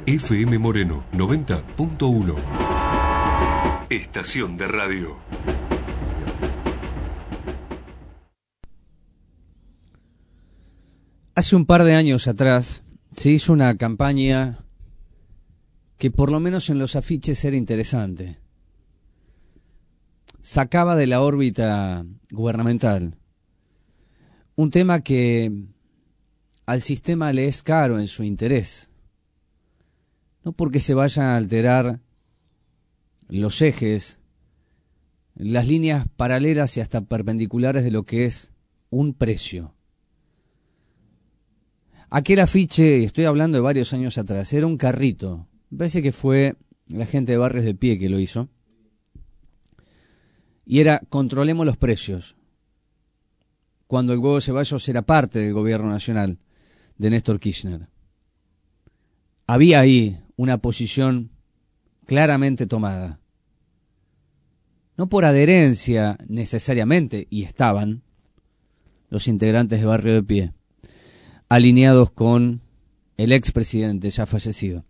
FM Moreno 90.1. Estación de radio. Hace un par de años atrás se hizo una campaña que por lo menos en los afiches era interesante. Sacaba de la órbita gubernamental un tema que al sistema le es caro en su interés. No porque se vayan a alterar los ejes, las líneas paralelas y hasta perpendiculares de lo que es un precio. Aquel afiche, estoy hablando de varios años atrás, era un carrito. Me parece que fue la gente de Barrios de Pie que lo hizo. Y era, controlemos los precios. Cuando el Hugo Ceballos era parte del gobierno nacional de Néstor Kirchner. Había ahí una posición claramente tomada. No por adherencia necesariamente, y estaban los integrantes de Barrio de Pie alineados con el expresidente ya fallecido,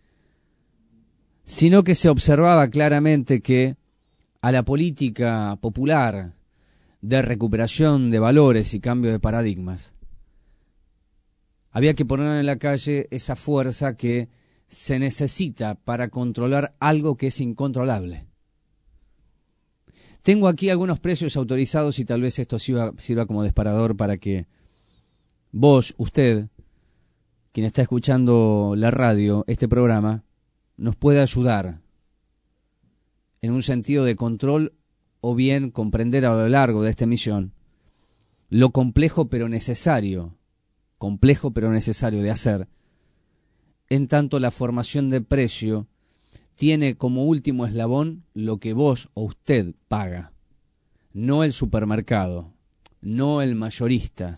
sino que se observaba claramente que a la política popular de recuperación de valores y cambio de paradigmas había que poner en la calle esa fuerza que se necesita para controlar algo que es incontrolable. Tengo aquí algunos precios autorizados y tal vez esto sirva como disparador para que vos, usted, quien está escuchando la radio, este programa, nos pueda ayudar en un sentido de control o bien comprender a lo largo de esta emisión lo complejo pero necesario de hacer, en tanto la formación de precio tiene como último eslabón lo que vos o usted paga, no el supermercado, no el mayorista,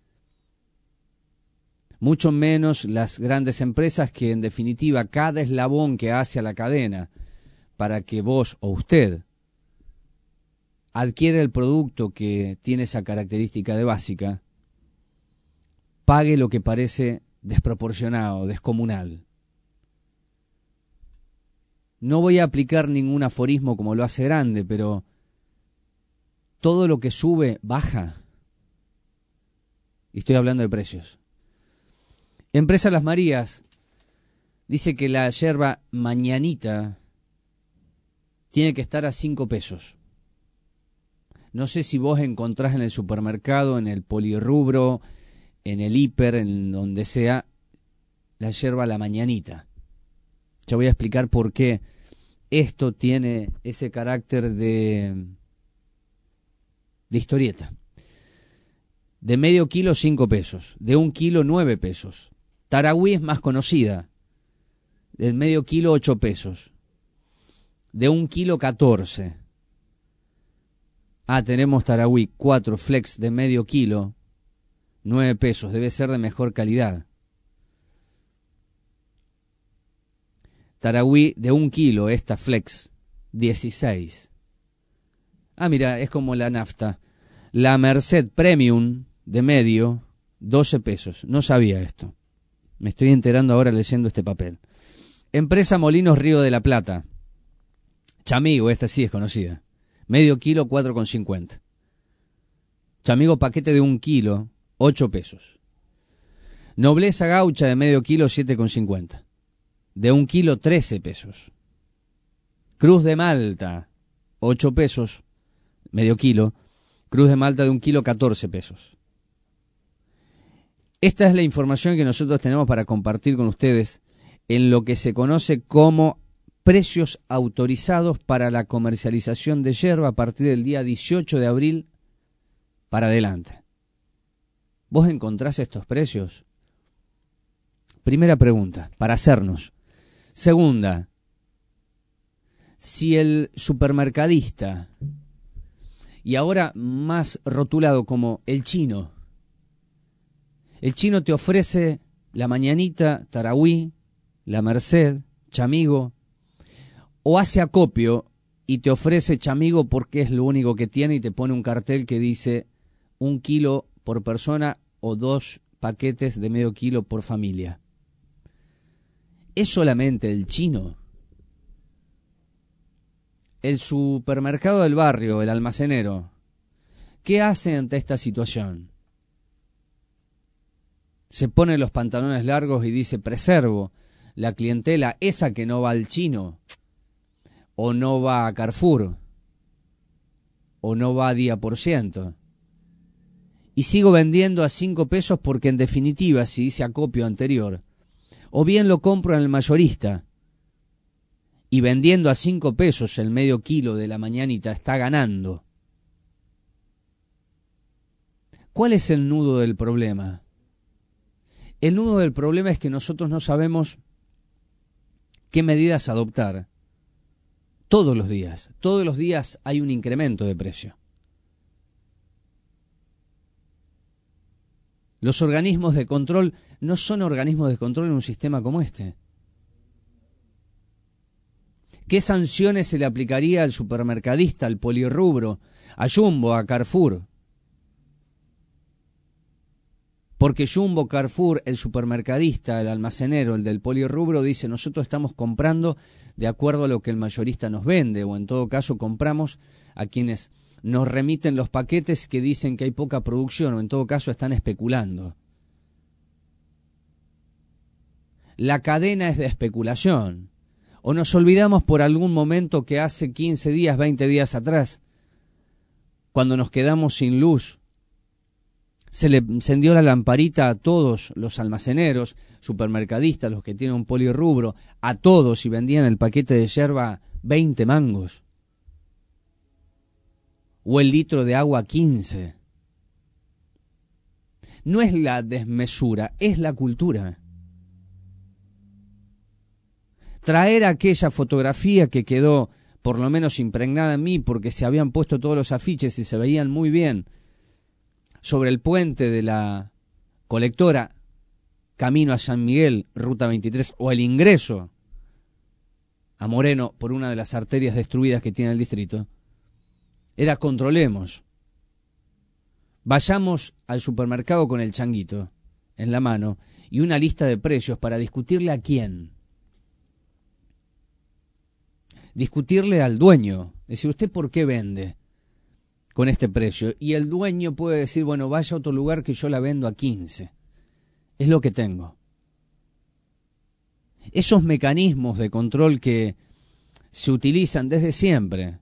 mucho menos las grandes empresas que en definitiva cada eslabón que hace a la cadena para que vos o usted adquiera el producto que tiene esa característica de básica, pague lo que parece desproporcionado, descomunal. No voy a aplicar ningún aforismo como lo hace Grande, pero todo lo que sube, baja. Y estoy hablando de precios. Empresa Las Marías dice que la yerba mañanita tiene que estar a 5 pesos. No sé si vos encontrás en el supermercado, en el polirrubro, en el hiper, en donde sea, la yerba la mañanita. Ya voy a explicar por qué esto tiene ese carácter de historieta. De medio kilo 5 pesos, de 1 kilo 9 pesos. Tarahui es más conocida, del medio kilo 8 pesos, de 1 kilo 14. Tenemos Tarahui 4 flex de medio kilo, 9 pesos, debe ser de mejor calidad. Tarahui de 1 kilo, esta flex, 16. Mira, es como la nafta. La Merced Premium de medio, 12 pesos. No sabía esto. Me estoy enterando ahora leyendo este papel. Empresa Molinos Río de la Plata. Chamigo, esta sí es conocida. Medio kilo, 4,50. Chamigo paquete de 1 kilo, 8 pesos. Nobleza Gaucha de medio kilo, 7,50. De 1 kilo, 13 pesos. Cruz de Malta, 8 pesos, medio kilo. Cruz de Malta de 1 kilo, 14 pesos. Esta es la información que nosotros tenemos para compartir con ustedes en lo que se conoce como precios autorizados para la comercialización de yerba a partir del día 18 de abril para adelante. ¿Vos encontrás estos precios? Primera pregunta, para hacernos. Segunda, si el supermercadista, y ahora más rotulado como el chino te ofrece la mañanita, Tarahui, la Merced, Chamigo, o hace acopio y te ofrece Chamigo porque es lo único que tiene y te pone un cartel que dice 1 kilo por persona o 2 paquetes de medio kilo por familia. ¿Es solamente el chino? El supermercado del barrio, el almacenero, ¿qué hace ante esta situación? Se pone los pantalones largos y dice: preservo la clientela, esa que no va al chino, o no va a Carrefour, o no va a Día por Ciento, y sigo vendiendo a 5 pesos porque en definitiva, si hice acopio anterior, o bien lo compro en el mayorista, y vendiendo a 5 pesos el medio kilo de la mañanita está ganando. ¿Cuál es el nudo del problema? El nudo del problema es que nosotros no sabemos qué medidas adoptar. Todos los días hay un incremento de precio. Los organismos de control no son organismos de control en un sistema como este. ¿Qué sanciones se le aplicaría al supermercadista, al polirrubro, a Jumbo, a Carrefour? Porque Jumbo, Carrefour, el supermercadista, el almacenero, el del polirrubro dice: nosotros estamos comprando de acuerdo a lo que el mayorista nos vende, o en todo caso compramos a quienes nos remiten los paquetes que dicen que hay poca producción, o en todo caso están especulando. La cadena es de especulación. O nos olvidamos por algún momento que hace 15 días, 20 días atrás, cuando nos quedamos sin luz, se le encendió la lamparita a todos los almaceneros, supermercadistas, los que tienen un polirrubro, a todos, y vendían el paquete de yerba 20 mangos. O el litro de agua 15. No es la desmesura, es la cultura. Traer aquella fotografía que quedó por lo menos impregnada en mí porque se habían puesto todos los afiches y se veían muy bien sobre el puente de la colectora camino a San Miguel, ruta 23, o el ingreso a Moreno por una de las arterias destruidas que tiene el distrito, era: controlemos. Vayamos al supermercado con el changuito en la mano y una lista de precios para discutirle a quién. Discutirle al dueño, decir: ¿usted por qué vende con este precio? Y el dueño puede decir: bueno, vaya a otro lugar que yo la vendo a 15. Es lo que tengo. Esos mecanismos de control que se utilizan desde siempre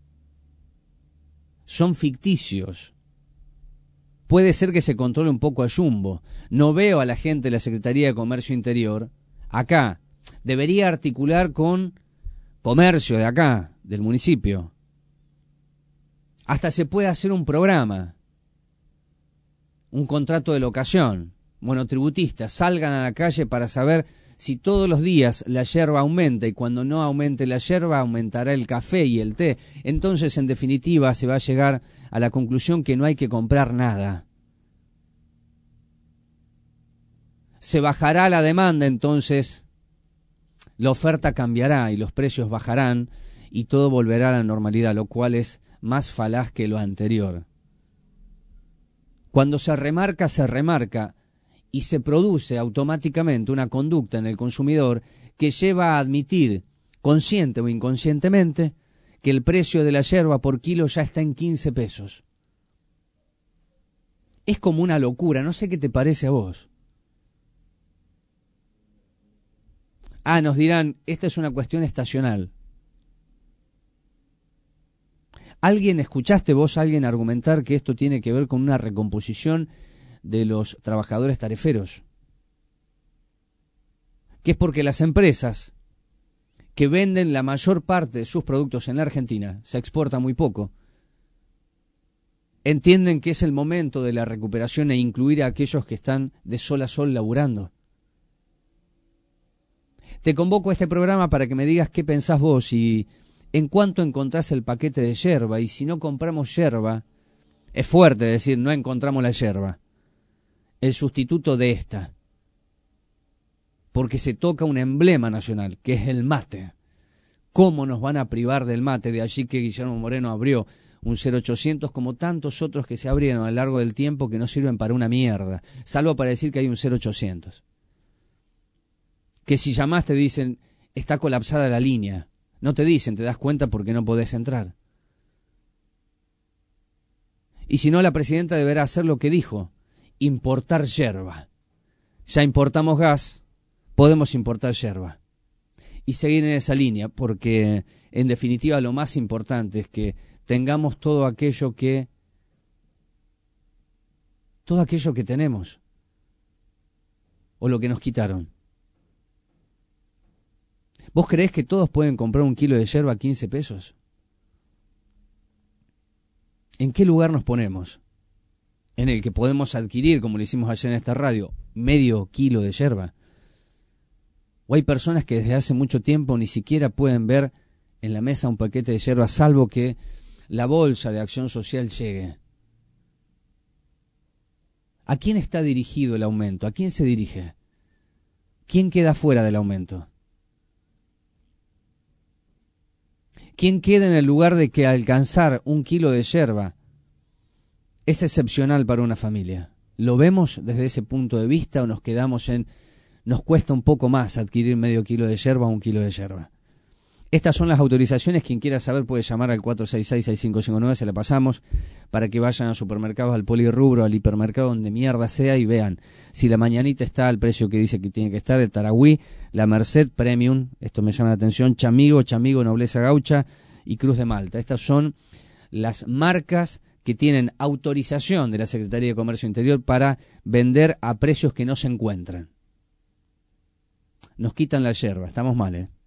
son ficticios. Puede ser que se controle un poco a Jumbo. No veo a la gente de la Secretaría de Comercio Interior acá. Debería articular con comercio de acá, del municipio. Hasta se puede hacer un programa, un contrato de locación. Monotributistas salgan a la calle para saber si todos los días la yerba aumenta, y cuando no aumente la yerba aumentará el café y el té. Entonces, en definitiva, se va a llegar a la conclusión que no hay que comprar nada. Se bajará la demanda, entonces la oferta cambiará y los precios bajarán y todo volverá a la normalidad, lo cual es más falaz que lo anterior. Cuando se remarca y se produce automáticamente una conducta en el consumidor que lleva a admitir, consciente o inconscientemente, que el precio de la yerba por kilo ya está en 15 pesos. Es como una locura, no sé qué te parece a vos. Nos dirán: esta es una cuestión estacional. ¿Escuchaste vos a alguien argumentar que esto tiene que ver con una recomposición de los trabajadores tariferos? Que es porque las empresas que venden la mayor parte de sus productos en la Argentina, se exporta muy poco, entienden que es el momento de la recuperación e incluir a aquellos que están de sol a sol laburando. Te convoco a este programa para que me digas qué pensás vos y en cuánto encontrás el paquete de yerba. Y si no compramos yerba, es fuerte decir no encontramos la yerba, el sustituto de esta, porque se toca un emblema nacional, que es el mate. ¿Cómo nos van a privar del mate? De allí que Guillermo Moreno abrió un 0800, como tantos otros que se abrieron a lo largo del tiempo que no sirven para una mierda, salvo para decir que hay un 0800. que si llamás te dicen, está colapsada la línea. No te dicen, te das cuenta porque no podés entrar. Y si no, la presidenta deberá hacer lo que dijo, importar yerba. Ya importamos gas, podemos importar yerba. Y seguir en esa línea, porque en definitiva lo más importante es que tengamos todo aquello que tenemos, o lo que nos quitaron. ¿Vos creés que todos pueden comprar un kilo de yerba a 15 pesos? ¿En qué lugar nos ponemos? En el que podemos adquirir, como lo hicimos ayer en esta radio, medio kilo de yerba. O hay personas que desde hace mucho tiempo ni siquiera pueden ver en la mesa un paquete de yerba, salvo que la bolsa de Acción Social llegue. ¿A quién está dirigido el aumento? ¿A quién se dirige? ¿Quién queda fuera del aumento? ¿Quién queda en el lugar de que alcanzar un kilo de yerba es excepcional para una familia? ¿Lo vemos desde ese punto de vista o nos quedamos en nos cuesta un poco más adquirir medio kilo de yerba o un kilo de yerba? Estas son las autorizaciones. Quien quiera saber puede llamar al 466-6559, se la pasamos, para que vayan a supermercados, al polirrubro, al hipermercado, donde mierda sea, y vean si la mañanita está al precio que dice que tiene que estar, el Tarahui, la Merced Premium, esto me llama la atención, Chamigo, Nobleza Gaucha y Cruz de Malta. Estas son las marcas que tienen autorización de la Secretaría de Comercio Interior para vender a precios que no se encuentran. Nos quitan la yerba, estamos mal, ¿eh?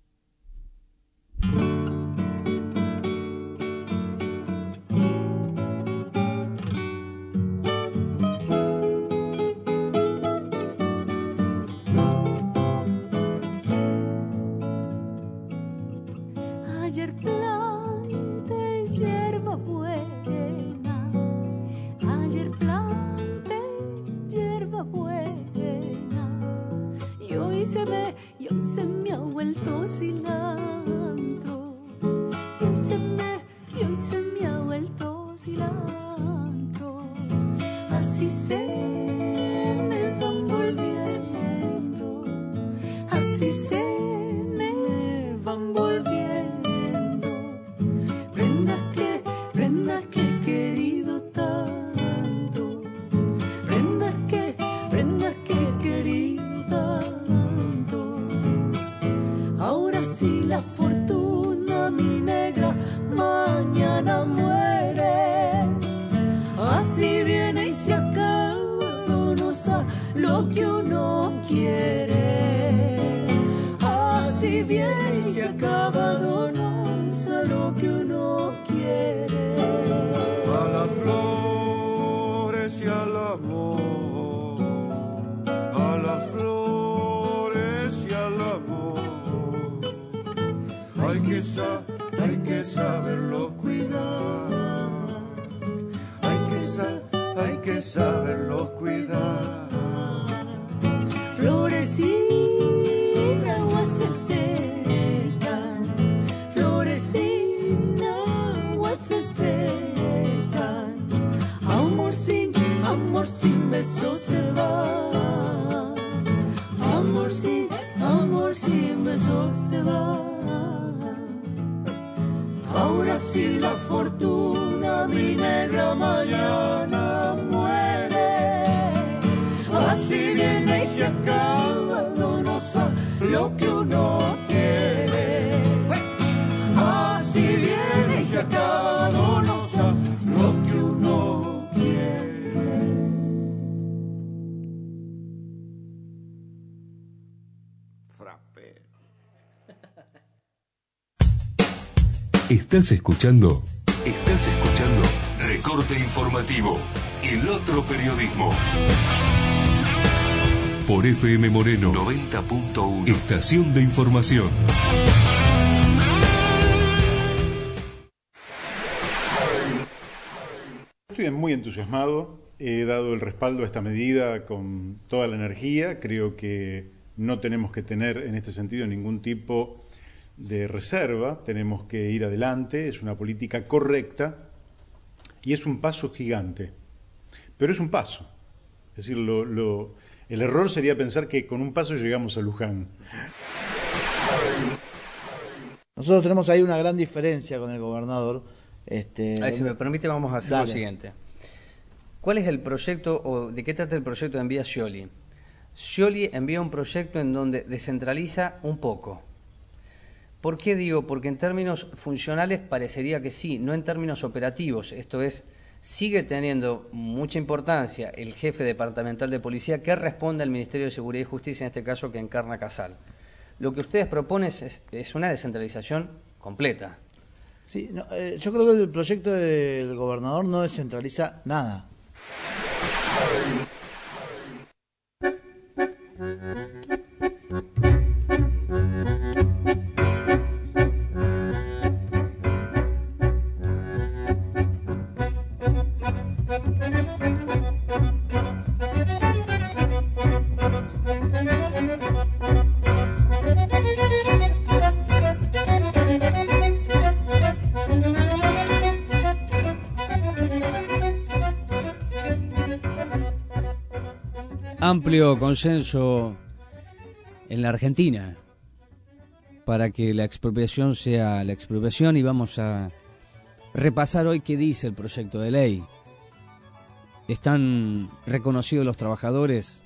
Ayer planté hierba buena, ayer planté hierba buena, y hoy se me ha vuelto cilantro, y hoy se me ha vuelto cilantro, así se me van volviendo, así se me van volviendo. Prendas que he querido tanto, prendas que he querido tanto. Ahora sí la fortuna, mi negra, mañana muere. Así viene y se acaba, no sabe lo que uno quiere. Así viene y se acaba, no sabe lo que uno quiere. A las flores y al amor, a las flores y al amor, hay que saberlo cuidar, hay que saberlo cuidar. Florecina, agua se secan, florecina, agua se secan, amor sin besos se va, amor sin besos se va. Ahora sí la fortuna, mi negra, mañana muere. Así viene y se acaba, no sabe lo que uno quiere. Así viene y se acaba, no sabe lo que uno quiere. Frappé. Estás escuchando Recorte Informativo, el otro periodismo. Por FM Moreno 90.1, estación de información. Estoy muy entusiasmado, he dado el respaldo a esta medida con toda la energía. Creo que no tenemos que tener en este sentido ningún tipo de reserva, tenemos que ir adelante, es una política correcta y es un paso gigante, pero es un paso. Es decir, El error sería pensar que con un paso llegamos a Luján. Nosotros tenemos ahí una gran diferencia con el gobernador. Ahí, si me permite, vamos a hacer lo siguiente. ¿Cuál es el proyecto o de qué trata el proyecto de envía Scioli? Scioli envía un proyecto en donde descentraliza un poco. ¿Por qué digo? Porque en términos funcionales parecería que sí, no en términos operativos. Esto es, sigue teniendo mucha importancia el jefe departamental de policía que responde al Ministerio de Seguridad y Justicia, en este caso que encarna Casal. Lo que ustedes proponen es una descentralización completa. Sí, no, yo creo que el proyecto del gobernador no descentraliza nada. Amplio consenso en la Argentina para que la expropiación sea la expropiación, y vamos a repasar hoy qué dice el proyecto de ley. ¿Están reconocidos los trabajadores?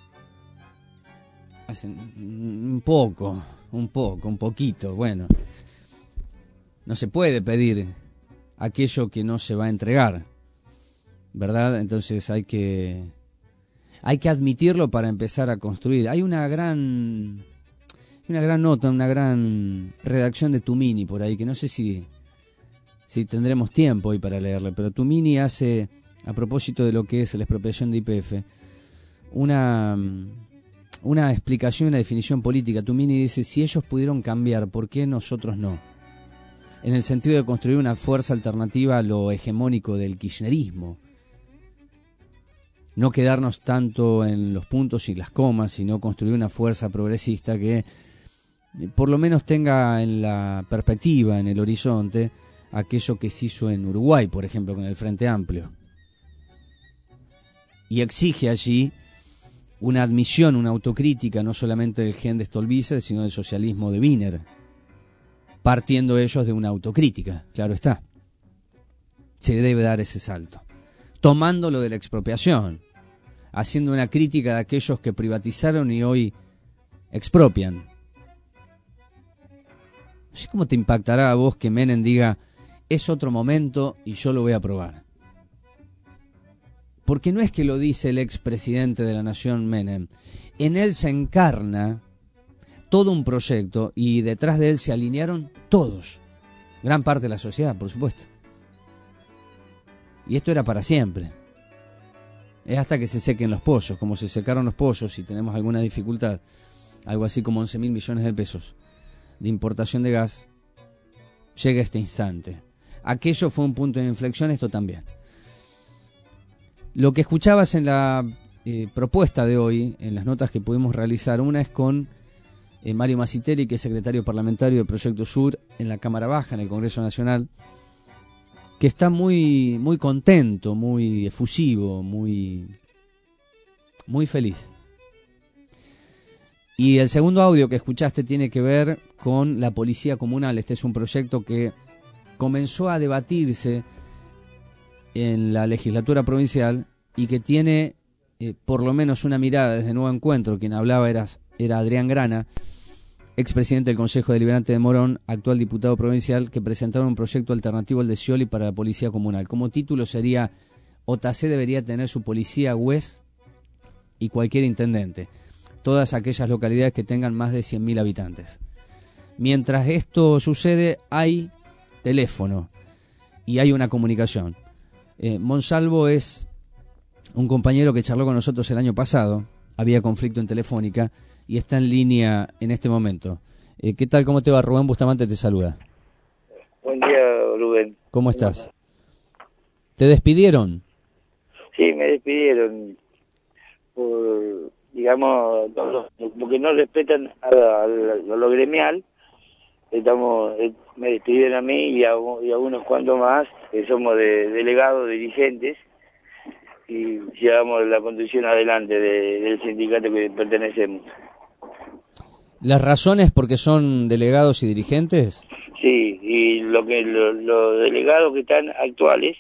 Hacen un poquito, bueno. No se puede pedir aquello que no se va a entregar, ¿verdad? Entonces hay que admitirlo para empezar a construir. Hay una gran nota, una gran redacción de Tumini por ahí, que no sé si tendremos tiempo hoy para leerla, pero Tumini hace, a propósito de lo que es la expropiación de YPF, una explicación, una definición política. Tumini dice, si ellos pudieron cambiar, ¿por qué nosotros no? En el sentido de construir una fuerza alternativa a lo hegemónico del kirchnerismo. No quedarnos tanto en los puntos y las comas, sino construir una fuerza progresista que por lo menos tenga en la perspectiva, en el horizonte, aquello que se hizo en Uruguay, por ejemplo, con el Frente Amplio. Y exige allí una admisión, una autocrítica, no solamente del gen de Stolbizer, sino del socialismo de Wiener, partiendo ellos de una autocrítica, claro está. Se debe dar ese salto, tomando lo de la expropiación, haciendo una crítica de aquellos que privatizaron y hoy expropian. No sé cómo te impactará a vos que Menem diga, es otro momento y yo lo voy a aprobar. Porque no es que lo dice el expresidente de la Nación Menem, en él se encarna todo un proyecto y detrás de él se alinearon todos, gran parte de la sociedad, por supuesto. Y esto era para siempre. Es hasta que se sequen los pozos, como se secaron los pozos y tenemos alguna dificultad, algo así como 11.000 millones de pesos de importación de gas, llega este instante. Aquello fue un punto de inflexión, esto también. Lo que escuchabas en la propuesta de hoy, en las notas que pudimos realizar, una es con Mario Masiteri, que es secretario parlamentario de Proyecto Sur en la Cámara Baja, en el Congreso Nacional, que está muy, muy contento, muy efusivo, muy feliz. Y el segundo audio que escuchaste tiene que ver con la policía comunal. Este es un proyecto que comenzó a debatirse en la legislatura provincial y que tiene por lo menos una mirada desde Nuevo Encuentro. Quien hablaba era Adrián Grana, expresidente del Consejo Deliberante de Morón, actual diputado provincial, que presentaron un proyecto alternativo al de Scioli para la policía comunal. Como título sería, Otacé debería tener su policía juez y cualquier intendente, todas aquellas localidades que tengan más de 100.000 habitantes. Mientras esto sucede, hay teléfono y hay una comunicación. Monsalvo es un compañero que charló con nosotros el año pasado, había conflicto en Telefónica y está en línea en este momento. ¿Qué tal? ¿Cómo te va? Rubén Bustamante te saluda. Buen día, Rubén. ¿Cómo estás? ¿Te despidieron? Sí, me despidieron por, digamos, porque no respetan a lo gremial. Me despidieron a mí y a unos cuantos más, que somos delegados, dirigentes, y llevamos la conducción adelante del sindicato que pertenecemos. ¿Las razones porque son delegados y dirigentes? Sí, y los delegados que están actuales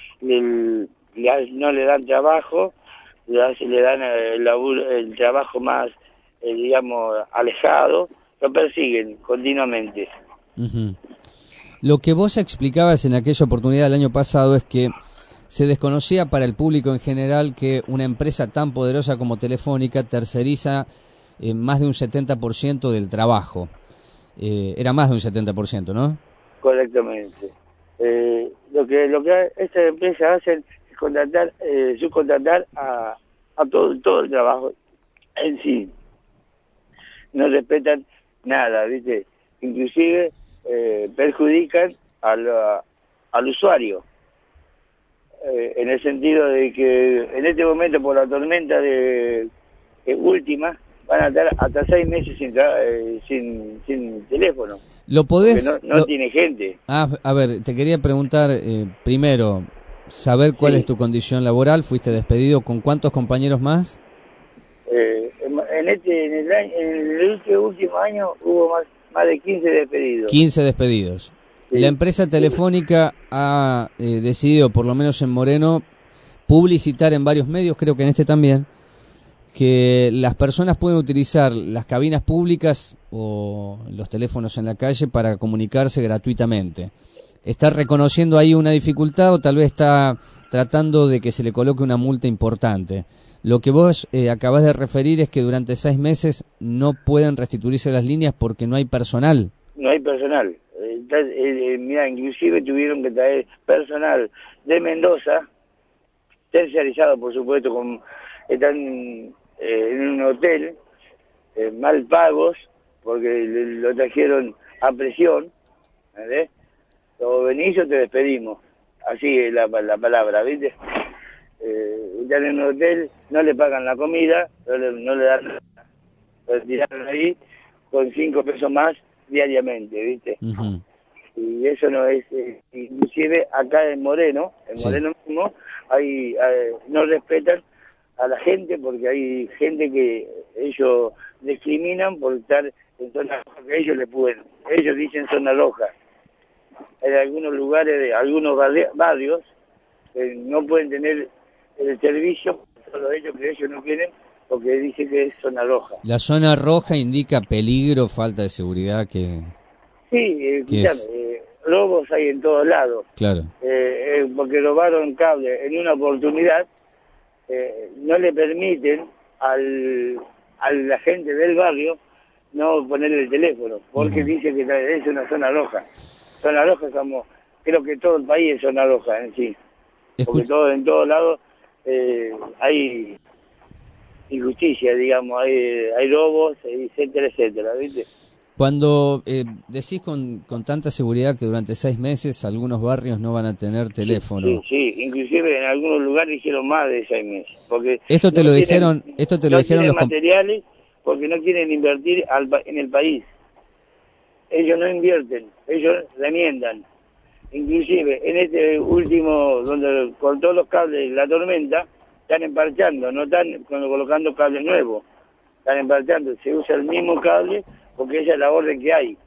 no le dan trabajo, le dan el trabajo más, digamos, alejado, lo persiguen continuamente. Uh-huh. Lo que vos explicabas en aquella oportunidad del año pasado es que se desconocía para el público en general que una empresa tan poderosa como Telefónica terceriza más de un 70% del trabajo. Era más de un 70%, ¿no? Correctamente. Lo que estas empresas hacen es subcontratar a todo el trabajo en sí. No respetan nada, ¿viste? Inclusive perjudican al usuario. En el sentido de que en este momento, por la tormenta última, van a estar hasta 6 meses sin teléfono. ¿Lo podés? No tiene gente. A ver, te quería preguntar primero, saber cuál es tu condición laboral. ¿Fuiste despedido con cuántos compañeros más? En el último año hubo más de 15 despedidos. 15 despedidos. Sí. La empresa Telefónica ha decidido, por lo menos en Moreno, publicitar en varios medios, creo que en este también, que las personas pueden utilizar las cabinas públicas o los teléfonos en la calle para comunicarse gratuitamente. ¿Está reconociendo ahí una dificultad o tal vez está tratando de que se le coloque una multa importante? Lo que vos acabás de referir es que durante 6 meses no pueden restituirse las líneas porque no hay personal. No hay personal. Mira, inclusive tuvieron que traer personal de Mendoza, terciarizado por supuesto, están en un hotel, mal pagos, porque lo trajeron a presión, ¿verdad? O venís o te despedimos, así es la palabra, ¿viste? Están en un hotel, no le pagan la comida, no le dan nada, lo tiraron ahí con 5 pesos más diariamente, ¿viste? Uh-huh. Y eso no es, inclusive acá en Moreno mismo, no respetan a la gente porque hay gente que ellos discriminan por estar en zona roja, que ellos dicen zona roja. En algunos lugares, de algunos barrios, no pueden tener el servicio, solo ellos que ellos no quieren, porque dicen que es zona roja. La zona roja indica peligro, falta de seguridad, que... Sí, robos hay en todos lados. Claro. Porque robaron cable en una oportunidad, no le permiten a la gente del barrio no ponerle el teléfono, porque dice que es una zona roja. Zona roja creo que todo el país es zona roja en sí. Porque en todos lados hay injusticia, digamos, hay robos, etcétera, etcétera, ¿viste? Cuando decís con tanta seguridad que durante 6 meses algunos barrios no van a tener teléfono. Sí, inclusive en algunos lugares dijeron más de 6 meses. Porque esto te lo dijeron los materiales porque no quieren invertir en el país. Ellos no invierten, ellos remiendan. Inclusive en este último, donde cortó los cables la tormenta, están emparchando, no están colocando cables nuevos. Están emparchando, se usa el mismo cable porque esa es la orden que hay.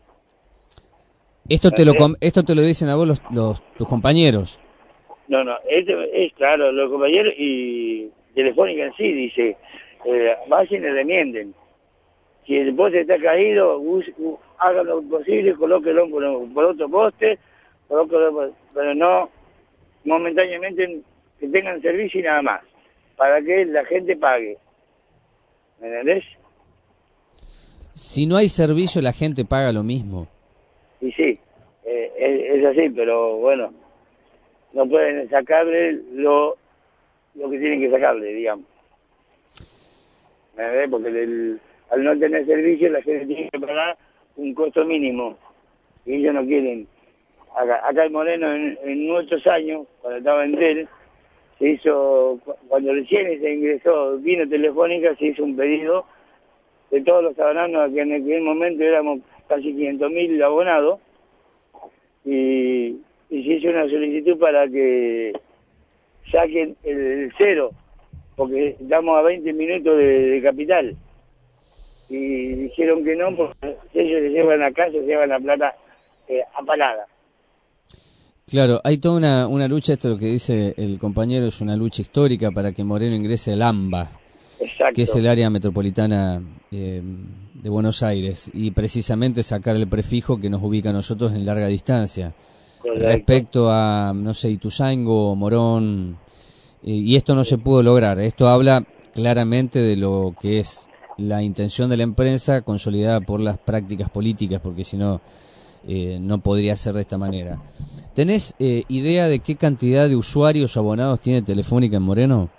Esto te lo dicen a vos tus compañeros. No, es claro, los compañeros y Telefónica en sí dice, vayan y remienden. Si el poste está caído, hagan lo posible, colóquenlo por otro poste, pero no momentáneamente que tengan servicio y nada más, para que la gente pague. ¿Me entendés? Si no hay servicio, la gente paga lo mismo. Y sí, es así, pero bueno, no pueden sacarle lo que tienen que sacarle, digamos. ¿Me entendés? Porque al no tener servicio, la gente tiene que pagar un costo mínimo. Y ellos no quieren. Acá en Moreno, en muchos años, cuando estaba en TEL, se hizo, cuando recién se ingresó, vino Telefónica, se hizo un pedido de todos los abonados, que en aquel momento éramos casi 500.000 abonados, y se hizo una solicitud para que saquen el cero, porque estamos a 20 minutos de Capital. Y dijeron que no, porque ellos se llevan a casa, se llevan la plata apalada. Claro, hay toda una lucha, esto lo que dice el compañero es una lucha histórica para que Moreno ingrese al AMBA, Exacto. que es el área metropolitana de Buenos Aires, y precisamente sacar el prefijo que nos ubica a nosotros en larga distancia. Correcto. Respecto a, no sé, Ituzaingó, Morón, y esto no se pudo lograr. Esto habla claramente de lo que es la intención de la empresa consolidada por las prácticas políticas, porque si no, no podría ser de esta manera. ¿Tenés idea de qué cantidad de usuarios abonados tiene Telefónica en Moreno?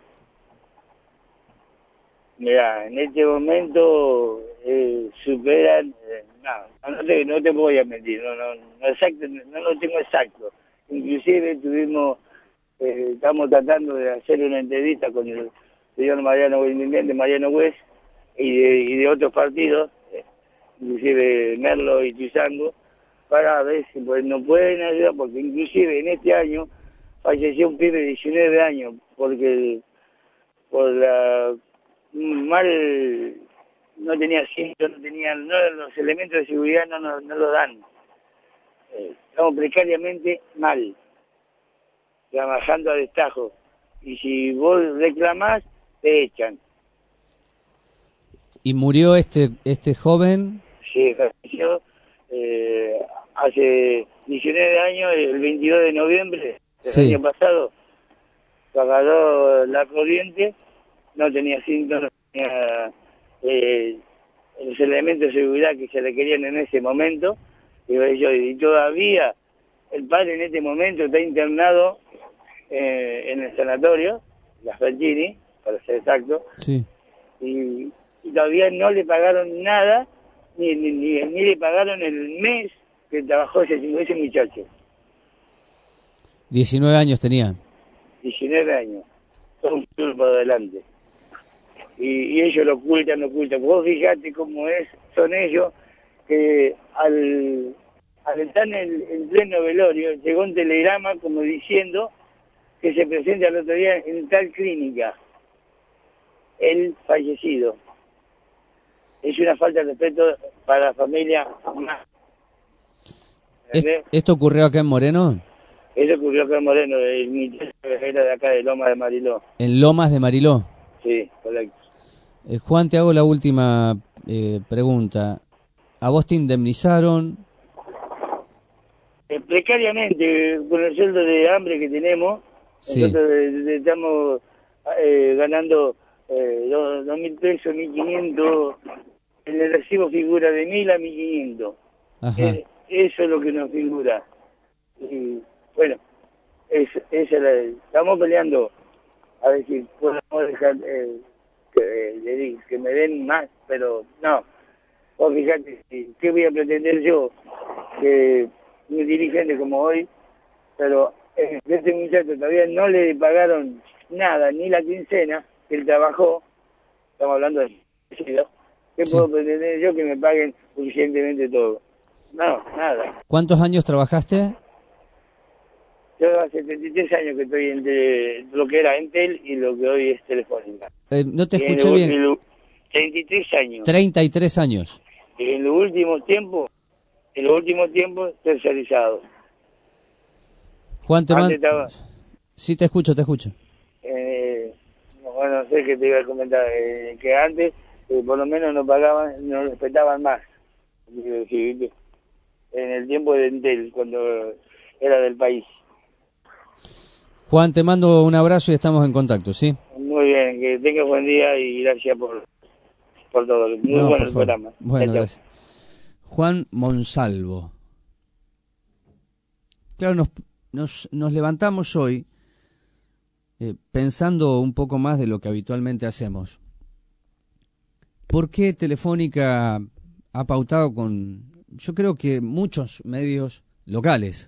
Mira, en este momento superan, no te voy a mentir, no exacto, no lo tengo exacto. Inclusive estamos tratando de hacer una entrevista con el señor Mariano West y de otros partidos, inclusive Merlo y Tizango, para ver si nos pueden ayudar, porque inclusive en este año falleció un pibe de 19 años, porque por la mal no tenía cinto, los elementos de seguridad no lo dan. Estamos precariamente mal, trabajando a destajo, y si vos reclamás te echan. ¿Y murió este joven? Sí, falleció hace 19 años, el 22 de noviembre del Sí. año pasado. Se agarró la corriente, no tenía cinto, no tenía los elementos de seguridad que se requerían en ese momento, y todavía el padre en este momento está internado en el sanatorio, la Fertini, para ser exacto, Sí. y todavía no le pagaron nada, ni le pagaron el mes que trabajó ese muchacho. 19 años tenía. 19 años, todo un futuro para adelante. Y ellos lo ocultan. Vos fijate cómo son ellos, que al estar en pleno velorio, llegó un telegrama como diciendo que se presente al otro día en tal clínica, el fallecido. Es una falta de respeto para la familia más. ¿Esto ocurrió acá en Moreno? Eso ocurrió acá en Moreno, mi tía era de acá, de Lomas de Mariló. ¿En Lomas de Mariló? Sí, correcto. Juan, te hago la última pregunta. ¿A vos te indemnizaron? Precariamente, con el sueldo de hambre que tenemos, Sí. nosotros estamos ganando 2.000 pesos, 1.500, en el recibo figura de 1.000 a 1.500. Ajá. Eso es lo que nos figura. Y bueno, estamos peleando a ver si podemos dejar que me den más, pero no. Vos fíjate, ¿qué voy a pretender yo? Que un dirigente como hoy, pero este muchacho todavía no le pagaron nada, ni la quincena que él trabajó, estamos hablando de suicidio. ¿Qué Sí. puedo pretender yo que me paguen urgentemente todo? No, nada. ¿Cuántos años trabajaste? Yo hace 73 años que estoy entre lo que era Entel y lo que hoy es Telefónica. No te Y escuché bien. 33 años. 33 años. Y en los últimos tiempos tercerizado. Juan, te Antes mando... estaba- Sí, te escucho. Bueno, no sé qué te iba a comentar, que antes por lo menos nos pagaban, nos respetaban más. Quiero decir, ¿viste? En el tiempo de Entel, cuando era del país. Juan, te mando un abrazo y estamos en contacto, ¿sí? Muy bien, que tengas buen día y gracias por todo. Muy No, bueno por el favor. programa. Bueno, Chao. gracias. Juan Monsalvo. Claro, nos levantamos hoy pensando un poco más de lo que habitualmente hacemos. ¿Por qué Telefónica ha pautado con, yo creo que muchos medios locales,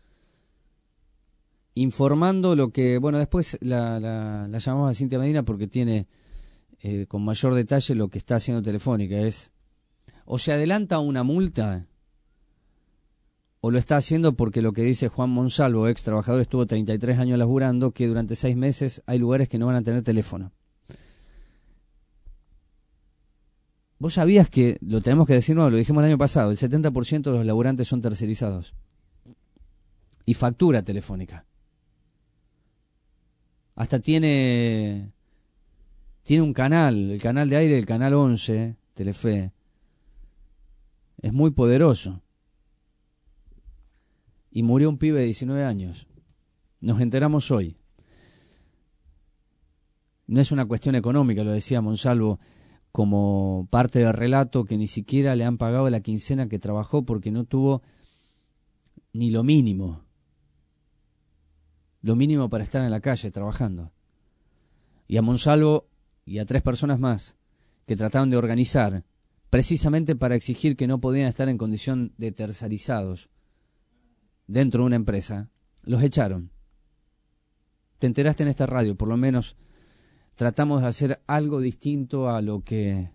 informando lo que, bueno, después la llamamos a Cintia Medina porque tiene con mayor detalle lo que está haciendo Telefónica, es o se adelanta una multa o lo está haciendo porque lo que dice Juan Monsalvo, ex trabajador, estuvo 33 años laburando, que durante 6 meses hay lugares que no van a tener teléfono. ¿Vos sabías que, lo tenemos que decir, no, lo dijimos el año pasado, el 70% de los laburantes son tercerizados? Y factura telefónica. Hasta tiene un canal, el canal de aire, el canal 11, Telefe. Es muy poderoso. Y murió un pibe de 19 años. Nos enteramos hoy. No es una cuestión económica, lo decía Monsalvo, como parte del relato, que ni siquiera le han pagado la quincena que trabajó porque no tuvo ni lo mínimo para estar en la calle trabajando. Y a Monsalvo y a 3 personas más que trataron de organizar precisamente para exigir que no podían estar en condición de tercerizados dentro de una empresa, los echaron. Te enteraste en esta radio, por lo menos tratamos de hacer algo distinto a lo que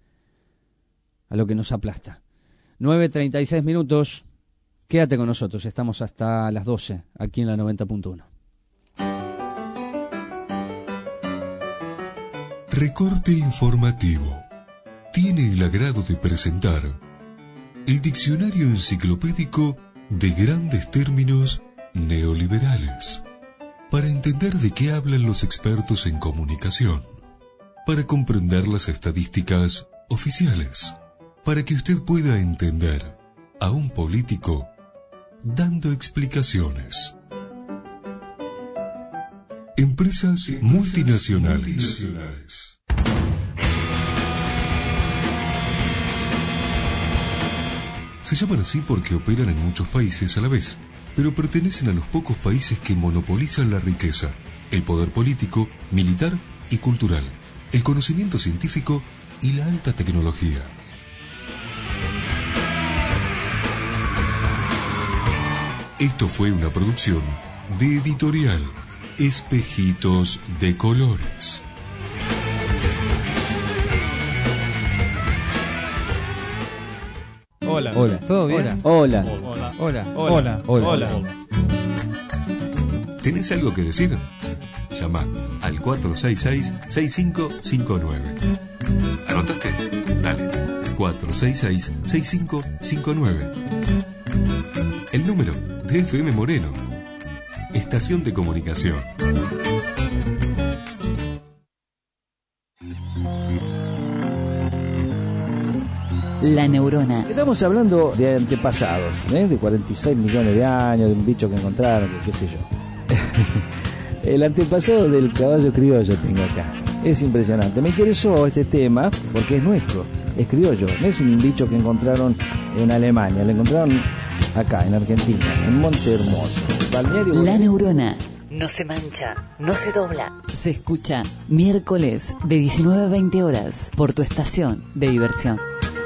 nos aplasta. 9:36 minutos. Quédate con nosotros, estamos hasta las 12 aquí en la 90.1. Recorte informativo. Tiene el agrado de presentar el diccionario enciclopédico de grandes términos neoliberales, para entender de qué hablan los expertos en comunicación, para comprender las estadísticas oficiales, para que usted pueda entender a un político dando explicaciones. Empresas multinacionales. Se llaman así porque operan en muchos países a la vez, pero pertenecen a los pocos países que monopolizan la riqueza, el poder político, militar y cultural, el conocimiento científico y la alta tecnología. Esto fue una producción de Editorial Espejitos de Colores. Hola. Hola. ¿Todo bien? Hola. Hola. Hola. Hola. Hola. ¿Tenés algo que decir? Llama al 466-6559. ¿Anotaste? Dale. 466-6559. El número de FM Moreno. Estación de comunicación. La neurona. Estamos hablando de antepasados, de 46 millones de años, de un bicho que encontraron, qué sé yo. El antepasado del caballo criollo tengo acá. Es impresionante. Me interesó este tema porque es nuestro, es criollo. No es un bicho que encontraron en Alemania, lo encontraron acá, en Argentina, en Monte Hermoso. Balneario. La neurona. No se mancha, no se dobla. Se escucha miércoles de 19 a 20 horas por tu estación de diversión.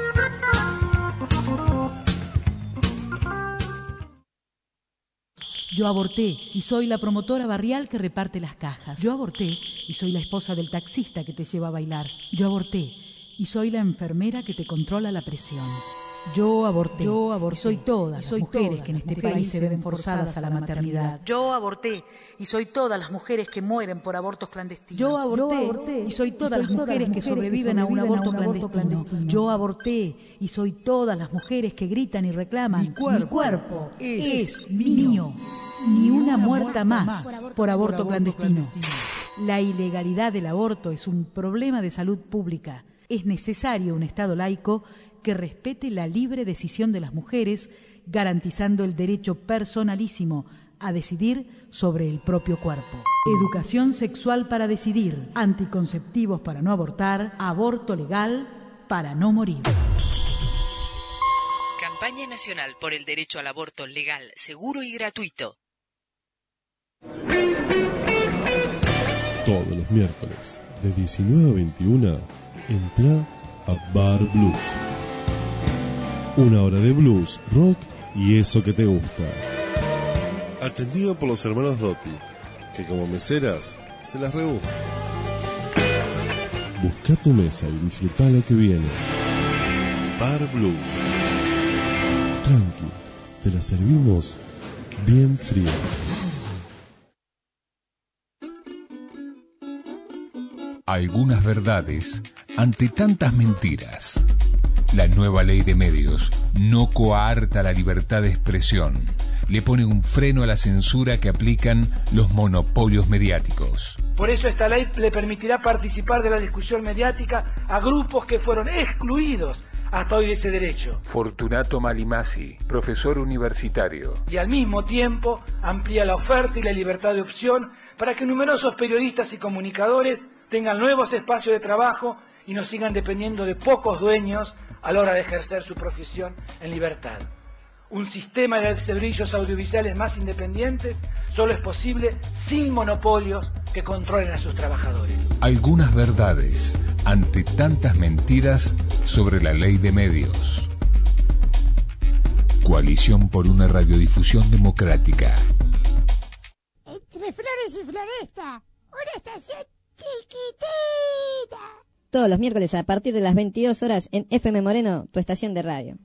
Yo aborté y soy la promotora barrial que reparte las cajas. Yo aborté y soy la esposa del taxista que te lleva a bailar. Yo aborté y soy la enfermera que te controla la presión. Yo aborté y soy todas las mujeres que en este país se ven forzadas a la maternidad. Yo aborté y soy todas las mujeres que mueren por abortos clandestinos. Yo aborté y soy todas las mujeres que sobreviven a un aborto clandestino. Yo aborté y soy todas las mujeres que gritan y reclaman: mi cuerpo es mío. Ni una muerta más por aborto clandestino. La ilegalidad del aborto es un problema de salud pública. Es necesario un Estado laico que respete la libre decisión de las mujeres, garantizando el derecho personalísimo a decidir sobre el propio cuerpo. Educación sexual para decidir, anticonceptivos para no abortar, aborto legal para no morir. Campaña Nacional por el Derecho al Aborto Legal, Seguro y Gratuito. Todos los miércoles, de 19 a 21, entra a Bar Blues. Una hora de blues, rock y eso que te gusta. Atendido por los hermanos Dotti, que como meseras se las rebuscan. Busca tu mesa y disfruta lo que viene. Bar Blues. Tranqui, te la servimos bien fría. Algunas verdades ante tantas mentiras. La nueva ley de medios no coarta la libertad de expresión. Le pone un freno a la censura que aplican los monopolios mediáticos. Por eso esta ley le permitirá participar de la discusión mediática a grupos que fueron excluidos hasta hoy de ese derecho. Fortunato Malimasi, profesor universitario. Y al mismo tiempo amplía la oferta y la libertad de opción para que numerosos periodistas y comunicadores tengan nuevos espacios de trabajo y no sigan dependiendo de pocos dueños a la hora de ejercer su profesión en libertad. Un sistema de servicios audiovisuales más independientes solo es posible sin monopolios que controlen a sus trabajadores. Algunas verdades ante tantas mentiras sobre la ley de medios. Coalición por una radiodifusión democrática. Entre flores y floresta, una estación chiquitita. Todos los miércoles a partir de las 22 horas en FM Moreno, tu estación de radio.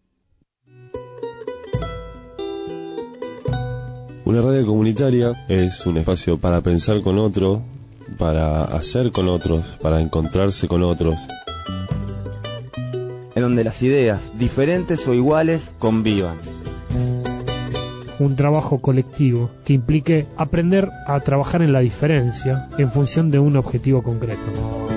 Una radio comunitaria es un espacio para pensar con otro, para hacer con otros, para encontrarse con otros. En donde las ideas, diferentes o iguales, convivan. Un trabajo colectivo que implique aprender a trabajar en la diferencia en función de un objetivo concreto.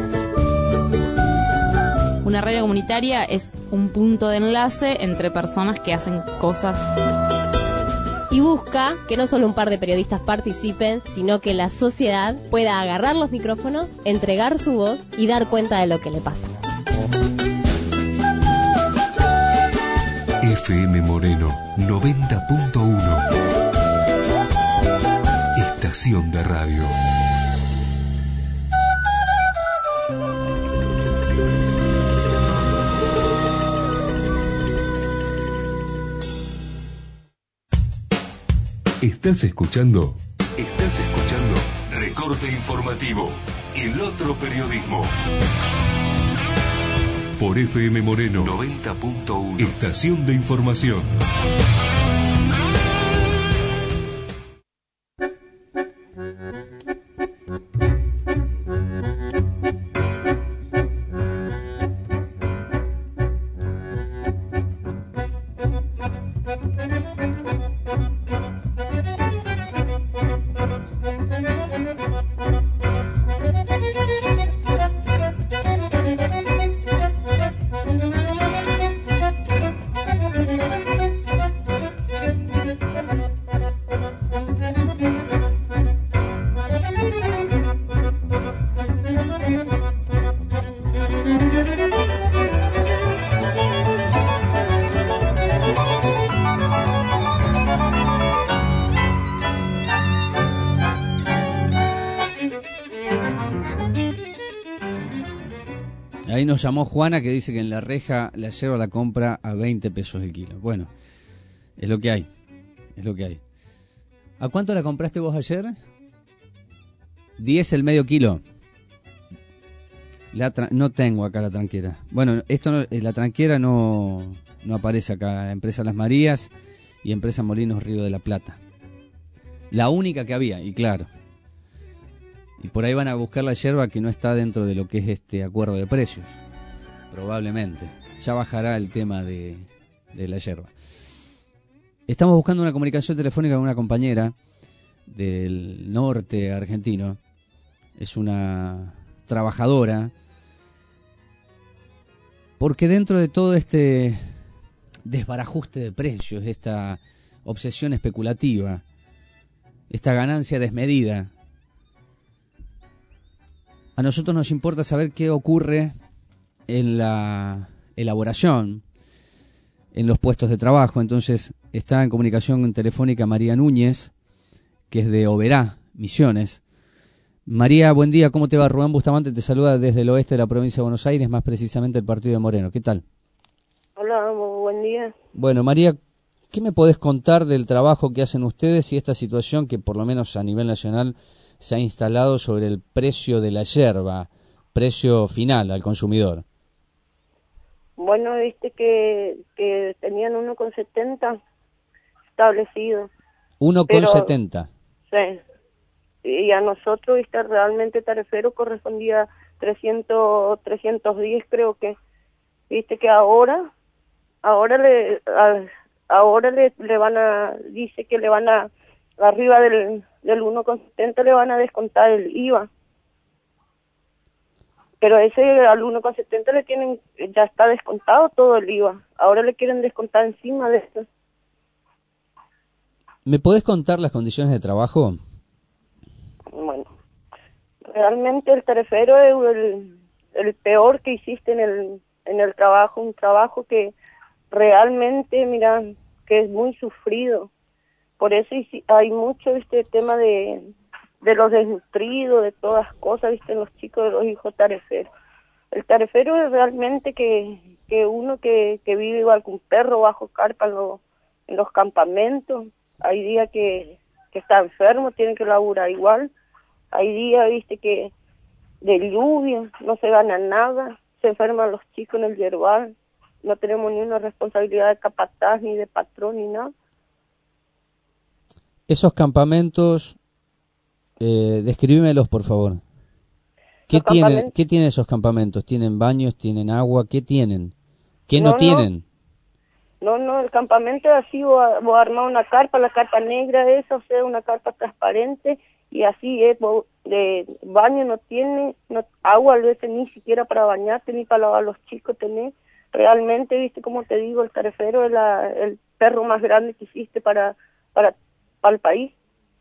Una radio comunitaria es un punto de enlace entre personas que hacen cosas. Y busca que no solo un par de periodistas participen, sino que la sociedad pueda agarrar los micrófonos, entregar su voz y dar cuenta de lo que le pasa. FM Moreno 90.1. Estación de radio. Estás escuchando Recorte Informativo, el otro periodismo. Por FM Moreno 90.1. Estación de información. Ahí nos llamó Juana, que dice que en La Reja la yerba la compra a 20 pesos el kilo. Bueno, es lo que hay. Es lo que hay. ¿A cuánto la compraste vos ayer? 10 el medio kilo. No tengo acá la tranquera. Bueno, esto no, la tranquera no aparece acá. Empresa Las Marías y Empresa Molinos Río de la Plata. La única que había, y claro. Y por ahí van a buscar la yerba que no está dentro de lo que es este acuerdo de precios. Probablemente. Ya bajará el tema de la yerba. Estamos buscando una comunicación telefónica con una compañera del norte argentino. Es una trabajadora. Porque dentro de todo este desbarajuste de precios, esta obsesión especulativa, esta ganancia desmedida, a nosotros nos importa saber qué ocurre en la elaboración, en los puestos de trabajo. Entonces está en comunicación telefónica María Núñez, que es de Oberá, Misiones. María, buen día, ¿cómo te va? Rubén Bustamante te saluda desde el oeste de la provincia de Buenos Aires, más precisamente el partido de Moreno. ¿Qué tal? Hola, buen día. Bueno, María, ¿qué me podés contar del trabajo que hacen ustedes y esta situación que por lo menos a nivel nacional se ha instalado sobre el precio de la yerba, precio final al consumidor? Bueno, viste que tenían 1,70 establecido. 1,70. Sí. Y a nosotros, viste, realmente tarifero correspondía 310, creo que. Viste que ahora le van a, dice que le van a, arriba del 1,70 le van a descontar el IVA. Pero ese al 1,70 le tienen, ya está descontado todo el IVA. Ahora le quieren descontar encima de esto. ¿Me podés contar las condiciones de trabajo? Bueno, realmente el tarifero es el peor que hiciste en el trabajo, un trabajo que realmente, mira, que es muy sufrido. Por eso hay mucho este tema de los desnutridos, de todas cosas, viste, en los chicos de los hijos tareferos. El tarefero es realmente que uno que vive igual que un perro bajo carpa en los campamentos. Hay días que está enfermo, tiene que laburar igual. Hay días, viste, que de lluvia, no se gana nada, se enferman los chicos en el yerbal. No tenemos ni una responsabilidad de capataz, ni de patrón, ni nada. Esos campamentos, describímelos, por favor. ¿Qué tienen esos campamentos? ¿Tienen baños? ¿Tienen agua? ¿Qué tienen? ¿Qué no tienen? No, el campamento es así, vos armás una carpa, la carpa negra esa, o sea, una carpa transparente, y así es, de baño no tiene, agua a veces ni siquiera para bañarte, ni para lavar los chicos tenés. Realmente, viste, como te digo, el tarefero es el perro más grande que existe para el país.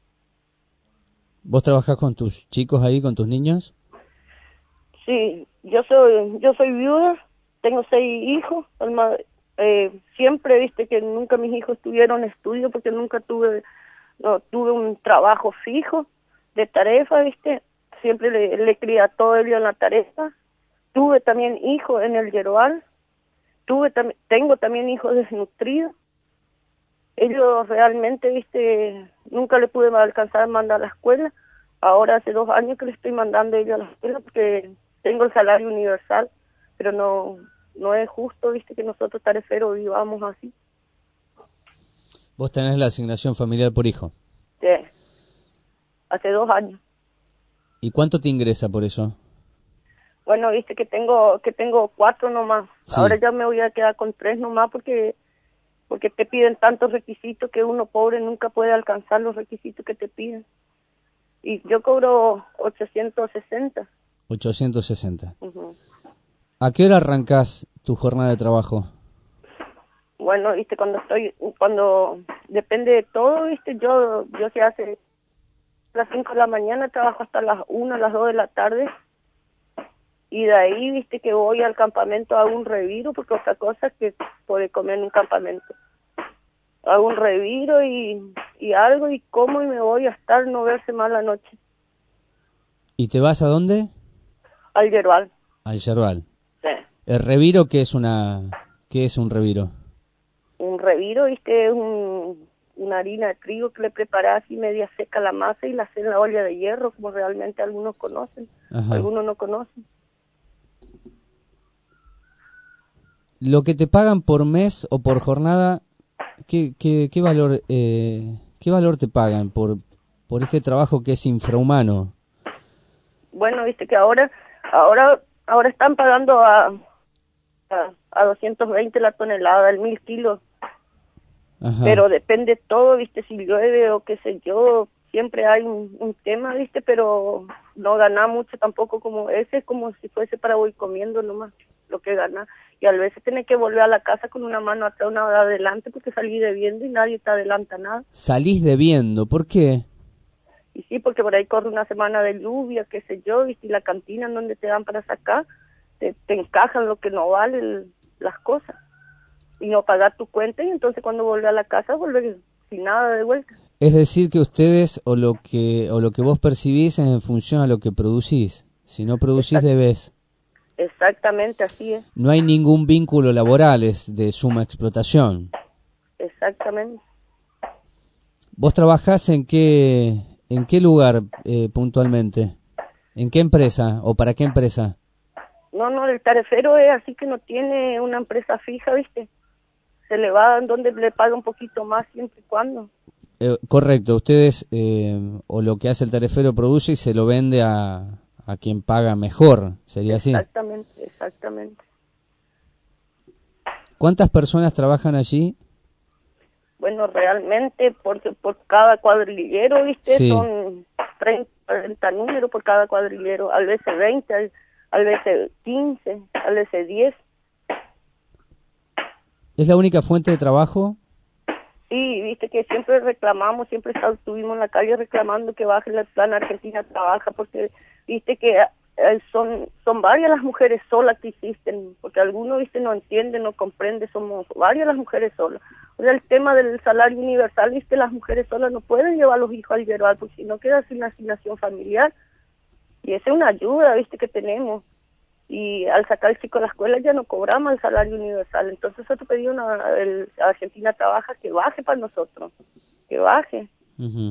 ¿Vos trabajás con tus chicos ahí, con tus niños? Sí, yo soy viuda, tengo 6 hijos, siempre, viste, que nunca mis hijos tuvieron estudio porque nunca tuve un trabajo fijo de tarefa, viste, siempre le crié a todo ello en la tarefa. Tuve también hijos en el yerbal, tengo también hijos desnutridos. Ellos realmente, viste, nunca le pude alcanzar a mandar a la escuela. Ahora hace 2 años que le estoy mandando a ellos a la escuela porque tengo el salario universal, pero no es justo, viste, que nosotros tareferos vivamos así. ¿Vos tenés la asignación familiar por hijo? Sí, hace 2 años. ¿Y cuánto te ingresa por eso? Bueno, viste que tengo 4 nomás. Sí. Ahora ya me voy a quedar con 3 nomás porque te piden tantos requisitos que uno pobre nunca puede alcanzar los requisitos que te piden. Y yo cobro 860. 860. Uh-huh. ¿A qué hora arrancás tu jornada de trabajo? Bueno, viste, cuando depende de todo, viste, yo se hace a las 5 de la mañana, trabajo hasta las 1, las 2 de la tarde. Y de ahí, viste, que voy al campamento, hago un reviro, porque otra cosa es que puede comer en un campamento. Hago un reviro y algo, y como, y me voy a estar, no verse más la noche. ¿Y te vas a dónde? Al yerbal. Al yerbal. Sí. ¿El reviro qué es un reviro? Un reviro, viste, es una harina de trigo que le preparás y media seca la masa y la haces en la olla de hierro, como realmente algunos conocen. Ajá. Algunos no conocen. Lo que te pagan por mes o por jornada, ¿qué valor te pagan por este trabajo que es infrahumano? Bueno, viste que ahora están pagando a 220 la tonelada, el 1000 kilos. Ajá. Pero depende todo, viste, si llueve o qué sé yo, siempre hay un tema, viste, pero no gana mucho tampoco, como ese, como si fuese para voy comiendo nomás lo que gana. Y a veces tenés que volver a la casa con una mano atrás, una adelante, porque salí debiendo y nadie te adelanta nada. Salís debiendo, ¿por qué? Y sí, porque por ahí corre una semana de lluvia, qué sé yo, viste, y la cantina en donde te dan para sacar, te encajan lo que no vale las cosas. Y no pagar tu cuenta, y entonces cuando volvés a la casa, volvés sin nada de vuelta. Es decir, que ustedes, o lo que vos percibís es en función a lo que producís. Si no producís, debés. Exactamente, así es. No hay ningún vínculo laboral, es de suma explotación. Exactamente. ¿Vos trabajás en qué lugar puntualmente? ¿En qué empresa o para qué empresa? No, el tarefero es así que no tiene una empresa fija, ¿viste? Se le va, donde le paga un poquito más siempre y cuando. Correcto, ustedes, o lo que hace el tarifero produce y se lo vende a quien paga mejor, ¿sería así? Exactamente. ¿Cuántas personas trabajan allí? Bueno, realmente, porque por cada cuadrillero, ¿viste? Sí. Son 30 números por cada cuadrillero, a veces 20, a veces 15, a veces 10. ¿Es la única fuente de trabajo? Sí, viste que siempre reclamamos, siempre estuvimos en la calle reclamando que baje el plan Argentina Trabaja, porque viste que son varias las mujeres solas que existen, porque algunos, viste, no entienden, no comprenden, somos varias las mujeres solas. O sea, el tema del salario universal, viste, las mujeres solas no pueden llevar a los hijos al yerbal, porque si no queda sin asignación familiar, y esa es una ayuda, viste, que tenemos. Y al sacar el chico de la escuela ya no cobramos el salario universal, entonces nosotros pedimos a Argentina Trabaja que baje para nosotros, que baje. Uh-huh.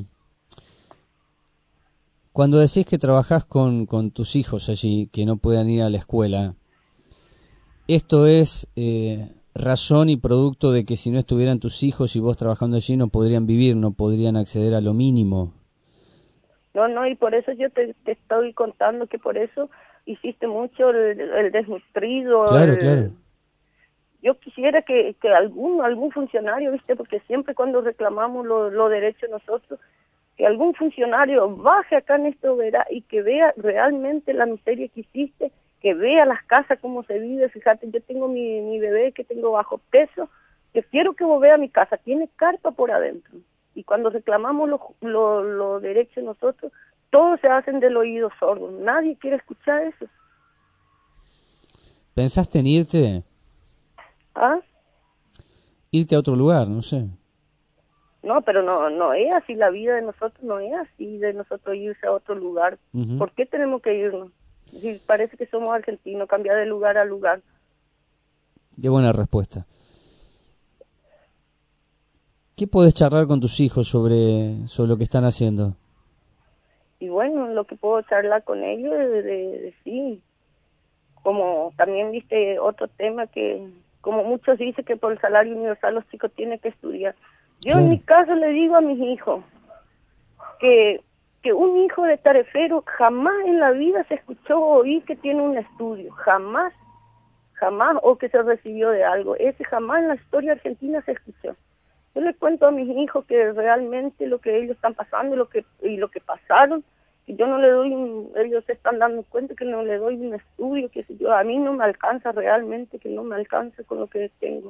Cuando decís que trabajás con tus hijos allí, que no puedan ir a la escuela, ¿esto es razón y producto de que si no estuvieran tus hijos y vos trabajando allí no podrían vivir, no podrían acceder a lo mínimo? No, y por eso yo te estoy contando que por eso hiciste mucho el desnutrido. Claro. Yo quisiera que algún funcionario, viste, porque siempre cuando reclamamos los derechos nosotros, que algún funcionario baje acá en esto, verá, y que vea realmente la miseria que hiciste, que vea las casas cómo se vive. Fíjate, yo tengo mi bebé que tengo bajo peso, que quiero que vos veas mi casa, tiene carpa por adentro. Y cuando reclamamos los derechos nosotros, todos se hacen del oído sordo, nadie quiere escuchar eso. ¿Pensaste en irte? ¿Ah? Irte a otro lugar, no sé. No, pero no es así, la vida de nosotros no es así, de nosotros irse a otro lugar. Uh-huh. ¿Por qué tenemos que irnos? Si parece que somos argentinos, cambiar de lugar a lugar. Qué buena respuesta. ¿Qué podés charlar con tus hijos sobre lo que están haciendo? Y bueno, lo que puedo charlar con ellos de sí. Como también viste otro tema que, como muchos dicen que por el salario universal los chicos tienen que estudiar. Yo en mi caso le digo a mis hijos que un hijo de tarefero jamás en la vida se escuchó oír que tiene un estudio, jamás, o que se recibió de algo. Ese jamás en la historia argentina se escuchó. Yo les cuento a mis hijos que realmente lo que ellos están pasando y lo que pasaron, que yo no le doy, ellos se están dando cuenta que no le doy un estudio, que si yo, a mí no me alcanza realmente, que no me alcanza con lo que tengo.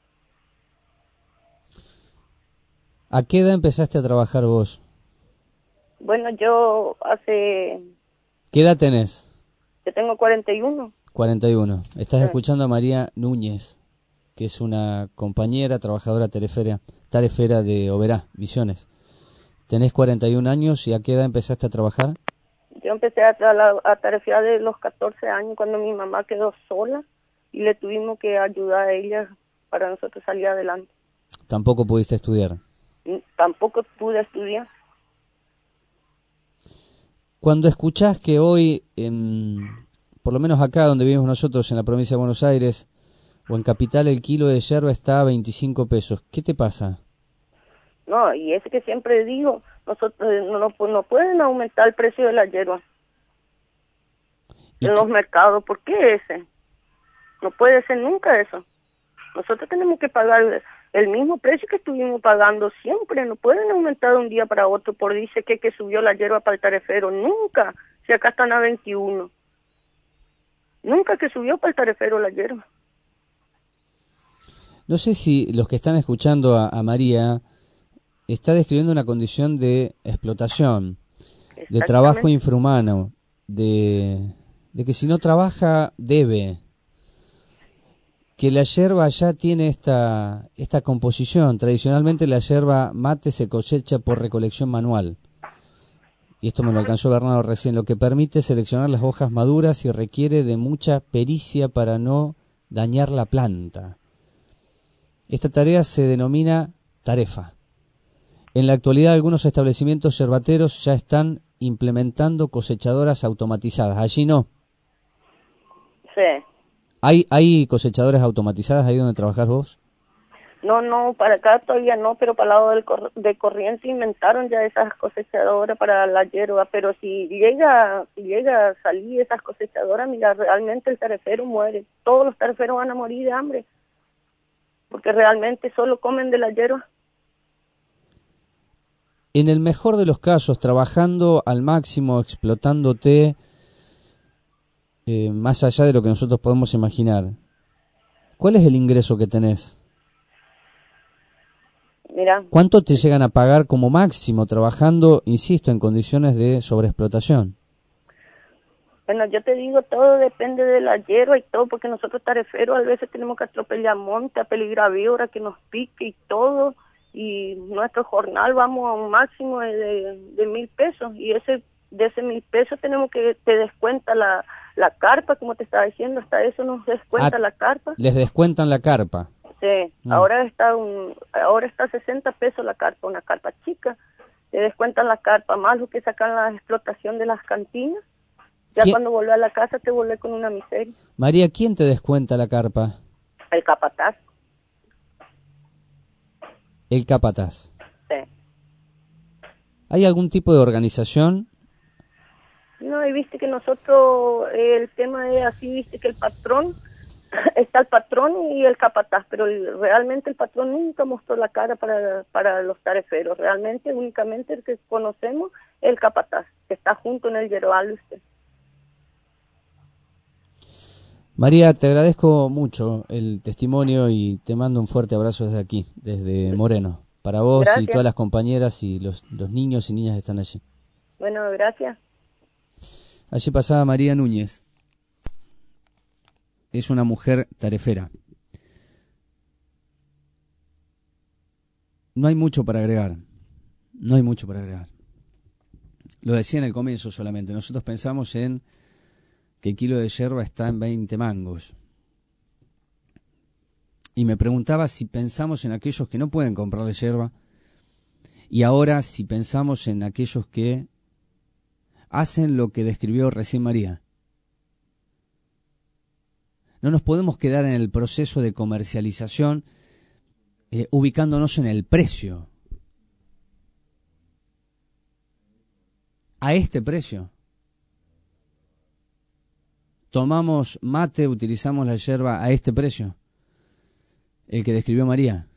¿A qué edad empezaste a trabajar vos? Bueno, yo hace... ¿Qué edad tenés? Yo tengo 41. 41. Estás Sí. escuchando a María Núñez, que es una compañera, trabajadora tarefera de Oberá, Misiones. Tenés 41 años y ¿a qué edad empezaste a trabajar? Yo empecé a tarefear de los 14 años cuando mi mamá quedó sola y le tuvimos que ayudar a ella para nosotros salir adelante. Tampoco pudiste estudiar. Tampoco pude estudiar. Cuando escuchás que hoy, por lo menos acá donde vivimos nosotros, en la provincia de Buenos Aires, o en Capital, el kilo de yerba está a 25 pesos, ¿qué te pasa? No, y es que siempre digo, nosotros no pueden aumentar el precio de la yerba en los mercados. ¿Por qué ese? No puede ser nunca eso. Nosotros tenemos que pagar el mismo precio que estuvimos pagando siempre. No pueden aumentar de un día para otro por dice que subió la yerba para el tarefero. Nunca, si acá están a 21. Nunca que subió para el tarefero la yerba. No sé si los que están escuchando a María está describiendo una condición de explotación, de trabajo infrahumano, de que si no trabaja debe, que la yerba ya tiene esta composición. Tradicionalmente la yerba mate se cosecha por recolección manual. Y esto me lo alcanzó Bernardo recién, lo que permite seleccionar las hojas maduras y requiere de mucha pericia para no dañar la planta. Esta tarea se denomina tarefa. En la actualidad algunos establecimientos yerbateros ya están implementando cosechadoras automatizadas. Allí no. Sí. ¿Hay cosechadoras automatizadas ahí donde trabajás vos? No, para acá todavía no, pero para el lado de Corrientes inventaron ya esas cosechadoras para la hierba, pero si llega a salir esas cosechadoras, mira, realmente el tarefero muere, todos los tareferos van a morir de hambre, porque realmente solo comen de la hierba. En el mejor de los casos, trabajando al máximo, explotándote, más allá de lo que nosotros podemos imaginar, ¿cuál es el ingreso que tenés? Mira, ¿Cuánto te llegan a pagar como máximo trabajando, insisto, en condiciones de sobreexplotación? bueno, yo te digo, todo depende de la hierba y todo, porque nosotros tareferos a veces tenemos que atropellar monte, a peligrar víbora que nos pique y todo, y nuestro jornal vamos a un máximo de 1.000 pesos, y de ese 1.000 pesos tenemos que, te descuenta la carpa, como te estaba diciendo, hasta eso nos descuenta la carpa. Les descuentan la carpa. Sí, ahora está 60 pesos la carpa, una carpa chica, te descuentan la carpa, más lo que sacan la explotación de las cantinas, ya cuando volvés a la casa te volvés con una miseria. María, ¿quién te descuenta la carpa? El capataz. El capataz. Sí. ¿Hay algún tipo de organización? No, y viste que nosotros, el tema es así, viste que el patrón, está el patrón y el capataz, pero realmente el patrón nunca mostró la cara para los tareferos, realmente únicamente el que conocemos es el capataz, que está junto en el yerbal, usted. María, te agradezco mucho el testimonio y te mando un fuerte abrazo desde aquí, desde Moreno, para vos. Gracias. Y todas las compañeras y los niños y niñas que están allí. Bueno, gracias. Allí pasaba María Núñez. Es una mujer tarefera. No hay mucho para agregar. No hay mucho para agregar. Lo decía en el comienzo solamente. Nosotros pensamos en que el kilo de yerba está en 20 mangos. Y me preguntaba si pensamos en aquellos que no pueden comprarle yerba. Y ahora si pensamos en aquellos que hacen lo que describió recién María. No nos podemos quedar en el proceso de comercialización ubicándonos en el precio. A este precio. Tomamos mate, utilizamos la yerba a este precio. El que describió María.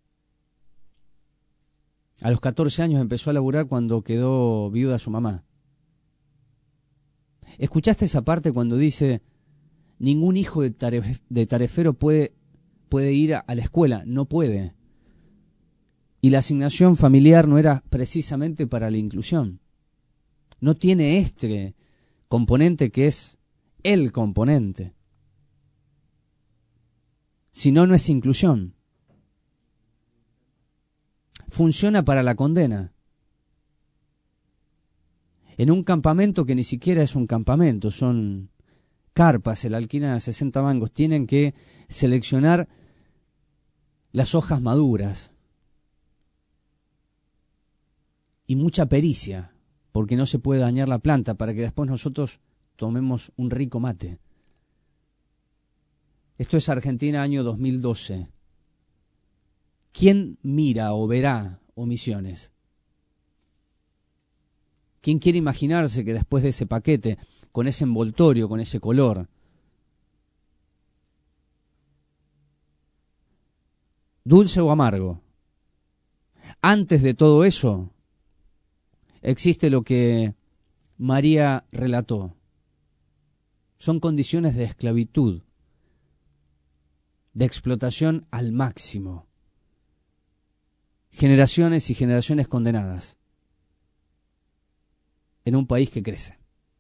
A los 14 años empezó a laburar cuando quedó viuda su mamá. ¿Escuchaste esa parte cuando dice: ningún hijo de tarefero puede ir a la escuela? No puede. Y la asignación familiar no era precisamente para la inclusión. No tiene este componente que es el componente. Si no, no es inclusión. Funciona para la condena. En un campamento que ni siquiera es un campamento, son carpas, se la alquilan a 60 mangos, tienen que seleccionar las hojas maduras. Y mucha pericia, porque no se puede dañar la planta, para que después nosotros tomemos un rico mate. Esto es Argentina, año 2012. ¿Quién mira o verá omisiones? ¿Quién quiere imaginarse que después de ese paquete, con ese envoltorio, con ese color, dulce o amargo, antes de todo eso, existe lo que María relató? Son condiciones de esclavitud, de explotación al máximo. Generaciones y generaciones condenadas en un país que crece.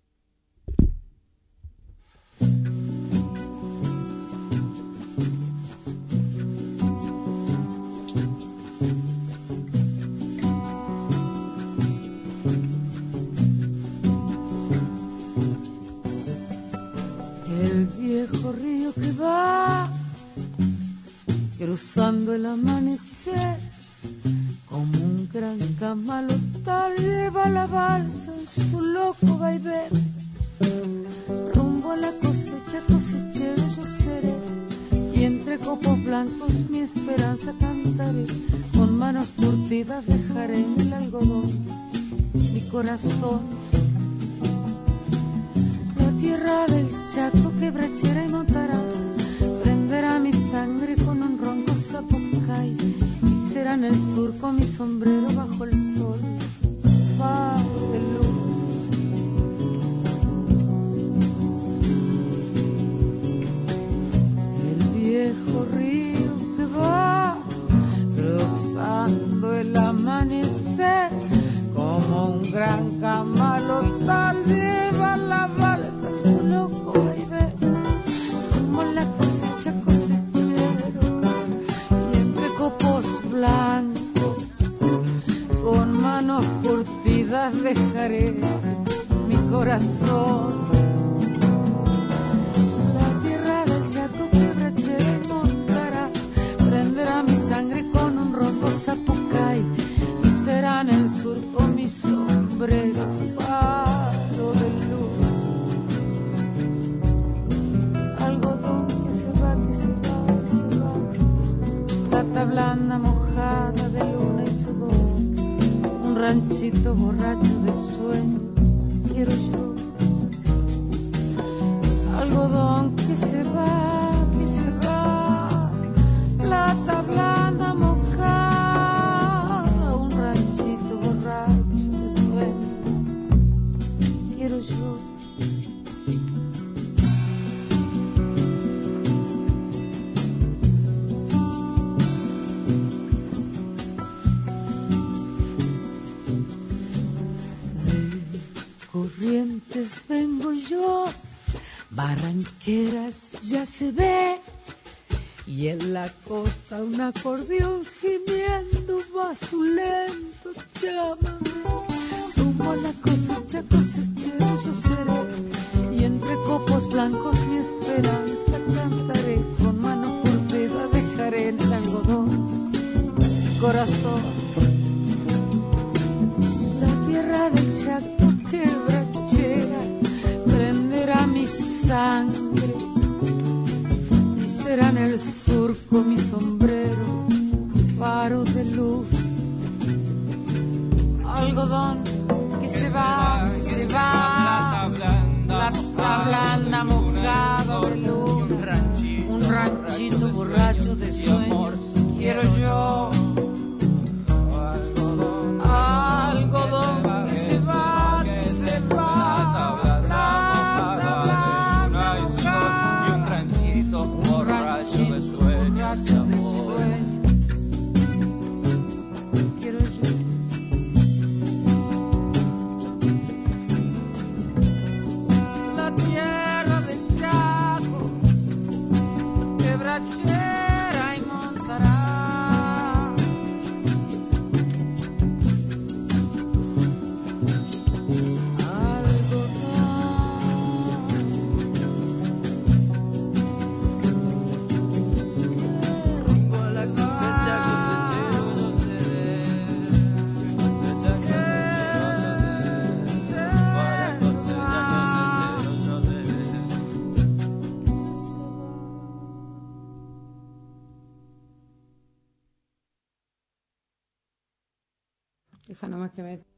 El viejo río que va cruzando el amanecer, como un gran camalotal lleva la balsa en su loco vaivén. Rumbo a la cosecha, cosechero yo seré, y y entre copos blancos mi esperanza cantaré, con manos curtidas dejaré en el algodón mi corazón. La tierra del Chaco, quebrachera y montarás, prenderá mi sangre con un ronco zapucay, y será en el surco mi sombrero bajo el sol, faro de luz. Viejo río que va cruzando el amanecer, como un gran camalotal lleva la balsa en su loco vaivén, como la cosecha cosechero, y entre copos blancos con manos curtidas dejaré mi corazón. Prenderá mi sangre con un ronco zapucay, y será en el surco mi sombrero, faro de luz. Algodón que se va, que se va, que se va, plata blanda mojada de luna y sudor, un ranchito borracho de sueños quiero yo. Algodón que se va, que se va, plata blanda mojada, un ranchito borracho de sueños quiero yo. De Corrientes vengo yo, Barranqueras ya se ve, y en la costa un acordeón gimiendo va su lento chámame. Rumbo a la cosecha, cosechero yo seré, y entre copos blancos mi esperanza cantaré, con mano curtida dejaré en el algodón corazón. La tierra del Chaco quebrachera prenderá mi sangre, y será en el surco mi sombrero, faro de luz. Algodón que se va, que se va, plata blanda mojado de luna, un ranchito borracho de sueños quiero yo. Algodón que se va, que se va, plata blanda mojada y un ranchito borracho de sueños quiero yo. La tierra del Chaco, quebrachera y montará, deja nomás que me...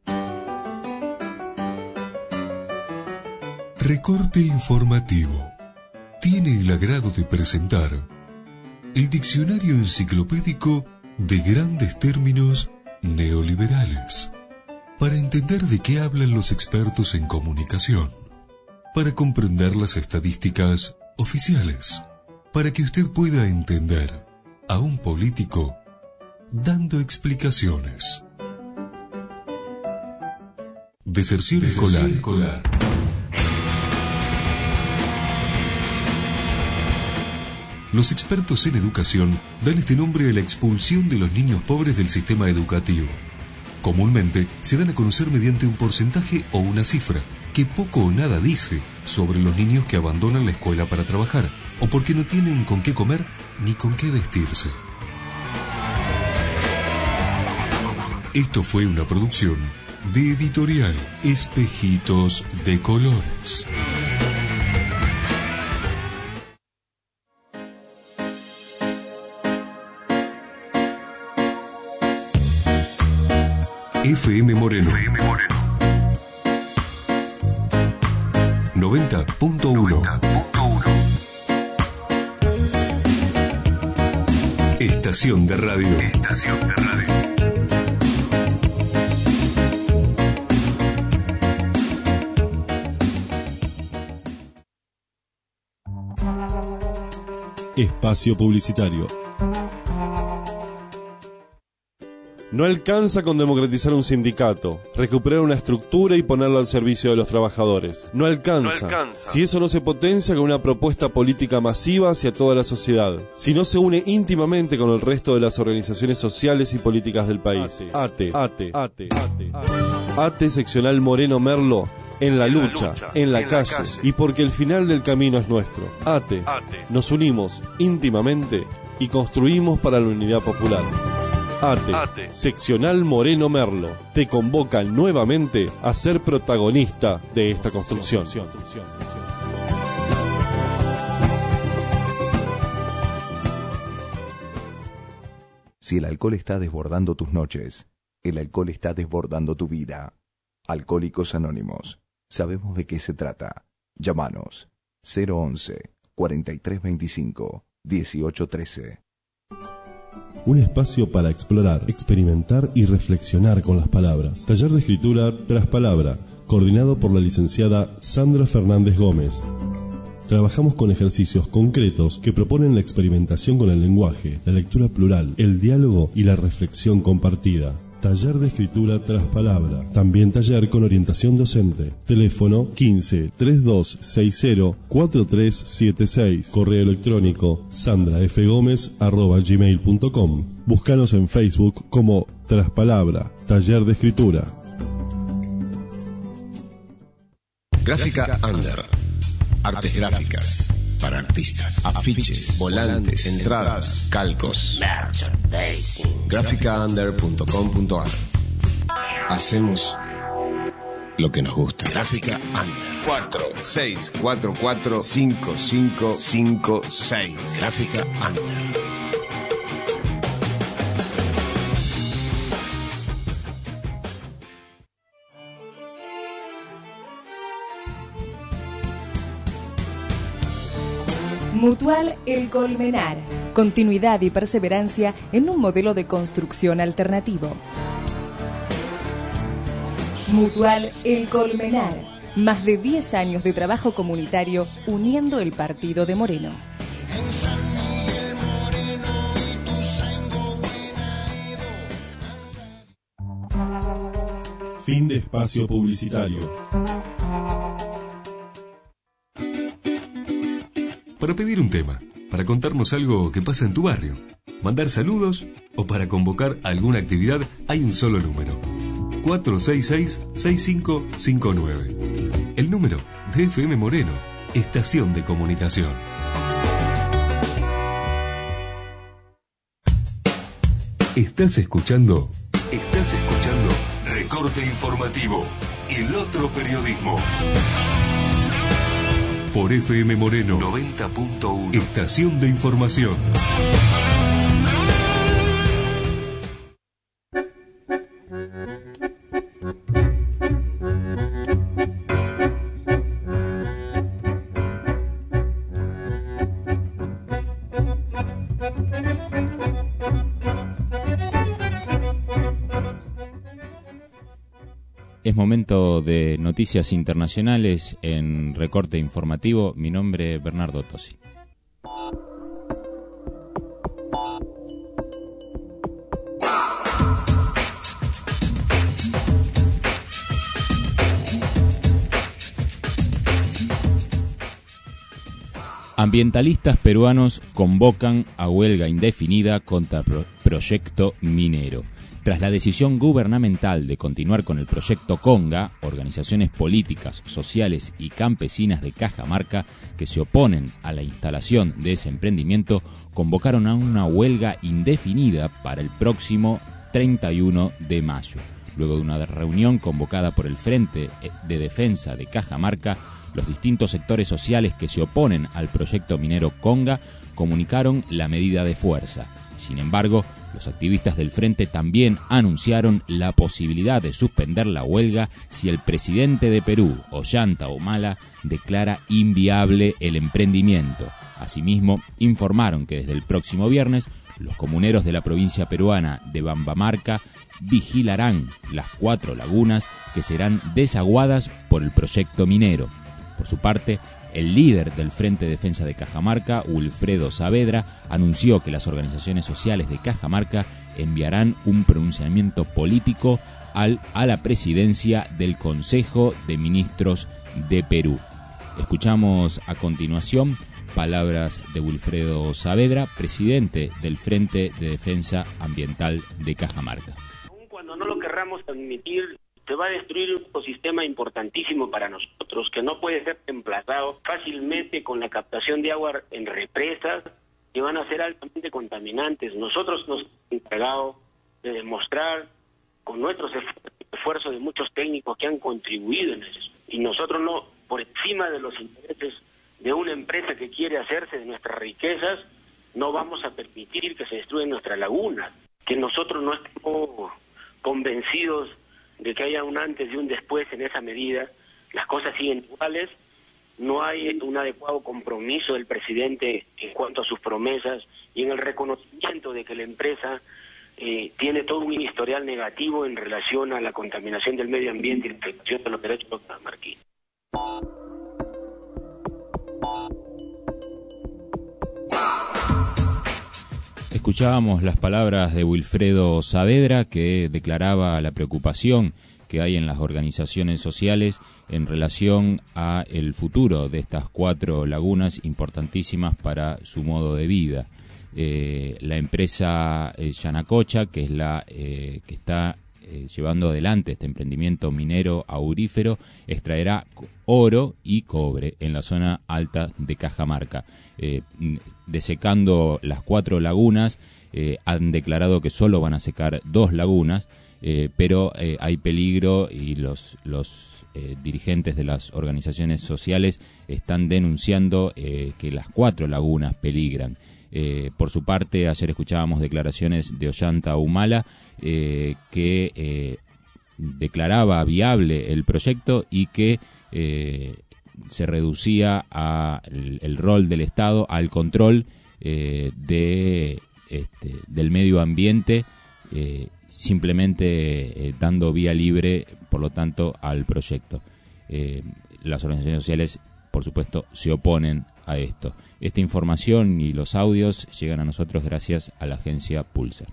Recorte informativo. Tiene el agrado de presentar el diccionario enciclopédico de grandes términos neoliberales, para entender de qué hablan los expertos en comunicación, para comprender las estadísticas oficiales, para que usted pueda entender a un político dando explicaciones. Deserción escolar. Los expertos en educación dan este nombre a la expulsión de los niños pobres del sistema educativo. Comúnmente se dan a conocer mediante un porcentaje o una cifra que poco o nada dice sobre los niños que abandonan la escuela para trabajar o porque no tienen con qué comer ni con qué vestirse. Esto fue una producción de Editorial Espejitos de Colores. FM Moreno. 90.1. Estación de radio. Espacio publicitario. No alcanza con democratizar un sindicato, recuperar una estructura y ponerlo al servicio de los trabajadores. No alcanza. Si eso no se potencia con una propuesta política masiva hacia toda la sociedad. Si no se une íntimamente con el resto de las organizaciones sociales y políticas del país. ATE Seccional Moreno Merlo. En la lucha, en la calle, y porque el final del camino es nuestro. ATE. Nos unimos íntimamente y construimos para la unidad popular. ATE. Seccional Moreno Merlo. Te convoca nuevamente a ser protagonista de esta construcción. Si el alcohol está desbordando tus noches, el alcohol está desbordando tu vida. Alcohólicos Anónimos. Sabemos de qué se trata. Llámanos 011 4325 1813. Un espacio para explorar, experimentar y reflexionar con las palabras. Taller de escritura tras palabra, coordinado por la licenciada Sandra Fernández Gómez. Trabajamos con ejercicios concretos que proponen la experimentación con el lenguaje, la lectura plural, el diálogo y la reflexión compartida. Taller de escritura tras palabra. También taller con orientación docente. Teléfono 15 3260 4376. Correo electrónico sandrafgomez@gmail.com. Búscanos en Facebook como Traspalabra, Taller de Escritura. Gráfica Under. Artes gráficas para artistas. Afiches, volantes, entradas, calcos. Graficaunder.com.ar. Hacemos lo que nos gusta. Gráfica Under. 46445556. Gráfica Under. Mutual El Colmenar. Continuidad y perseverancia en un modelo de construcción alternativo. Mutual El Colmenar. Más de 10 años de trabajo comunitario uniendo el partido de Moreno. Fin de espacio publicitario. Para pedir un tema, para contarnos algo que pasa en tu barrio, mandar saludos o para convocar alguna actividad, hay un solo número: 466-6559. El número de FM Moreno, Estación de Comunicación. Estás escuchando Recorte Informativo, el otro periodismo. Por FM Moreno 90.1. Estación de Información. Es momento de noticias internacionales en Recorte Informativo. Mi nombre es Bernardo Tosi. Ambientalistas peruanos convocan a huelga indefinida contra proyecto minero. Tras la decisión gubernamental de continuar con el proyecto Conga, organizaciones políticas, sociales y campesinas de Cajamarca que se oponen a la instalación de ese emprendimiento convocaron a una huelga indefinida para el próximo 31 de mayo. Luego de una reunión convocada por el Frente de Defensa de Cajamarca, los distintos sectores sociales que se oponen al proyecto minero Conga comunicaron la medida de fuerza. Sin embargo, Los activistas del frente también anunciaron la posibilidad de suspender la huelga si el presidente de Perú, Ollanta Humala, declara inviable el emprendimiento. Asimismo, informaron que desde el próximo viernes los comuneros de la provincia peruana de Bambamarca vigilarán las 4 lagunas que serán desaguadas por el proyecto minero. Por su parte, el líder del Frente de Defensa de Cajamarca, Wilfredo Saavedra, anunció que las organizaciones sociales de Cajamarca enviarán un pronunciamiento político a la presidencia del Consejo de Ministros de Perú. Escuchamos a continuación palabras de Wilfredo Saavedra, presidente del Frente de Defensa Ambiental de Cajamarca. Aun cuando no lo querramos admitir, se va a destruir un ecosistema importantísimo para nosotros, que no puede ser reemplazado fácilmente con la captación de agua en represas, que van a ser altamente contaminantes. Nosotros nos hemos encargado de demostrar con nuestros esfuerzos de muchos técnicos que han contribuido en eso. Y nosotros no, por encima de los intereses de una empresa que quiere hacerse de nuestras riquezas, no vamos a permitir que se destruyan nuestras lagunas. Que nosotros no estemos convencidos de que haya un antes y un después en esa medida. Las cosas siguen iguales, no hay un adecuado compromiso del presidente en cuanto a sus promesas y en el reconocimiento de que la empresa tiene todo un historial negativo en relación a la contaminación del medio ambiente y la protección de los derechos de los cajamarquinos. Escuchábamos las palabras de Wilfredo Saavedra, que declaraba la preocupación que hay en las organizaciones sociales en relación a el futuro de estas 4 lagunas importantísimas para su modo de vida. La empresa Yanacocha, que es la que está llevando adelante este emprendimiento minero aurífero, extraerá oro y cobre en la zona alta de Cajamarca. Desecando las 4 lagunas, han declarado que solo van a secar 2 lagunas, pero hay peligro y los dirigentes de las organizaciones sociales están denunciando que las 4 lagunas peligran. Por su parte, ayer escuchábamos declaraciones de Ollanta Humala, que declaraba viable el proyecto y que se reducía el rol del Estado al control del medio ambiente, simplemente dando vía libre, por lo tanto, al proyecto. Las organizaciones sociales, por supuesto, se oponen a esto. Esta información y los audios llegan a nosotros gracias a la agencia Pulsar.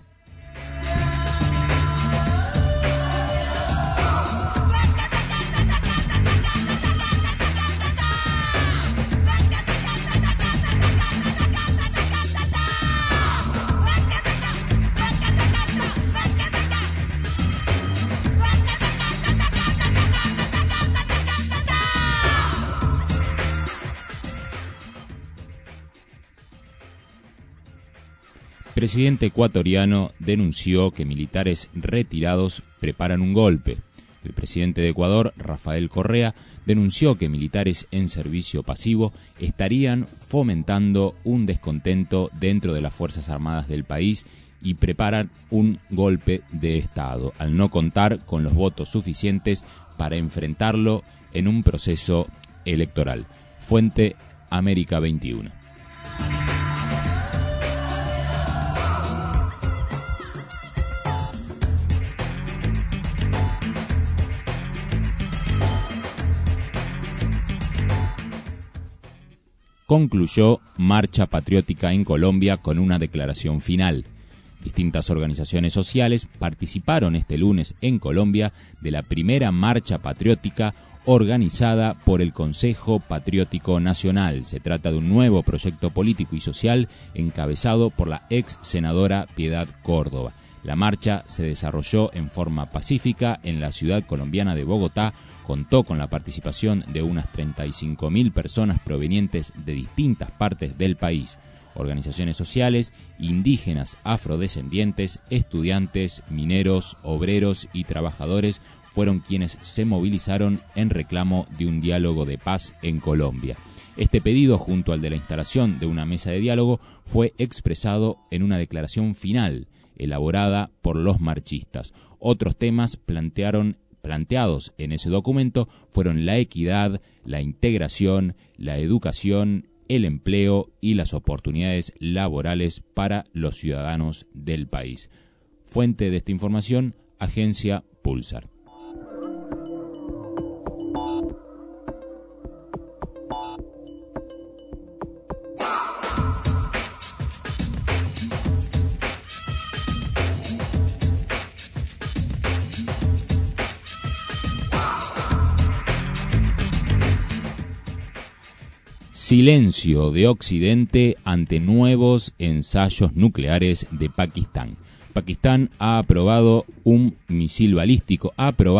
El presidente ecuatoriano denunció que militares retirados preparan un golpe. El presidente de Ecuador, Rafael Correa, denunció que militares en servicio pasivo estarían fomentando un descontento dentro de las Fuerzas Armadas del país y preparan un golpe de Estado, al no contar con los votos suficientes para enfrentarlo en un proceso electoral. Fuente América 21. Concluyó marcha patriótica en Colombia con una declaración final. Distintas organizaciones sociales participaron este lunes en Colombia de la primera marcha patriótica organizada por el Consejo Patriótico Nacional. Se trata de un nuevo proyecto político y social encabezado por la ex senadora Piedad Córdoba. La marcha se desarrolló en forma pacífica en la ciudad colombiana de Bogotá, contó con la participación de unas 35.000 personas provenientes de distintas partes del país, organizaciones sociales, indígenas, afrodescendientes, estudiantes, mineros, obreros y trabajadores fueron quienes se movilizaron en reclamo de un diálogo de paz en Colombia. Este pedido, junto al de la instalación de una mesa de diálogo, fue expresado en una declaración final elaborada por los marchistas. Otros temas planteados en ese documento fueron la equidad, la integración, la educación, el empleo y las oportunidades laborales para los ciudadanos del país. Fuente de esta información, Agencia Pulsar. Silencio de Occidente ante nuevos ensayos nucleares de Pakistán. Pakistán ha aprobado un misil balístico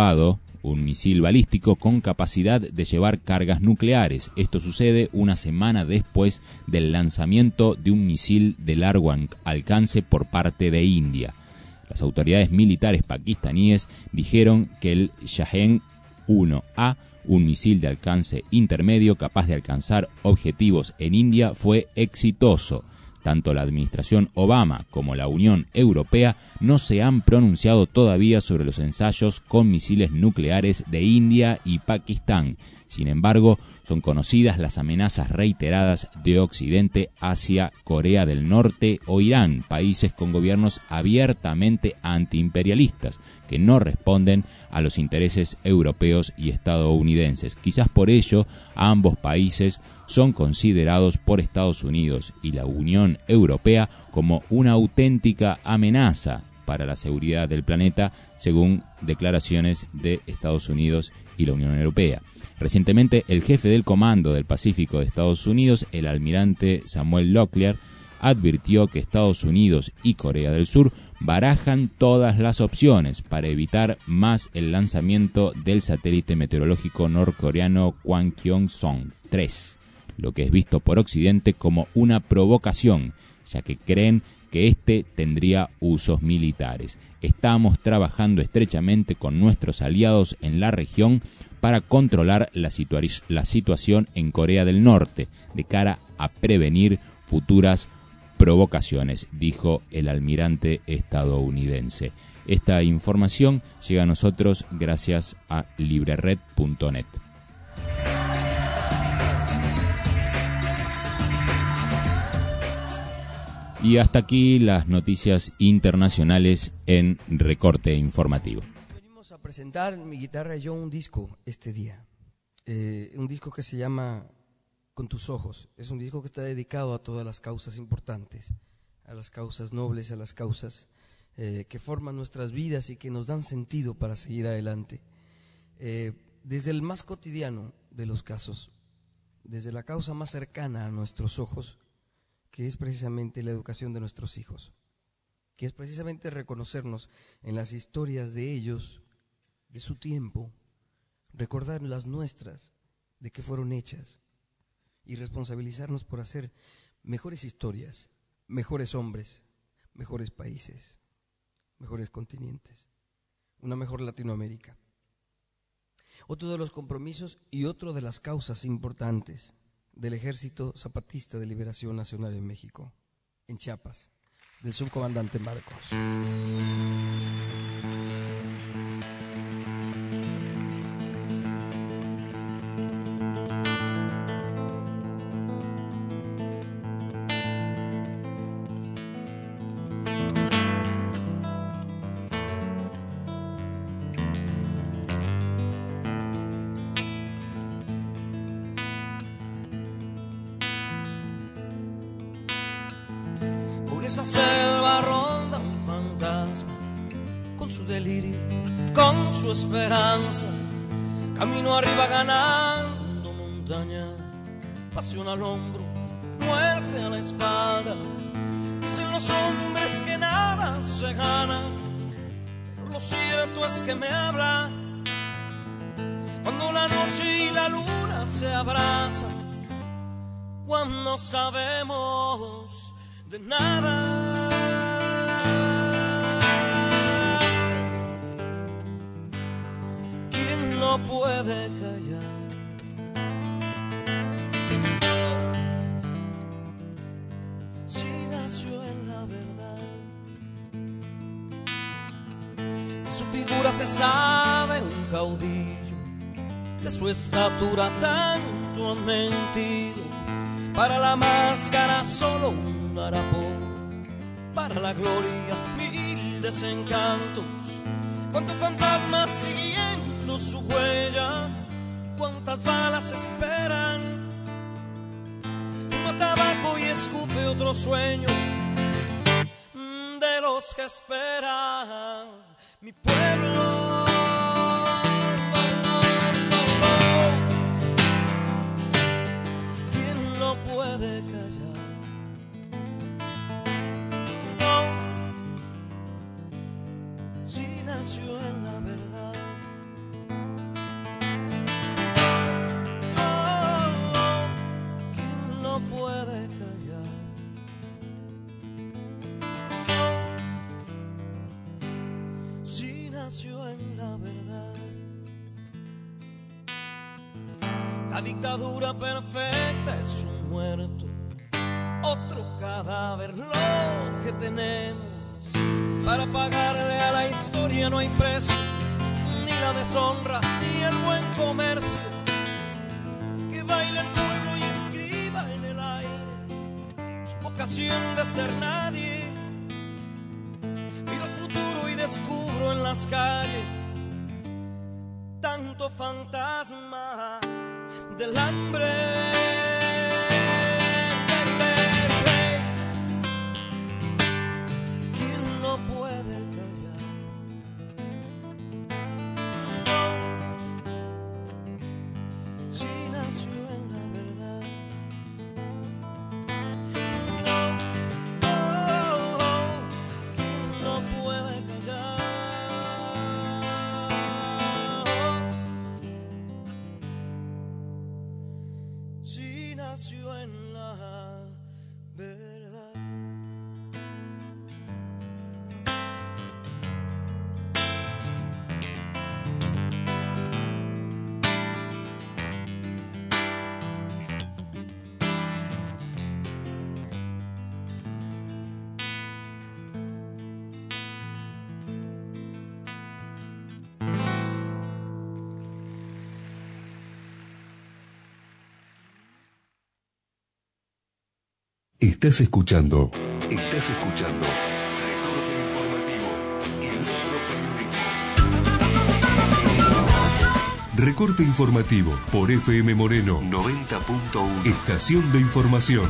con capacidad de llevar cargas nucleares. Esto sucede una semana después del lanzamiento de un misil de largo alcance por parte de India. Las autoridades militares pakistaníes dijeron que el Shahed-1A, un misil de alcance intermedio capaz de alcanzar objetivos en India, fue exitoso. Tanto la administración Obama como la Unión Europea no se han pronunciado todavía sobre los ensayos con misiles nucleares de India y Pakistán. Sin embargo, son conocidas las amenazas reiteradas de Occidente hacia Corea del Norte o Irán, países con gobiernos abiertamente antiimperialistas, que no responden a los intereses europeos y estadounidenses. Quizás por ello, ambos países son considerados por Estados Unidos y la Unión Europea como una auténtica amenaza para la seguridad del planeta, según declaraciones de Estados Unidos y la Unión Europea. Recientemente, el jefe del Comando del Pacífico de Estados Unidos, el almirante Samuel Locklear, advirtió que Estados Unidos y Corea del Sur barajan todas las opciones para evitar más el lanzamiento del satélite meteorológico norcoreano Hwangkyong-song 3, lo que es visto por Occidente como una provocación, ya que creen que este tendría usos militares. Estamos trabajando estrechamente con nuestros aliados en la región para controlar la situación en Corea del Norte, de cara a prevenir futuras provocaciones, dijo el almirante estadounidense. Esta información llega a nosotros gracias a librered.net. Y hasta aquí las noticias internacionales en Recorte Informativo. Venimos a presentar mi guitarra y yo un disco este día. Un disco que se llama Con tus ojos. Es un disco que está dedicado a todas las causas importantes, a las causas nobles, a las causas que forman nuestras vidas y que nos dan sentido para seguir adelante. Desde el más cotidiano de los casos, desde la causa más cercana a nuestros ojos, que es precisamente la educación de nuestros hijos, que es precisamente reconocernos en las historias de ellos, de su tiempo, recordar las nuestras, de qué fueron hechas, y responsabilizarnos por hacer mejores historias, mejores hombres, mejores países, mejores continentes, una mejor Latinoamérica. Otro de los compromisos y otro de las causas importantes del Ejército Zapatista de Liberación Nacional en México, en Chiapas, del subcomandante Marcos. Esa selva ronda un fantasma, con su delirio, con su esperanza, camino arriba ganando montaña, pasión al hombro, muerte a la espalda. Dicen los hombres que nada se gana, pero lo cierto es que me habla cuando la noche y la luna se abrazan, cuando sabemos de nada. ¿Quién no puede callar? Si nació en la verdad, figura se sabe un caudillo, de su estatura tanto han mentido. Para la máscara solo un harapo, para la gloria mil desencantos. Cuántos fantasmas siguiendo su huella, cuántas balas esperan. Fuma tabaco y escupe otro sueño de los que esperan mi pueblo. ¿Quién lo puede callar? No, si nació en la verdad. ¿Quién lo puede callar? Nació en la verdad. La dictadura perfecta es un muerto, otro cadáver lo que tenemos. Para pagarle a la historia no hay precio, ni la deshonra, ni el buen comercio. Que baile el pueblo y escriba en el aire su vocación de ser nadie. Descubro en las calles tanto fantasma del hambre. ¿Quién no puede callar? No, si nació en la verdad. ¿Quién no puede callar? Si nació en la verdad. Estás escuchando Recorte informativo y el Recorte informativo por FM Moreno 90.1. Estación de información.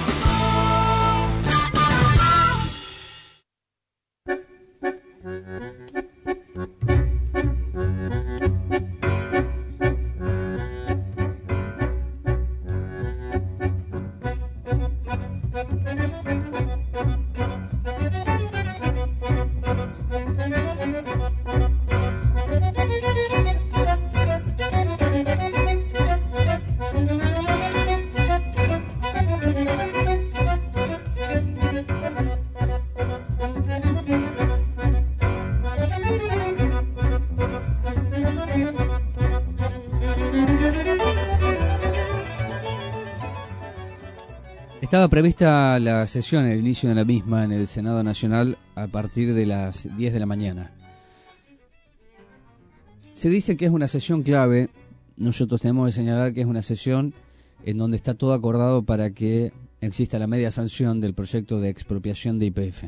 Estaba prevista la sesión, el inicio de la misma en el Senado Nacional a partir de las 10 de la mañana. Se dice que es una sesión clave. Nosotros tenemos que señalar que es una sesión en donde está todo acordado para que exista la media sanción del proyecto de expropiación de YPF.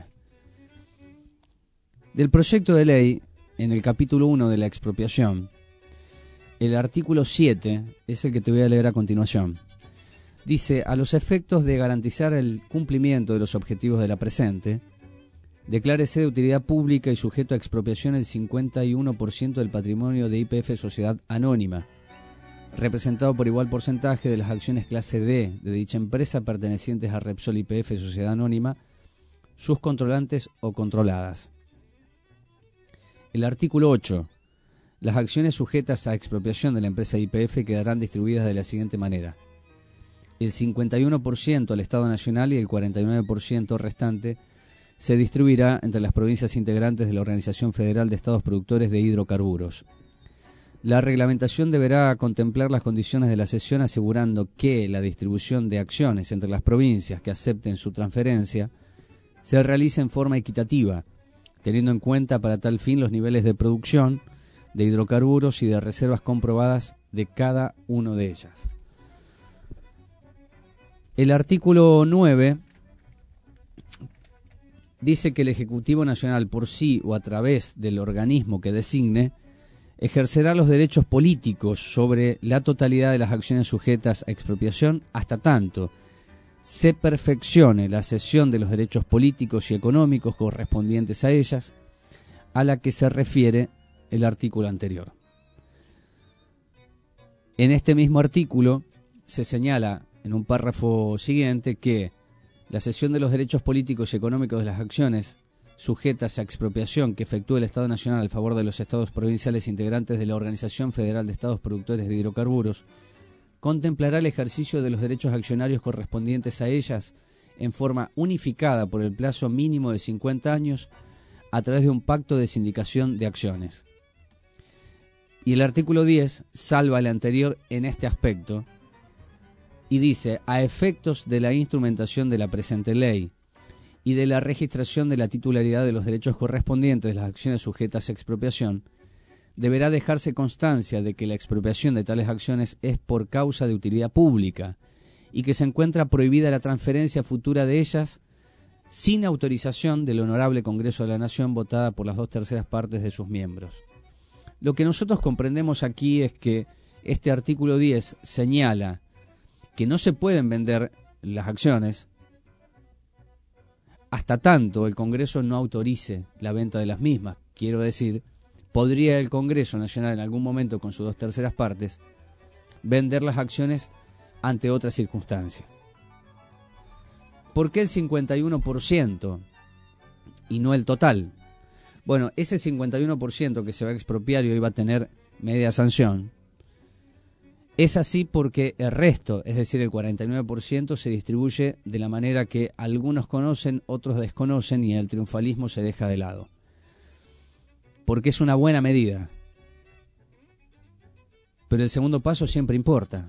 Del proyecto de ley, en el capítulo 1 de la expropiación, el artículo 7 es el que te voy a leer a continuación. Dice, a los efectos de garantizar el cumplimiento de los objetivos de la presente, declárese de utilidad pública y sujeto a expropiación el 51% del patrimonio de YPF Sociedad Anónima, representado por igual porcentaje de las acciones clase D de dicha empresa pertenecientes a Repsol YPF Sociedad Anónima, sus controlantes o controladas. El artículo 8. Las acciones sujetas a expropiación de la empresa YPF quedarán distribuidas de la siguiente manera. El 51% al Estado Nacional y el 49% restante se distribuirá entre las provincias integrantes de la Organización Federal de Estados Productores de Hidrocarburos. La reglamentación deberá contemplar las condiciones de la cesión asegurando que la distribución de acciones entre las provincias que acepten su transferencia se realice en forma equitativa, teniendo en cuenta para tal fin los niveles de producción de hidrocarburos y de reservas comprobadas de cada uno de ellas. El artículo 9 dice que el Ejecutivo Nacional, por sí o a través del organismo que designe, ejercerá los derechos políticos sobre la totalidad de las acciones sujetas a expropiación hasta tanto se perfeccione la cesión de los derechos políticos y económicos correspondientes a ellas, a la que se refiere el artículo anterior. En este mismo artículo se señala en un párrafo siguiente que la cesión de los derechos políticos y económicos de las acciones sujetas a expropiación que efectúe el Estado Nacional a favor de los estados provinciales integrantes de la Organización Federal de Estados Productores de Hidrocarburos contemplará el ejercicio de los derechos accionarios correspondientes a ellas en forma unificada por el plazo mínimo de 50 años a través de un pacto de sindicación de acciones. Y el artículo 10 salva el anterior en este aspecto y dice: a efectos de la instrumentación de la presente ley y de la registración de la titularidad de los derechos correspondientes de las acciones sujetas a expropiación, deberá dejarse constancia de que la expropiación de tales acciones es por causa de utilidad pública y que se encuentra prohibida la transferencia futura de ellas sin autorización del Honorable Congreso de la Nación votada por las 2/3 partes de sus miembros. Lo que nosotros comprendemos aquí es que este artículo 10 señala que no se pueden vender las acciones hasta tanto el Congreso no autorice la venta de las mismas. Quiero decir, podría el Congreso Nacional en algún momento con sus 2/3 partes vender las acciones ante otra circunstancia. ¿Por qué el 51% y no el total? Bueno, ese 51% que se va a expropiar y hoy va a tener media sanción, es así porque el resto, es decir, el 49%, se distribuye de la manera que algunos conocen, otros desconocen y el triunfalismo se deja de lado. Porque es una buena medida. Pero el segundo paso siempre importa.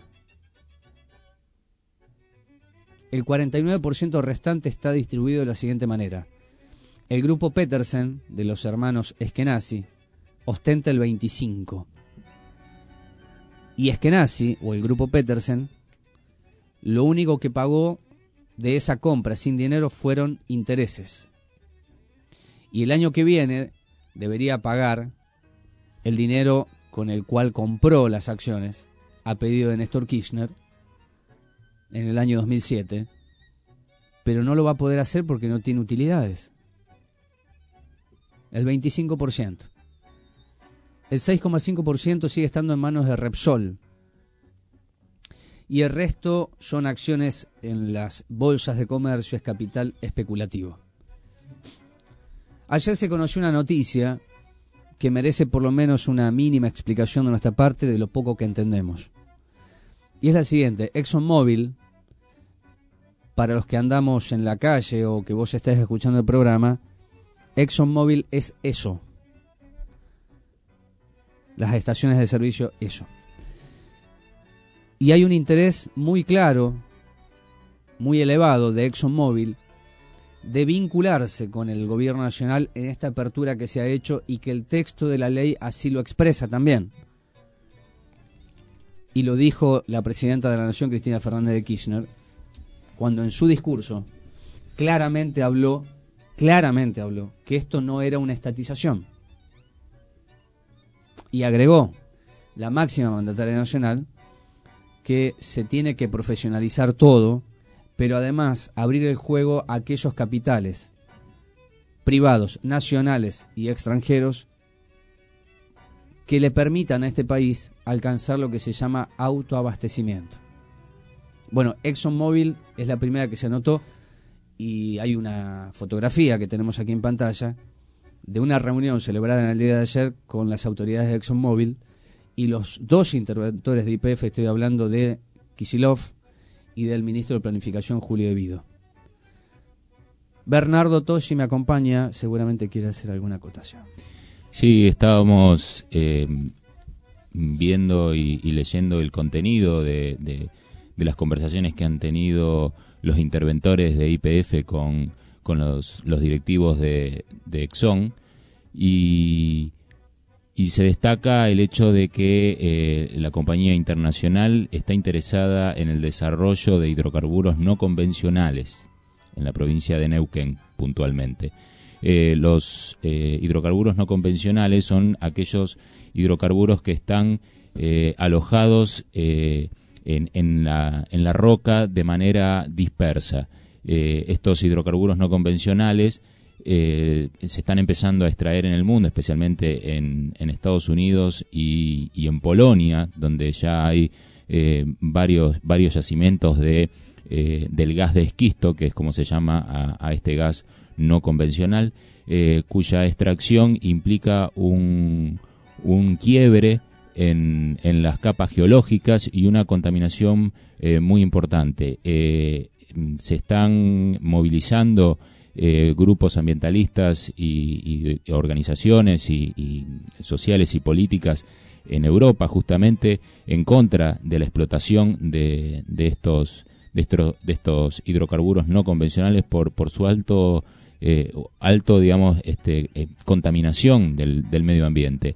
El 49% restante está distribuido de la siguiente manera. El grupo Petersen, de los hermanos Eskenazi, ostenta el 25%. Y Eskenazi, o el grupo Petersen, lo único que pagó de esa compra sin dinero fueron intereses. Y el año que viene debería pagar el dinero con el cual compró las acciones a pedido de Néstor Kirchner en el año 2007, pero no lo va a poder hacer porque no tiene utilidades. El 25%. El 6,5% sigue estando en manos de Repsol. Y el resto son acciones en las bolsas de comercio, es capital especulativo. Ayer se conoció una noticia que merece por lo menos una mínima explicación de nuestra parte de lo poco que entendemos. Y es la siguiente: ExxonMobil, para los que andamos en la calle o que vos estés escuchando el programa, ExxonMobil es eso. Las estaciones de servicio, eso. Y hay un interés muy claro, muy elevado de ExxonMobil de vincularse con el gobierno nacional en esta apertura que se ha hecho y que el texto de la ley así lo expresa también. Y lo dijo la presidenta de la Nación, Cristina Fernández de Kirchner, cuando en su discurso claramente habló que esto no era una estatización. Y agregó la máxima mandataria nacional que se tiene que profesionalizar todo, pero además abrir el juego a aquellos capitales privados, nacionales y extranjeros que le permitan a este país alcanzar lo que se llama autoabastecimiento. Bueno, ExxonMobil es la primera que se anotó y hay una fotografía que tenemos aquí en pantalla de una reunión celebrada en el día de ayer con las autoridades de ExxonMobil y los dos interventores de YPF, estoy hablando de Kicillof y del ministro de Planificación, Julio De Vido. Bernardo Toschi me acompaña, seguramente quiere hacer alguna acotación. Sí, estábamos viendo y leyendo el contenido de las conversaciones que han tenido los interventores de YPF con los directivos de Exxon, y se destaca el hecho de que la compañía internacional está interesada en el desarrollo de hidrocarburos no convencionales en la provincia de Neuquén puntualmente. Los hidrocarburos no convencionales son aquellos hidrocarburos que están alojados en la roca de manera dispersa. Estos hidrocarburos no convencionales se están empezando a extraer en el mundo, especialmente en Estados Unidos y en Polonia, donde ya hay varios yacimientos del gas de esquisto, que es como se llama a este gas no convencional, cuya extracción implica un quiebre en las capas geológicas y una contaminación muy importante. Se están movilizando grupos ambientalistas y organizaciones y sociales y políticas en Europa justamente en contra de la explotación de estos hidrocarburos no convencionales por su alto digamos contaminación del medio ambiente.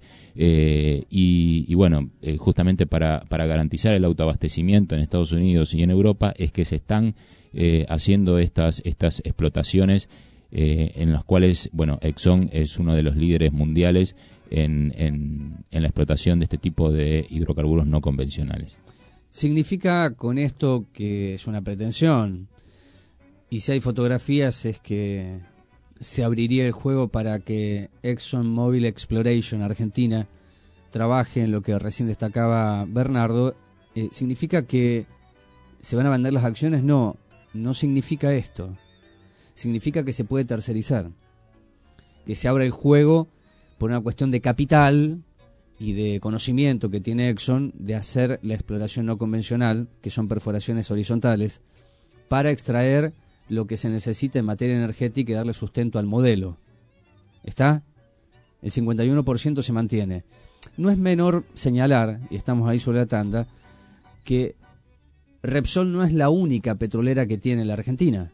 Y bueno, justamente para garantizar el autoabastecimiento en Estados Unidos y en Europa es que se están haciendo estas explotaciones en las cuales, bueno, Exxon es uno de los líderes mundiales en la explotación de este tipo de hidrocarburos no convencionales. ¿Significa con esto que es una pretensión? Y si hay fotografías es que se abriría el juego para que ExxonMobil Exploration Argentina trabaje en lo que recién destacaba Bernardo. ¿Significa que se van a vender las acciones? No significa esto. Significa que se puede tercerizar, que se abra el juego por una cuestión de capital y de conocimiento que tiene Exxon de hacer la exploración no convencional, que son perforaciones horizontales, para extraer lo que se necesita en materia energética y darle sustento al modelo. ¿Está? El 51% se mantiene. No es menor señalar, y estamos ahí sobre la tanda, que Repsol no es la única petrolera que tiene la Argentina.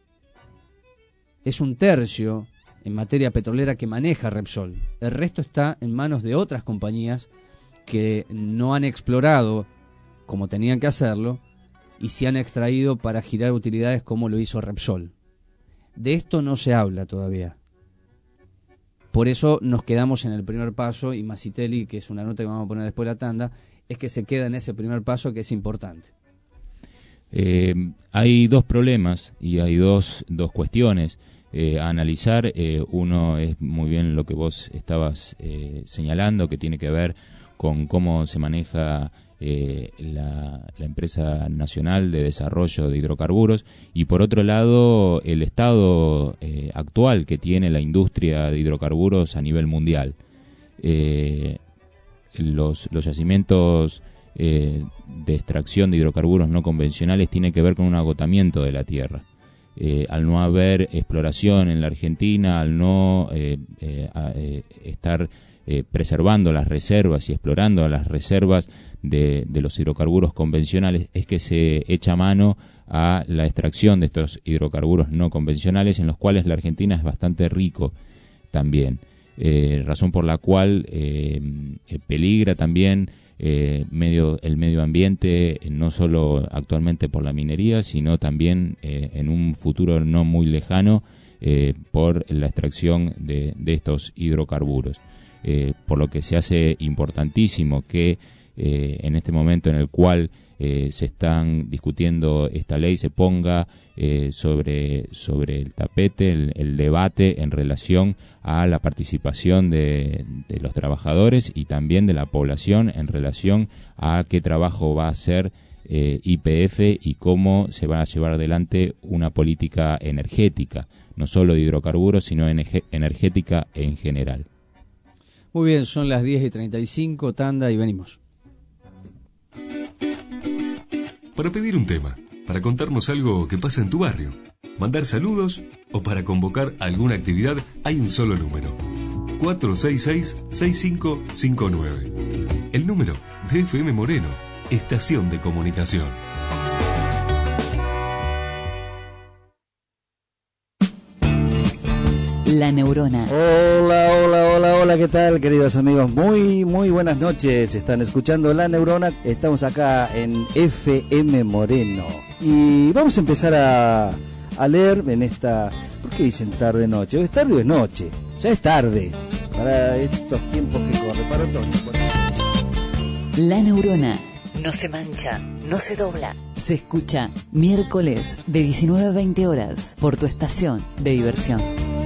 Es un tercio en materia petrolera que maneja Repsol. El resto está en manos de otras compañías que no han explorado como tenían que hacerlo y se han extraído para girar utilidades como lo hizo Repsol. De esto no se habla todavía. Por eso nos quedamos en el primer paso, y Masitelli, que es una nota que vamos a poner después de la tanda, es que se queda en ese primer paso que es importante. Hay dos problemas y hay dos cuestiones a analizar. Uno es muy bien lo que vos estabas señalando, que tiene que ver con cómo se maneja la empresa nacional de desarrollo de hidrocarburos, y por otro lado el estado actual que tiene la industria de hidrocarburos a nivel mundial. Los yacimientos de extracción de hidrocarburos no convencionales tienen que ver con un agotamiento de la tierra. Al no haber exploración en la Argentina, al no estar preservando las reservas y explorando las reservas de los hidrocarburos convencionales, es que se echa mano a la extracción de estos hidrocarburos no convencionales, en los cuales la Argentina es bastante rico también, razón por la cual peligra también el medio ambiente, no solo actualmente por la minería, sino también en un futuro no muy lejano por la extracción de estos hidrocarburos. Por lo que se hace importantísimo que en este momento en el cual se están discutiendo esta ley se ponga sobre el tapete el debate en relación a la participación de los trabajadores y también de la población en relación a qué trabajo va a hacer YPF y cómo se va a llevar adelante una política energética, no solo de hidrocarburos, sino energética en general. Muy bien, son las 10:35, tanda y venimos. Para pedir un tema, para contarnos algo que pasa en tu barrio, mandar saludos o para convocar alguna actividad, hay un solo número: 466-6559. El número de FM Moreno, Estación de Comunicación. La Neurona. Hola, hola, Hola, ¿qué tal, queridos amigos? Muy buenas noches. Están escuchando La Neurona. Estamos acá en FM Moreno. Y vamos a empezar a leer en esta... ¿Por qué dicen tarde-noche? ¿Es tarde o es noche? Ya es tarde. Para estos tiempos que corren. Para otoño. La Neurona. No se mancha, no se dobla. Se escucha miércoles de 19 a 20 horas por tu estación de diversión.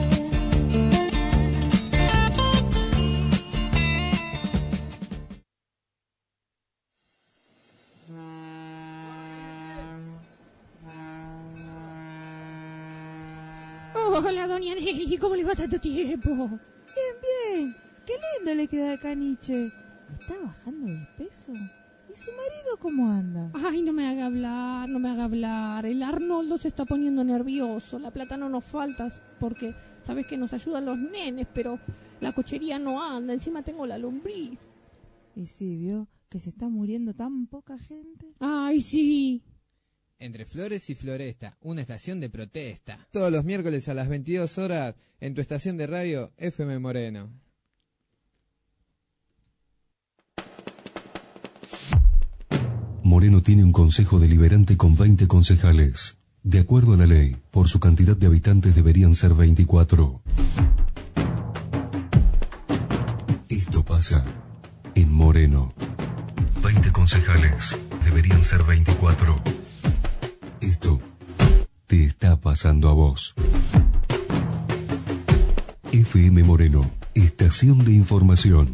Hola, doña Nelly, ¿cómo le va tanto tiempo? Bien. Qué lindo le queda al caniche. ¿Está bajando de peso? ¿Y su marido cómo anda? Ay, no me haga hablar. El Arnoldo se está poniendo nervioso. La plata no nos falta porque sabes que nos ayudan los nenes, pero la cochería no anda. Encima tengo la lombriz. Y sí, vio que se está muriendo tan poca gente. Ay, sí. Entre Flores y Floresta, una estación de protesta. Todos los miércoles a las 22 horas en tu estación de radio FM Moreno. Moreno tiene un consejo deliberante con 20 concejales. De acuerdo a la ley, por su cantidad de habitantes deberían ser 24. Esto pasa en Moreno. 20 concejales deberían ser 24. Esto te está pasando a vos. FM Moreno, estación de información.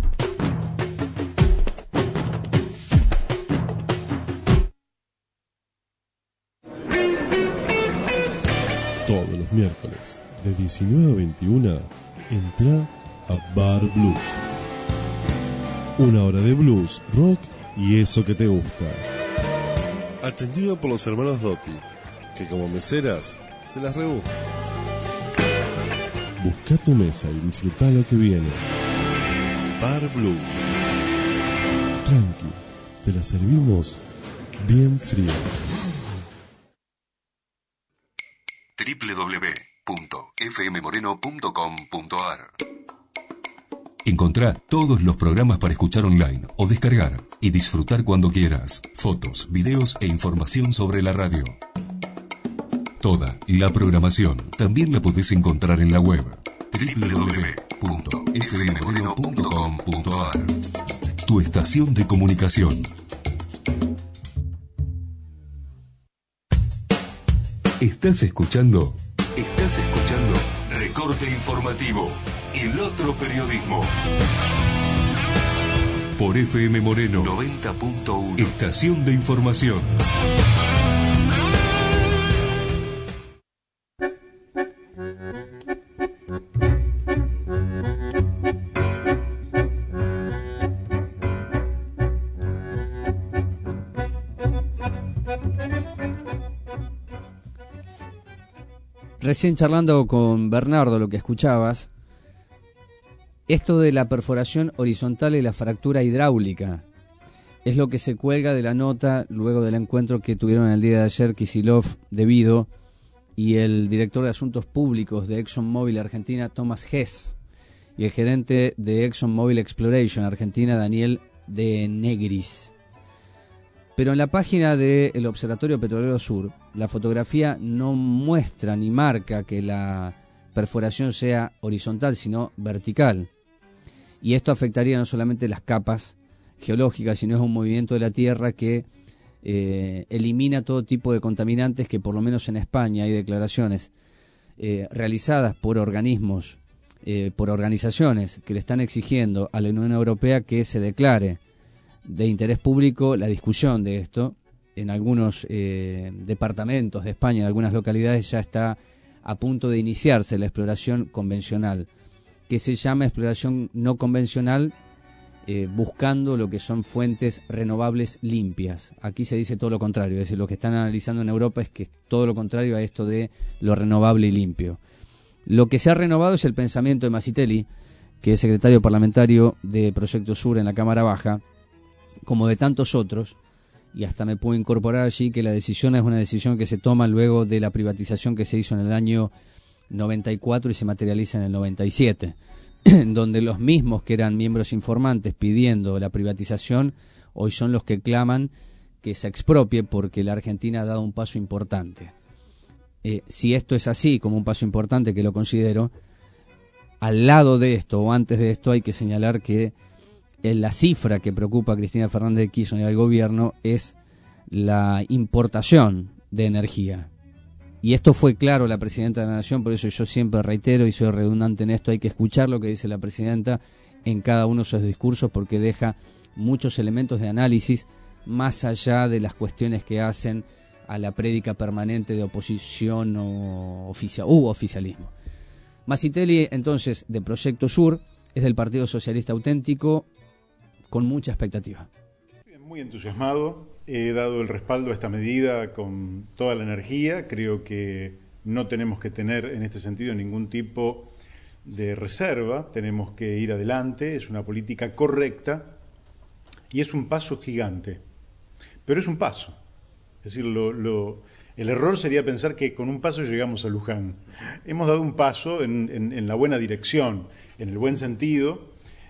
Todos los miércoles, de 19 a 21, entra a Bar Blues. Una hora de blues, rock y eso que te gusta. Atendido por los hermanos Dotti, que como meseras se las rebuscan. Busca tu mesa y disfruta lo que viene. Bar Blues. Tranqui, te la servimos bien fría. www.fmmoreno.com.ar. Encontrá todos los programas para escuchar online o descargar y disfrutar cuando quieras. Fotos, videos e información sobre la radio. Toda la programación también la podés encontrar en la web www.fmmoreno.com.ar. Tu estación de comunicación. ¿Estás escuchando? Recorte informativo. El otro periodismo. Por FM Moreno 90.1. Estación de información. Recién charlando con Bernardo, lo que escuchabas, esto de la perforación horizontal y la fractura hidráulica es lo que se cuelga de la nota luego del encuentro que tuvieron el día de ayer Kicillof, De Vido, y el director de Asuntos Públicos de ExxonMobil Argentina, Thomas Hess, y el gerente de ExxonMobil Exploration Argentina, Daniel de Negris. Pero en la página del Observatorio Petrolero Sur, la fotografía no muestra ni marca que la perforación sea horizontal, sino vertical. Y esto afectaría no solamente las capas geológicas, sino es un movimiento de la Tierra que elimina todo tipo de contaminantes, que por lo menos en España hay declaraciones realizadas por organismos, por organizaciones que le están exigiendo a la Unión Europea que se declare de interés público la discusión de esto. En algunos departamentos de España, en algunas localidades, ya está a punto de iniciarse la exploración convencional, que se llama exploración no convencional, buscando lo que son fuentes renovables limpias. Aquí se dice todo lo contrario, es decir, lo que están analizando en Europa es que es todo lo contrario a esto de lo renovable y limpio. Lo que se ha renovado es el pensamiento de Masitelli, que es secretario parlamentario de Proyecto Sur en la Cámara Baja, como de tantos otros, y hasta me puedo incorporar allí que la decisión es una decisión que se toma luego de la privatización que se hizo en el año 94 y se materializa en el 97. donde los mismos que eran miembros informantes pidiendo la privatización, hoy son los que claman que se expropie porque la Argentina ha dado un paso importante. Si esto es así, como un paso importante, que lo considero, al lado de esto o antes de esto hay que señalar que la cifra que preocupa a Cristina Fernández de Kirchner y al gobierno es la importación de energía. Y esto fue claro la presidenta de la Nación, por eso yo siempre reitero y soy redundante en esto, hay que escuchar lo que dice la presidenta en cada uno de sus discursos porque deja muchos elementos de análisis más allá de las cuestiones que hacen a la prédica permanente de oposición o oficialismo. Masitelli, entonces, de Proyecto Sur, es del Partido Socialista Auténtico, con mucha expectativa. Muy entusiasmado, he dado el respaldo a esta medida con toda la energía, creo que no tenemos que tener en este sentido ningún tipo de reserva, tenemos que ir adelante, es una política correcta y es un paso gigante, pero es un paso. Es decir, el error sería pensar que con un paso llegamos a Luján. Hemos dado un paso en la buena dirección, en el buen sentido.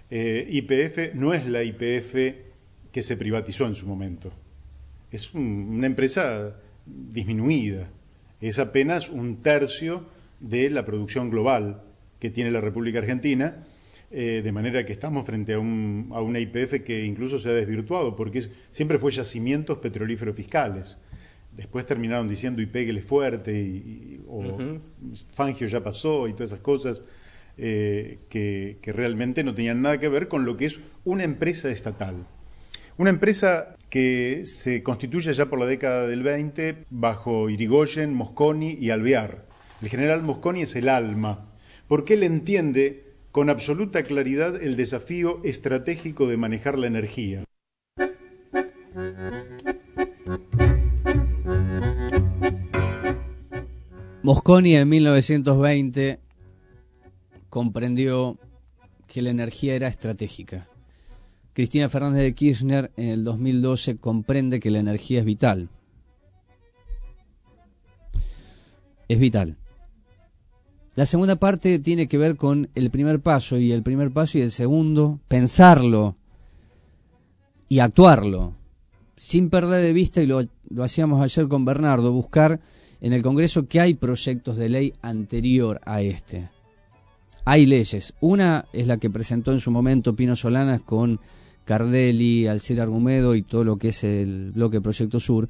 YPF no es la YPF que se privatizó en su momento. Es una empresa disminuida. Es apenas un tercio de la producción global que tiene la República Argentina, de manera que estamos frente a una YPF que incluso se ha desvirtuado, porque siempre fue yacimientos petrolíferos fiscales. Después terminaron diciendo Ipegel es fuerte, Fangio ya pasó y todas esas cosas que realmente no tenían nada que ver con lo que es una empresa estatal. Una empresa que se constituye ya por la década del 20 bajo Irigoyen, Mosconi y Alvear. El general Mosconi es el alma, porque él entiende con absoluta claridad el desafío estratégico de manejar la energía. Mosconi en 1920 comprendió que la energía era estratégica. Cristina Fernández de Kirchner en el 2012 comprende que la energía es vital. Es vital. La segunda parte tiene que ver con el primer paso y el segundo, pensarlo y actuarlo, sin perder de vista, y lo hacíamos ayer con Bernardo, buscar en el Congreso que hay proyectos de ley anterior a este. Hay leyes. Una es la que presentó en su momento Pino Solanas con Cardelli, Alcira Argumedo y todo lo que es el bloque Proyecto Sur,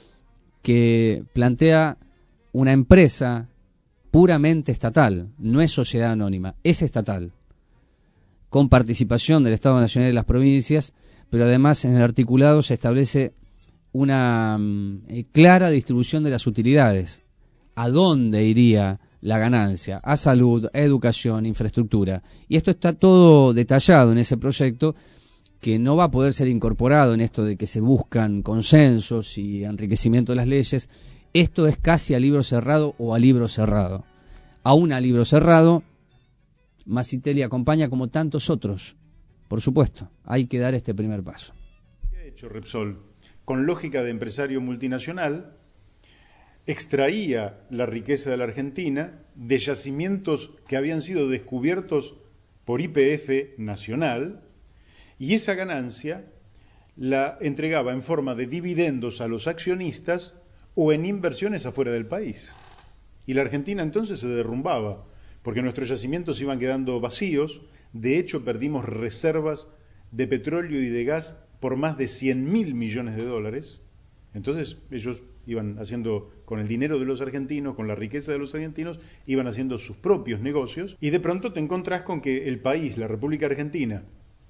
que plantea una empresa puramente estatal, no es sociedad anónima, es estatal, con participación del Estado Nacional y de las provincias, pero además en el articulado se establece una clara distribución de las utilidades. ¿A dónde iría la ganancia? A salud, a educación, infraestructura. Y esto está todo detallado en ese proyecto, que no va a poder ser incorporado en esto de que se buscan consensos y enriquecimiento de las leyes. Esto es casi a libro cerrado o a libro cerrado. Aún a libro cerrado, Masitelli acompaña como tantos otros. Por supuesto, hay que dar este primer paso. ¿Qué ha hecho Repsol? Con lógica de empresario multinacional, extraía la riqueza de la Argentina de yacimientos que habían sido descubiertos por YPF nacional, y esa ganancia la entregaba en forma de dividendos a los accionistas o en inversiones afuera del país. Y la Argentina entonces se derrumbaba, porque nuestros yacimientos iban quedando vacíos. De hecho, perdimos reservas de petróleo y de gas por más de 100.000 millones de dólares. Entonces ellos iban haciendo, con el dinero de los argentinos, con la riqueza de los argentinos, iban haciendo sus propios negocios, y de pronto te encontrás con que el país, la República Argentina,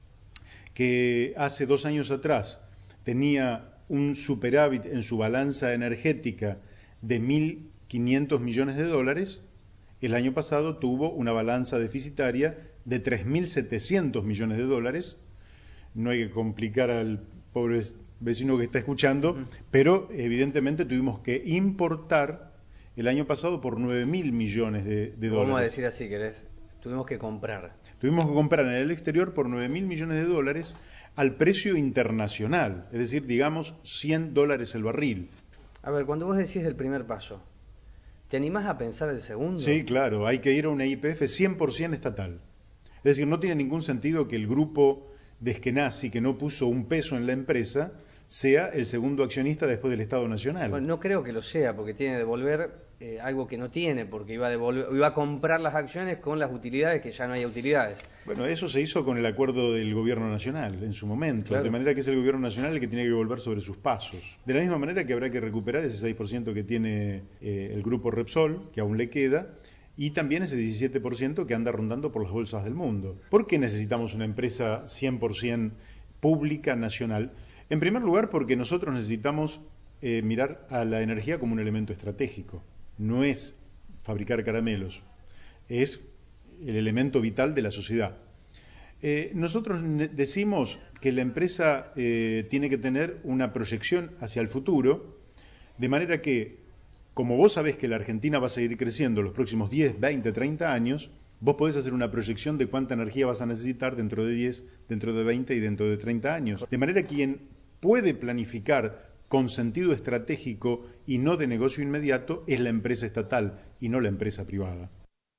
que hace 2 años atrás tenía un superávit en su balanza energética de 1.500 millones de dólares, el año pasado tuvo una balanza deficitaria de 3.700 millones de dólares. No hay que complicar al pobre vecino que está escuchando, pero evidentemente tuvimos que importar el año pasado por 9.000 millones de dólares. Vamos a decir así, querés. Tuvimos que comprar. Tuvimos que comprar en el exterior por 9.000 millones de dólares al precio internacional, es decir, digamos $100 el barril. A ver, cuando vos decís el primer paso, ¿te animás a pensar el segundo? Sí, claro, hay que ir a una YPF 100% estatal. Es Es decir, no tiene ningún sentido que el grupo de Eskenazi, que no puso un peso en la empresa, sea el segundo accionista después del Estado Nacional. Bueno, no creo que lo sea, porque tiene que devolver algo que no tiene, porque iba a comprar las acciones con las utilidades, que ya no hay utilidades. Bueno, eso se hizo con el acuerdo del Gobierno Nacional en su momento, Claro. de manera que es el Gobierno Nacional el que tiene que volver sobre sus pasos. De la misma manera que habrá que recuperar ese 6% que tiene el grupo Repsol, que aún le queda, y también ese 17% que anda rondando por las bolsas del mundo. ¿Por qué necesitamos una empresa 100% pública, nacional? En primer lugar, porque nosotros necesitamos mirar a la energía como un elemento estratégico. No es fabricar caramelos, es el elemento vital de la sociedad. Nosotros decimos que la empresa tiene que tener una proyección hacia el futuro, de manera que, como vos sabés que la Argentina va a seguir creciendo los próximos 10, 20, 30 años, vos podés hacer una proyección de cuánta energía vas a necesitar dentro de 10, dentro de 20 y dentro de 30 años. De manera que quien puede planificar con sentido estratégico y no de negocio inmediato es la empresa estatal y no la empresa privada.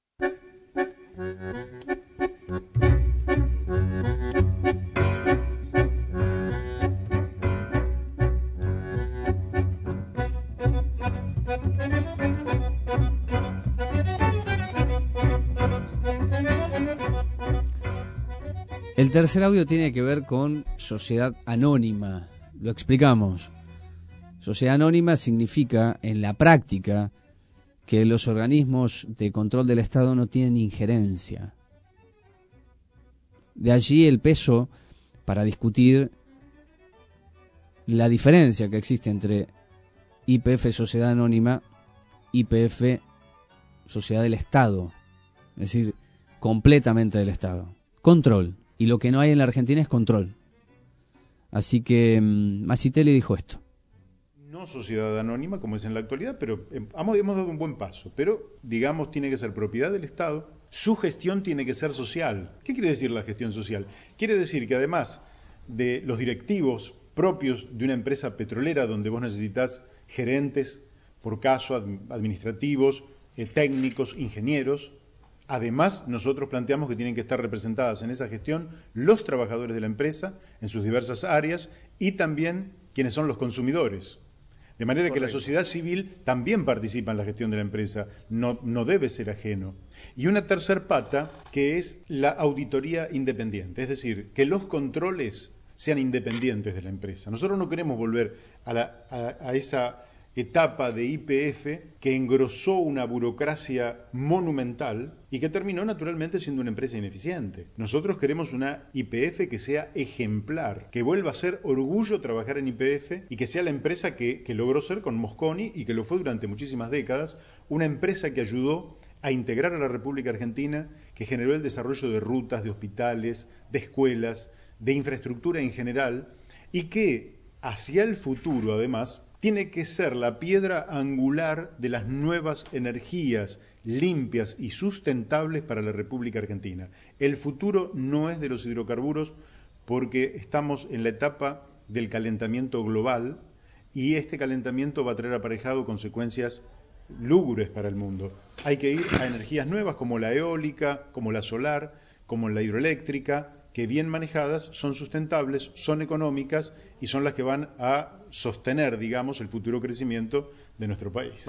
El tercer audio tiene que ver con sociedad anónima. Lo explicamos. Sociedad anónima significa, en la práctica, que los organismos de control del Estado no tienen injerencia. De allí el peso para discutir la diferencia que existe entre YPF Sociedad Anónima, YPF Sociedad del Estado. Es decir, completamente del Estado. Control. Y lo que no hay en la Argentina es control. Así que Masitelli dijo esto. No sociedad anónima como es en la actualidad, pero hemos dado un buen paso. Pero, digamos, tiene que ser propiedad del Estado. Su gestión tiene que ser social. ¿Qué quiere decir la gestión social? Quiere decir que además de los directivos propios de una empresa petrolera donde vos necesitas gerentes, por caso, administrativos, técnicos, ingenieros, además, nosotros planteamos que tienen que estar representadas en esa gestión los trabajadores de la empresa en sus diversas áreas y también quienes son los consumidores. De manera que la sociedad civil también participa en la gestión de la empresa, no debe ser ajeno. Y una tercer pata que es la auditoría independiente, es decir, que los controles sean independientes de la empresa. Nosotros no queremos volver a esa etapa de YPF que engrosó una burocracia monumental y que terminó naturalmente siendo una empresa ineficiente. Nosotros queremos una YPF que sea ejemplar, que vuelva a ser orgullo trabajar en YPF y que sea la empresa que logró ser con Mosconi y que lo fue durante muchísimas décadas, una empresa que ayudó a integrar a la República Argentina, que generó el desarrollo de rutas, de hospitales, de escuelas, de infraestructura en general y que hacia el futuro además tiene que ser la piedra angular de las nuevas energías limpias y sustentables para la República Argentina. El futuro no es de los hidrocarburos porque estamos en la etapa del calentamiento global y este calentamiento va a traer aparejado consecuencias lúgubres para el mundo. Hay que ir a energías nuevas como la eólica, como la solar, como la hidroeléctrica, que bien manejadas son sustentables, son económicas y son las que van a sostener, digamos, el futuro crecimiento de nuestro país.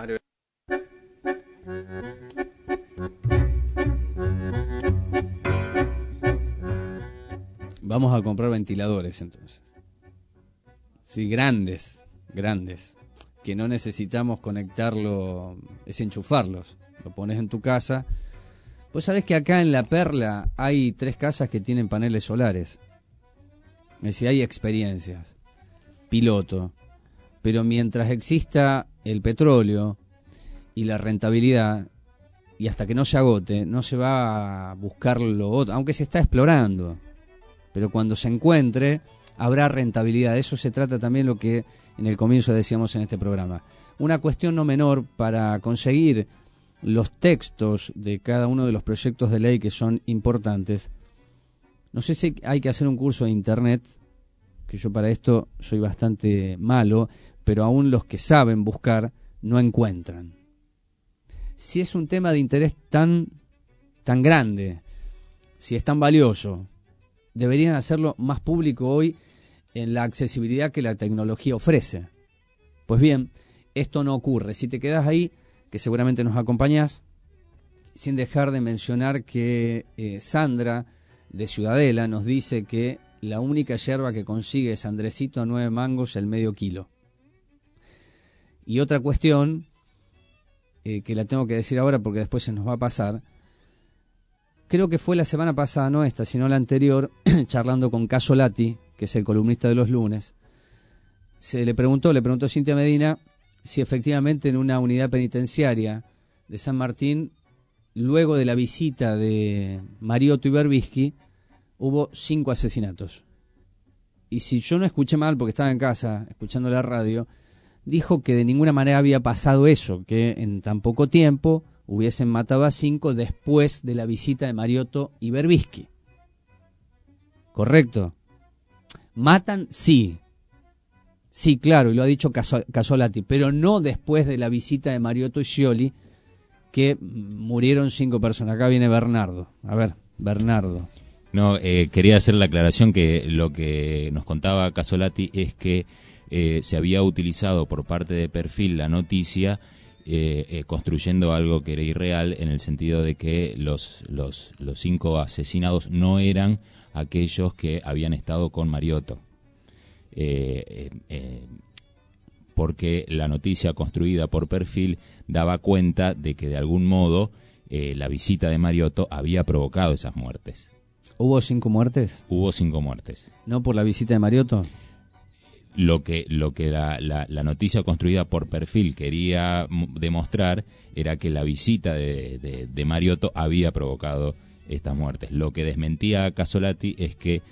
Vamos a comprar ventiladores entonces. Sí, grandes, que no necesitamos conectarlo, es enchufarlos. Lo pones en tu casa. Vos sabés que acá en La Perla hay 3 casas que tienen paneles solares. Es decir, hay experiencias, piloto. Pero mientras exista el petróleo y la rentabilidad, y hasta que no se agote, no se va a buscar lo otro, aunque se está explorando. Pero cuando se encuentre, habrá rentabilidad. De eso se trata también lo que en el comienzo decíamos en este programa. Una cuestión no menor para conseguir los textos de cada uno de los proyectos de ley que son importantes. No sé si hay que hacer un curso de internet, que yo para esto soy bastante malo, pero aún los que saben buscar no encuentran. Si es un tema de interés tan grande si es tan valioso, deberían hacerlo más público hoy en la accesibilidad que la tecnología ofrece. Pues bien, esto no ocurre. Si te quedas ahí, que seguramente nos acompañás, sin dejar de mencionar que Sandra de Ciudadela nos dice que la única yerba que consigue es Andresito a 9 mangos el medio kilo. Y otra cuestión, que la tengo que decir ahora porque después se nos va a pasar, creo que fue la semana pasada, no esta, sino la anterior, charlando con Casolati, que es el columnista de los lunes, le preguntó Cintia Medina si efectivamente en una unidad penitenciaria de San Martín, luego de la visita de Mariotto y Berbisky, hubo 5 asesinatos. Y si yo no escuché mal, porque estaba en casa escuchando la radio, dijo que de ninguna manera había pasado eso, que en tan poco tiempo hubiesen matado a 5 después de la visita de Mariotto y Berbisky. ¿Correcto? Matan, sí. Sí, claro, y lo ha dicho Casolati, pero no después de la visita de Mariotto y Scioli, que murieron 5 personas. Acá viene Bernardo. A ver, Bernardo. No, quería hacer la aclaración que lo que nos contaba Casolati es que se había utilizado por parte de Perfil la noticia construyendo algo que era irreal, en el sentido de que los 5 asesinados no eran aquellos que habían estado con Mariotto. Porque la noticia construida por Perfil daba cuenta de que de algún modo la visita de Mariotto había provocado esas muertes. ¿Hubo 5 muertes? Hubo 5 muertes. ¿No por la visita de Mariotto? Lo que la noticia construida por Perfil quería demostrar era que la visita de Mariotto había provocado estas muertes. Lo que desmentía Casolati es que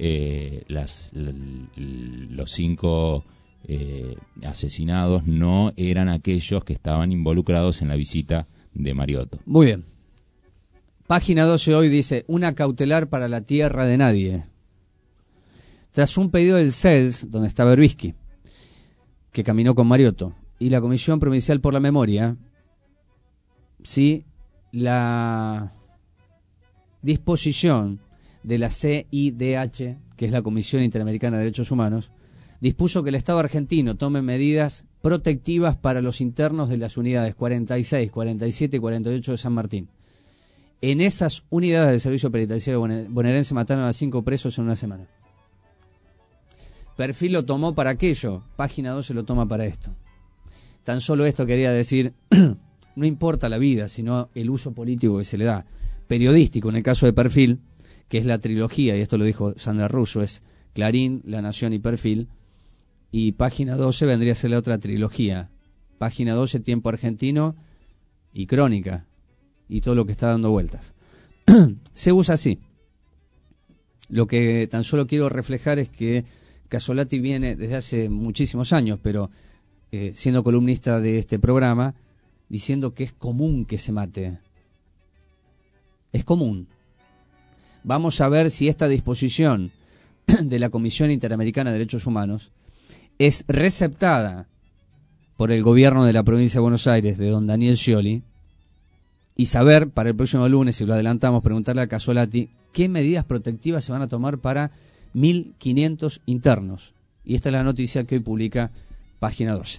los 5 asesinados no eran aquellos que estaban involucrados en la visita de Mariotto. Muy bien. Página 12 hoy dice: una cautelar para la tierra de nadie. Tras un pedido del CELS, donde está Berbisky, que caminó con Mariotto, y la Comisión Provincial por la Memoria, sí, la disposición de la CIDH, que es la Comisión Interamericana de Derechos Humanos, dispuso que el Estado argentino tome medidas protectivas para los internos de las unidades 46, 47 y 48 de San Martín. En esas unidades del Servicio Penitenciario bonaerense mataron a 5 presos en una semana. Perfil lo tomó para aquello, Página 12 lo toma para esto. Tan solo esto quería decir, no importa la vida, sino el uso político que se le da. Periodístico, en el caso de Perfil, que es la trilogía, y esto lo dijo Sandra Russo, es Clarín, La Nación y Perfil, y Página 12 vendría a ser la otra trilogía. Página 12, Tiempo Argentino y Crónica, y todo lo que está dando vueltas. Se usa así. Lo que tan solo quiero reflejar es que Casolati viene desde hace muchísimos años, pero siendo columnista de este programa, diciendo que es común que se mate. Es común. Vamos a ver si esta disposición de la Comisión Interamericana de Derechos Humanos es receptada por el gobierno de la provincia de Buenos Aires, de don Daniel Scioli, y saber para el próximo lunes, si lo adelantamos, preguntarle a Casolati qué medidas protectivas se van a tomar para 1.500 internos. Y esta es la noticia que hoy publica Página 12.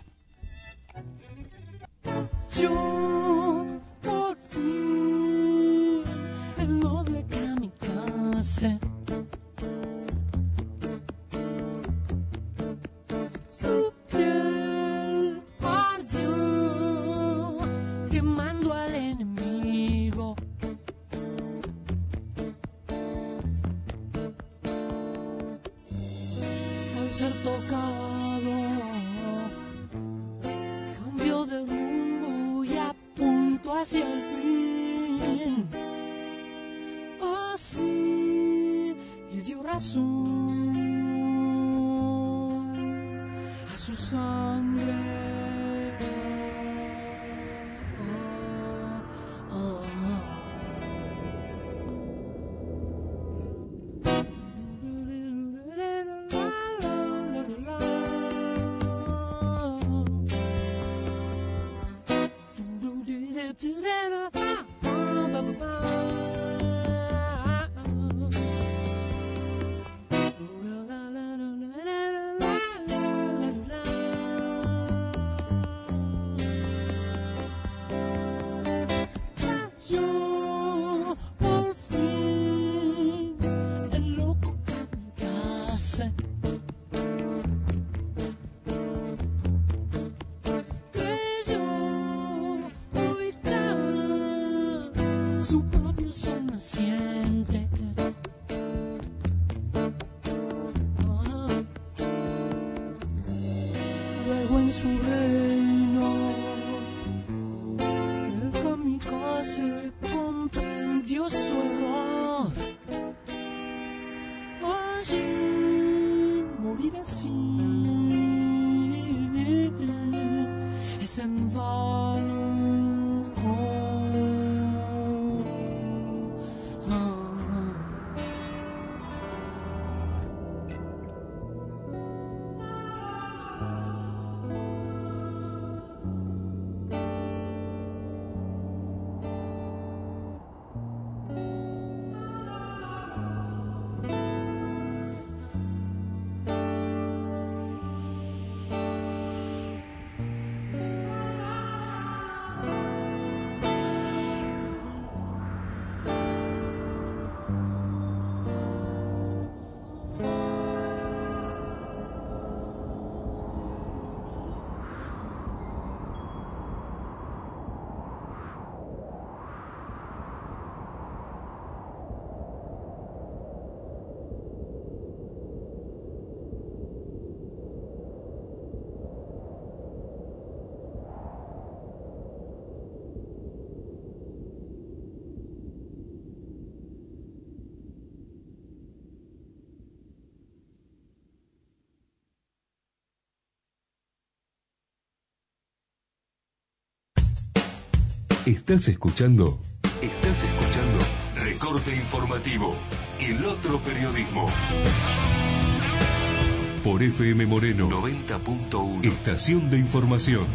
Yo por fin el noble kamikaze, su piel ardió quemando al enemigo. Al ser tocado cambió de rumbo y apuntó hacia el fin. Así y dio razón a su sangre. hace que yo oiga su propio sol naciente. Luego en su reino el kamikaze comprendió su error. Allí morir así es en vano. Estás escuchando Recorte Informativo, el otro periodismo. Por FM Moreno 90.1, estación de información.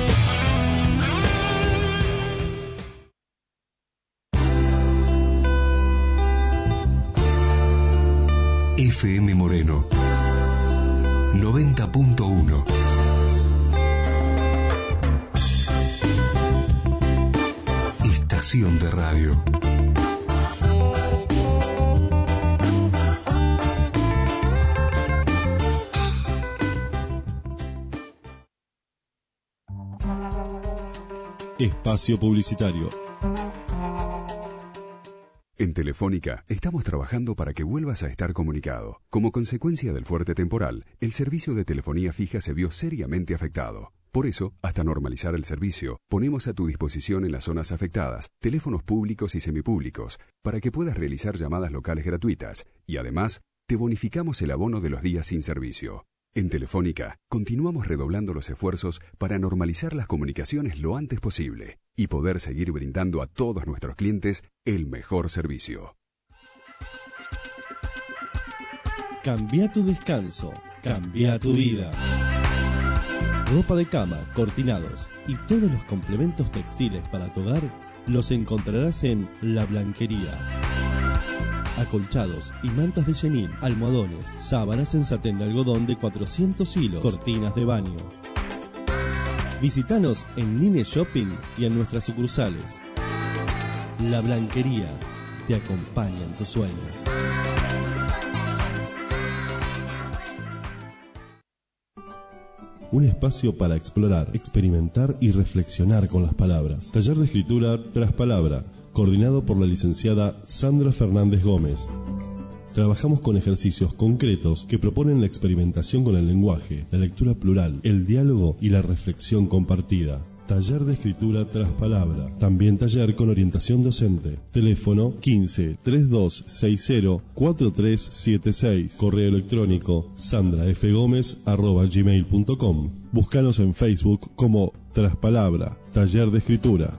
FM Moreno 90.1. Estación de radio. Espacio publicitario. En Telefónica estamos trabajando para que vuelvas a estar comunicado. Como consecuencia del fuerte temporal, el servicio de telefonía fija se vio seriamente afectado. Por eso, hasta normalizar el servicio, ponemos a tu disposición en las zonas afectadas teléfonos públicos y semipúblicos para que puedas realizar llamadas locales gratuitas y además te bonificamos el abono de los días sin servicio. En Telefónica, continuamos redoblando los esfuerzos para normalizar las comunicaciones lo antes posible y poder seguir brindando a todos nuestros clientes el mejor servicio. Cambia tu descanso, cambia tu vida. Ropa de cama, cortinados y todos los complementos textiles para tu hogar los encontrarás en La Blanquería. Acolchados y mantas de chenil, almohadones, sábanas en satén de algodón de 400 hilos, cortinas de baño. Visítanos en Line Shopping y en nuestras sucursales. La Blanquería te acompaña en tus sueños. Un espacio para explorar, experimentar y reflexionar con las palabras. Taller de escritura tras palabra, coordinado por la licenciada Sandra Fernández Gómez. Trabajamos con ejercicios concretos que proponen la experimentación con el lenguaje, la lectura plural, el diálogo y la reflexión compartida. Taller de escritura tras palabra. También taller con orientación docente. Teléfono 15 3260 4376. Correo electrónico sandrafgomez@gmail.com. Búscanos en Facebook como Traspalabra, Taller de Escritura.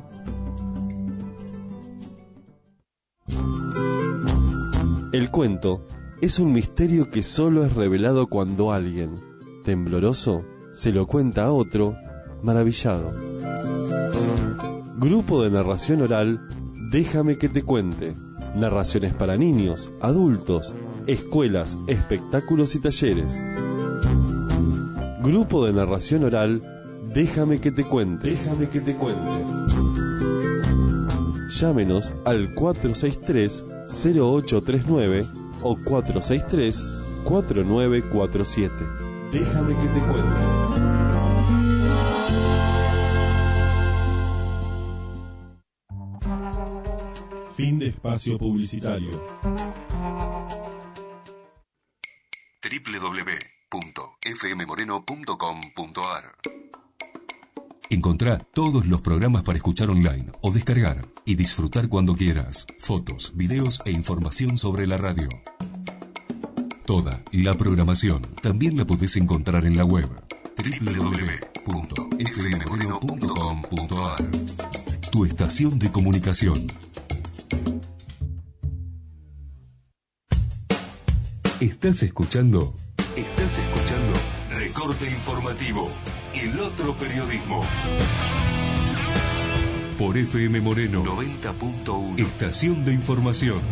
El cuento es un misterio que solo es revelado cuando alguien, tembloroso, se lo cuenta a otro, maravillado. Grupo de narración oral, Déjame que te cuente. Narraciones para niños, adultos, escuelas, espectáculos y talleres. Grupo de narración oral, Déjame que te cuente. Déjame que te cuente. Llámenos al 463-0839 o 4947. Déjame que te cuente. Fin de espacio publicitario. www.fmmoreno.com.ar. Encontrá todos los programas para escuchar online o descargar y disfrutar cuando quieras. Fotos, videos e información sobre la radio. Toda la programación también la podés encontrar en la web www.fmmoreno.com.ar. Tu estación de comunicación. ¿Estás escuchando? Recorte Informativo, el otro periodismo. Por FM Moreno 90.1. Estación de información.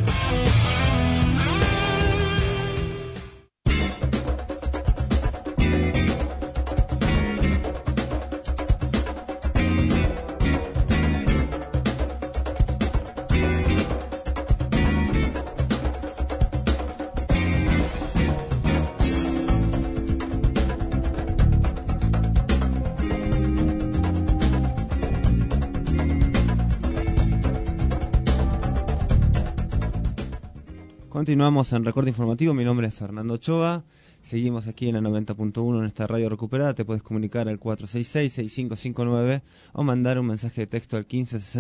Continuamos en Recorte Informativo, mi nombre es Fernando Ochoa, seguimos aquí en la 90.1 en esta radio recuperada, te puedes comunicar al 466-6559 o mandar un mensaje de texto al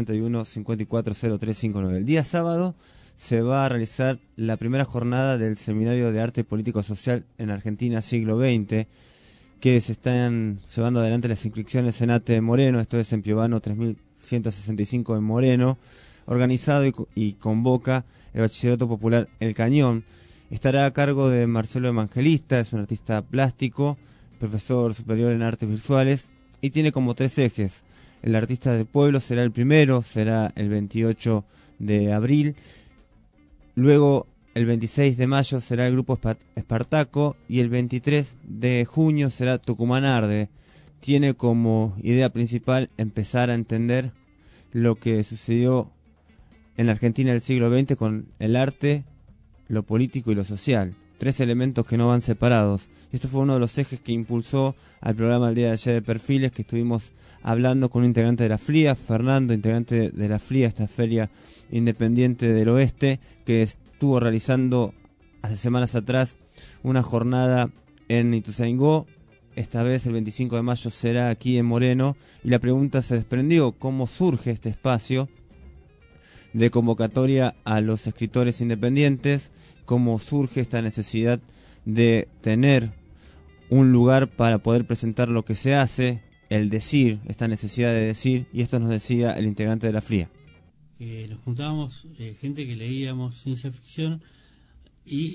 1561-540359. El día sábado se va a realizar la primera jornada del Seminario de Arte Político Social en Argentina siglo XX, que se están llevando adelante las inscripciones en ATE Moreno, esto es en Piovano 3165 en Moreno, organizado y convoca el Bachillerato Popular El Cañón. Estará a cargo de Marcelo Evangelista, es un artista plástico, profesor superior en artes visuales, y tiene como 3 ejes. El artista del pueblo será el primero, será el 28 de abril. Luego, el 26 de mayo será el grupo Espartaco y el 23 de junio será Tucumán Arde. Tiene como idea principal empezar a entender lo que sucedió en la Argentina del siglo XX con el arte, lo político y lo social. 3 elementos que no van separados. Y esto fue uno de los ejes que impulsó al programa el día de ayer de Perfiles, que estuvimos hablando con un integrante de la FLIA, Fernando, integrante de la FLIA, esta Feria Independiente del Oeste, que estuvo realizando hace semanas atrás una jornada en Ituzaingó. Esta vez el 25 de mayo será aquí en Moreno. Y la pregunta se desprendió, ¿cómo surge este espacio de convocatoria a los escritores independientes? ¿Cómo surge esta necesidad de tener un lugar para poder presentar lo que se hace, el decir, esta necesidad de decir? Y esto nos decía el integrante de la FLIA. Nos juntábamos gente que leíamos ciencia ficción y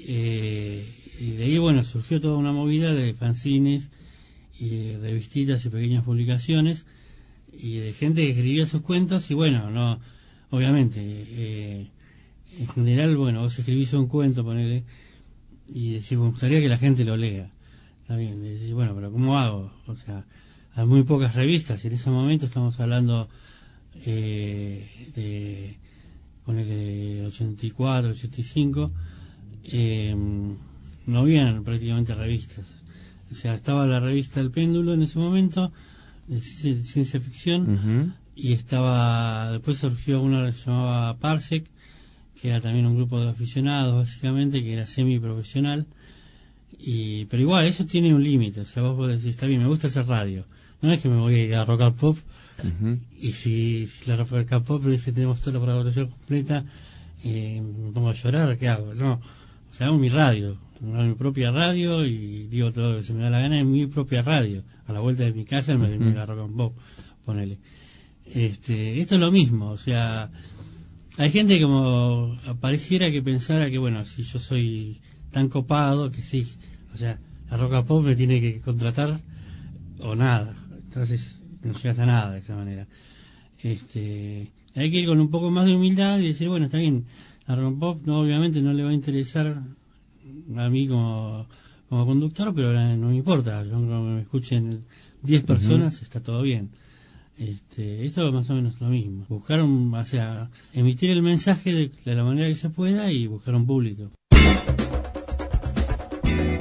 de ahí, bueno, surgió toda una movida de fanzines y revistitas y pequeñas publicaciones y de gente que escribía sus cuentos y bueno, no, obviamente, en general, bueno, vos escribís un cuento, ponele, y decís, me gustaría que la gente lo lea. Está bien, decís, bueno, pero ¿cómo hago? O sea, hay muy pocas revistas, y en ese momento estamos hablando de 84, 85, no habían prácticamente revistas. O sea, estaba la revista El Péndulo en ese momento, de ciencia ficción, y estaba, después surgió una que se llamaba Parsec, que era también un grupo de aficionados básicamente, que era semiprofesional, pero igual eso tiene un límite. O sea, vos podés decir, está bien, me gusta hacer radio, no es que me voy a ir a Rock and Pop y si la Rock and Pop dice tenemos toda la programación completa, me pongo a llorar, ¿qué hago? No, o sea, hago mi radio, hago mi propia radio y digo todo lo que se me da la gana en mi propia radio, a la vuelta de mi casa me voy a Rock and Pop, ponele. Esto es lo mismo, o sea, hay gente como pareciera que pensara que bueno, si yo soy tan copado que sí, o sea, la Rock and Pop me tiene que contratar o nada, entonces no llegas a nada de esa manera. Hay que ir con un poco más de humildad y decir, bueno, está bien, la Rock and Pop no, obviamente no le va a interesar a mí como conductor, pero no me importa, yo, como me escuchen 10 personas, está todo bien. Esto es más o menos lo mismo, buscar o sea, emitir el mensaje de la manera que se pueda y buscar un público.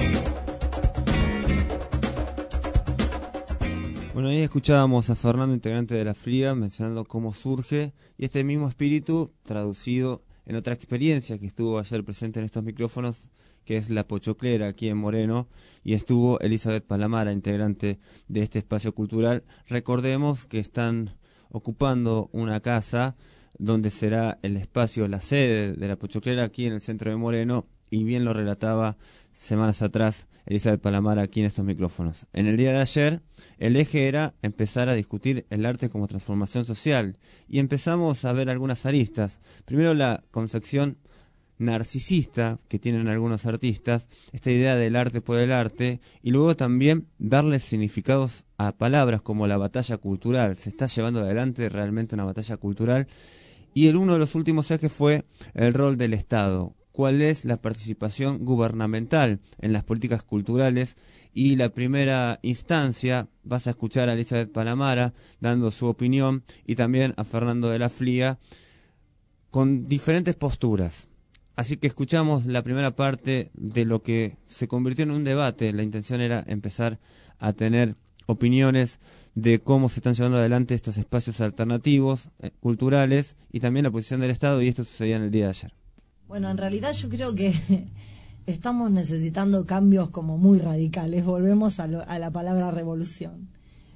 Bueno, ahí escuchábamos a Fernando, integrante de la FLIA, mencionando cómo surge, y este mismo espíritu traducido en otra experiencia que estuvo ayer presente en estos micrófonos, que es la Pochoclera aquí en Moreno, y estuvo Elizabeth Palamara, integrante de este espacio cultural. Recordemos que están ocupando una casa donde será el espacio, la sede de la Pochoclera aquí en el centro de Moreno, y bien lo relataba semanas atrás Elizabeth Palamara aquí en estos micrófonos. En el día de ayer, el eje era empezar a discutir el arte como transformación social, y empezamos a ver algunas aristas. Primero, la concepción narcisista que tienen algunos artistas, esta idea del arte por el arte, y luego también darle significados a palabras como la batalla cultural. Se está llevando adelante realmente una batalla cultural, y uno de los últimos ejes fue el rol del Estado. ¿Cuál es la participación gubernamental en las políticas culturales? Y la primera instancia, vas a escuchar a Elizabeth Palamara dando su opinión, y también a Fernando de la FLIA con diferentes posturas. Así que escuchamos la primera parte de lo que se convirtió en un debate. La intención era empezar a tener opiniones de cómo se están llevando adelante estos espacios alternativos, culturales, y también la posición del Estado, y esto sucedía en el día de ayer. Bueno, en realidad yo creo que estamos necesitando cambios como muy radicales. Volvemos a la palabra revolución.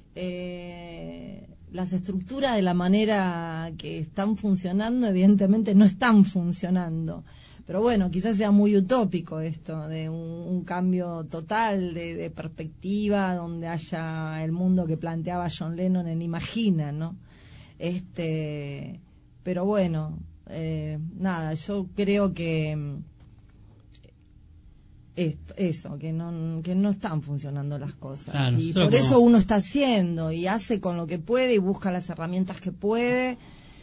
Las estructuras de la manera que están funcionando, evidentemente no están funcionando. Pero bueno, quizás sea muy utópico esto, de un cambio total de perspectiva, donde haya el mundo que planteaba John Lennon en Imagina, ¿no? Pero bueno, nada, yo creo que que no están funcionando las cosas. Claro, y por eso uno está haciendo y hace con lo que puede y busca las herramientas que puede.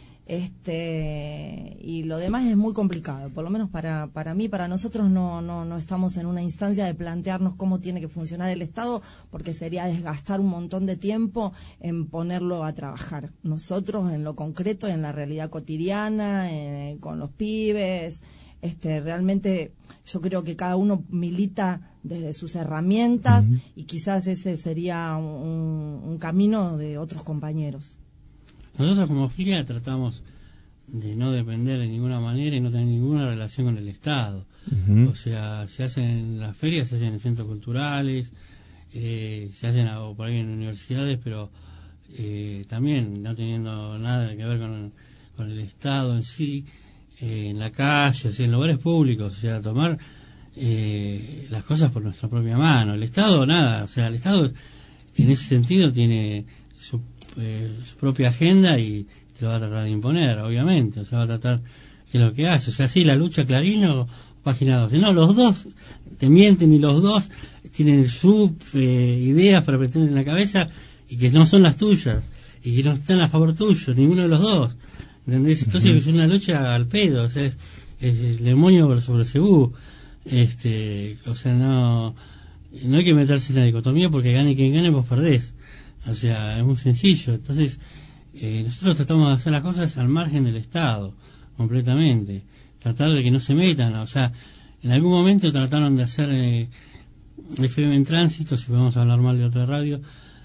Y lo demás es muy complicado, por lo menos para mí, para nosotros no estamos en una instancia de plantearnos cómo tiene que funcionar el Estado, porque sería desgastar un montón de tiempo en ponerlo a trabajar. Nosotros en lo concreto, en la realidad cotidiana, con los pibes, realmente yo creo que cada uno milita desde sus herramientas, y quizás ese sería un camino de otros compañeros. Nosotros como FLIA tratamos de no depender de ninguna manera y no tener ninguna relación con el Estado. O sea, se hacen las ferias, se hacen en centros culturales, se hacen por ahí en universidades, pero también no teniendo nada que ver con el Estado en sí, en la calle, o sea, en lugares públicos, o sea, tomar las cosas por nuestra propia mano. El Estado, nada, o sea, el Estado en ese sentido tiene su propia agenda y te lo va a tratar de imponer, obviamente. O sea, va a tratar que lo que hace, o sea, sí, la lucha Clarín o Página 12, no, los dos te mienten y los dos tienen sus ideas para pretender en la cabeza y que no son las tuyas y que no están a favor tuyo, ninguno de los dos, ¿entendés? Entonces es una lucha al pedo, o sea, es el demonio versus Belcebú. O sea, no hay que meterse en la dicotomía, porque gane quien gane, vos perdés. O sea, es muy sencillo. Entonces, nosotros tratamos de hacer las cosas al margen del Estado, completamente. Tratar de que no se metan. O sea, en algún momento trataron de hacer FM en Tránsito, si podemos hablar mal de otra radio.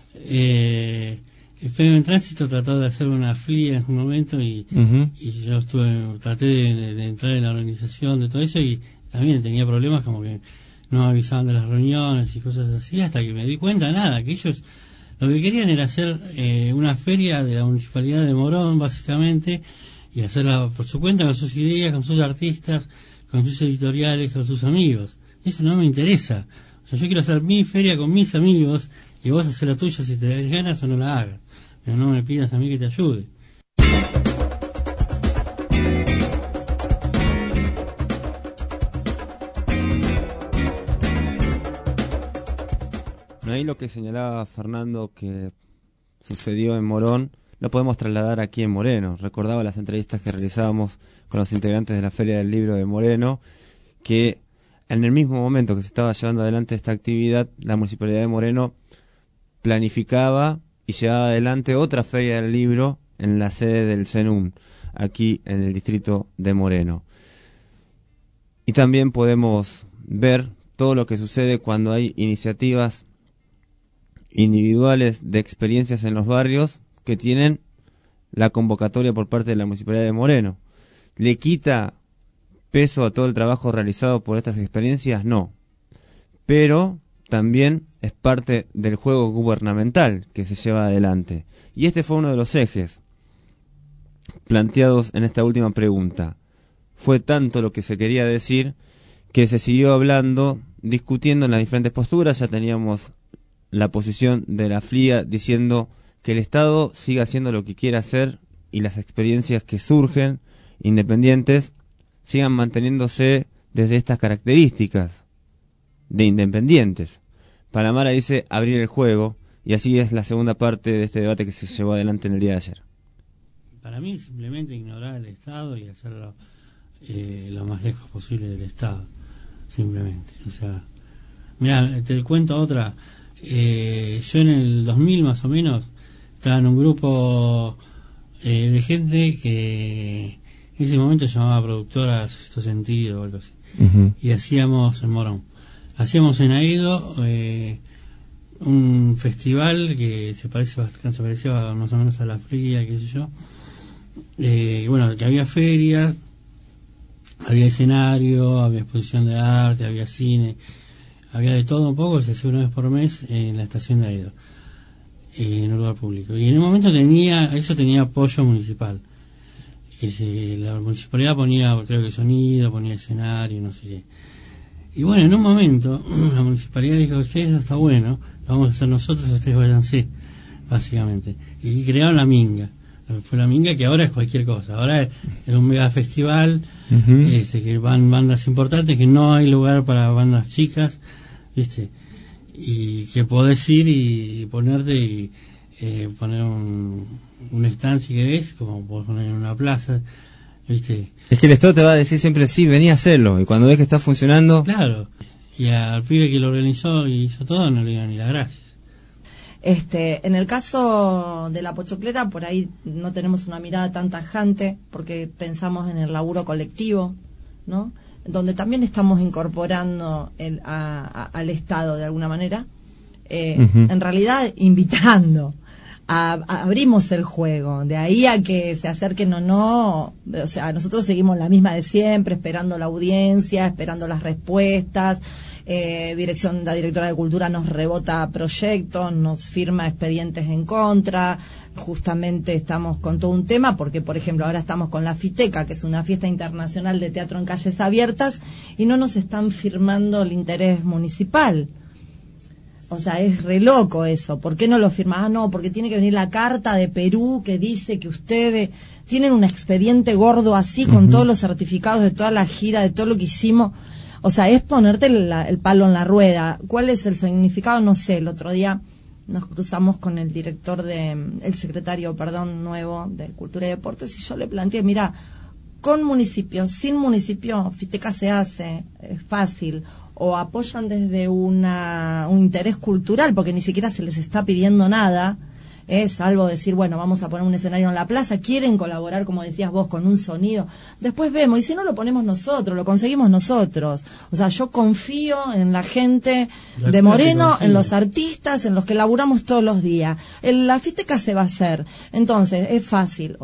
FM en Tránsito trató de hacer una FLIA en un momento y yo traté de entrar en la organización de todo eso, y también tenía problemas, como que no avisaban de las reuniones y cosas así, hasta que me di cuenta, nada, que ellos lo que querían era hacer una feria de la Municipalidad de Morón, básicamente, y hacerla por su cuenta, con sus ideas, con sus artistas, con sus editoriales, con sus amigos. Eso no me interesa. O sea, yo quiero hacer mi feria con mis amigos, y vos hacer la tuya si te das ganas o no la hagas. Pero no me pidas a mí que te ayude. Ahí lo que señalaba Fernando que sucedió en Morón lo podemos trasladar aquí en Moreno. Recordaba las entrevistas que realizábamos con los integrantes de la Feria del Libro de Moreno, que en el mismo momento que se estaba llevando adelante esta actividad, la Municipalidad de Moreno planificaba y llevaba adelante otra Feria del Libro en la sede del CENUM, aquí en el distrito de Moreno. Y también podemos ver todo lo que sucede cuando hay iniciativas individuales de experiencias en los barrios que tienen la convocatoria por parte de la Municipalidad de Moreno. ¿Le quita peso a todo el trabajo realizado por estas experiencias? No. Pero también es parte del juego gubernamental que se lleva adelante. Y este fue uno de los ejes planteados en esta última pregunta. Fue tanto lo que se quería decir que se siguió hablando, discutiendo en las diferentes posturas. Ya teníamos la posición de la FLIA diciendo que el Estado siga haciendo lo que quiera hacer y las experiencias que surgen, independientes, sigan manteniéndose desde estas características de independientes. Palamara dice abrir el juego, y así es la segunda parte de este debate que se llevó adelante en el día de ayer. Para mí simplemente ignorar el Estado y hacerlo lo más lejos posible del Estado, simplemente. O sea, mira, te cuento otra. Yo en el 2000 más o menos estaba en un grupo de gente que en ese momento se llamaba Productora Sexto Sentido o algo así. Y hacíamos en Morón, hacíamos en Aedo un festival que se parecía más o menos a la Fría, qué sé yo. Bueno, que había ferias, había escenario, había exposición de arte, había cine, había de todo un poco. Se hacía una vez por mes en la estación de Aedo, en un lugar público, y en un momento eso tenía apoyo municipal. La municipalidad ponía, creo que sonido, ponía escenario, no sé qué. Y bueno, en un momento la municipalidad dijo: ustedes, eso está bueno, lo vamos a hacer nosotros, ustedes váyanse, básicamente. Y crearon la Minga. Fue la Minga, que ahora es cualquier cosa. Ahora es un mega festival, que van bandas importantes, que no hay lugar para bandas chicas, ¿viste? Y que podés ir y ponerte y poner un stand, si querés, como podés poner en una plaza, ¿viste? Es que el Estado te va a decir siempre: sí, vení a hacerlo, y cuando ves que está funcionando... Claro, y al pibe que lo organizó y hizo todo no le dieron ni las gracias. En el caso de la Pochoclera, por ahí no tenemos una mirada tan tajante, porque pensamos en el laburo colectivo, ¿no? Donde también estamos incorporando al Estado de alguna manera, en realidad invitando, abrimos el juego, de ahí a que se acerquen o no. O sea, nosotros seguimos la misma de siempre, esperando la audiencia, esperando las respuestas. La directora de Cultura nos rebota proyectos, nos firma expedientes en contra. Justamente estamos con todo un tema, porque por ejemplo ahora estamos con la FITECA, que es una fiesta internacional de teatro en calles abiertas, y no nos están firmando el interés municipal. O sea, es re loco eso. ¿Por qué no lo firma? No, porque tiene que venir la carta de Perú que dice que ustedes tienen un expediente gordo así, con todos los certificados de toda la gira, de todo lo que hicimos. O sea, es ponerte el palo en la rueda. ¿Cuál es el significado? No sé. El otro día nos cruzamos con el secretario nuevo de Cultura y Deportes, y yo le planteé: mira, con municipio, sin municipio, FITECA se hace, es fácil. O apoyan desde un interés cultural, porque ni siquiera se les está pidiendo nada, salvo decir, bueno, vamos a poner un escenario en la plaza, quieren colaborar, como decías vos, con un sonido, después vemos, y si no lo ponemos nosotros, lo conseguimos nosotros. O sea, yo confío en la gente de Moreno, en los artistas, en los que laburamos todos los días. La FITECA se va a hacer, entonces es fácil,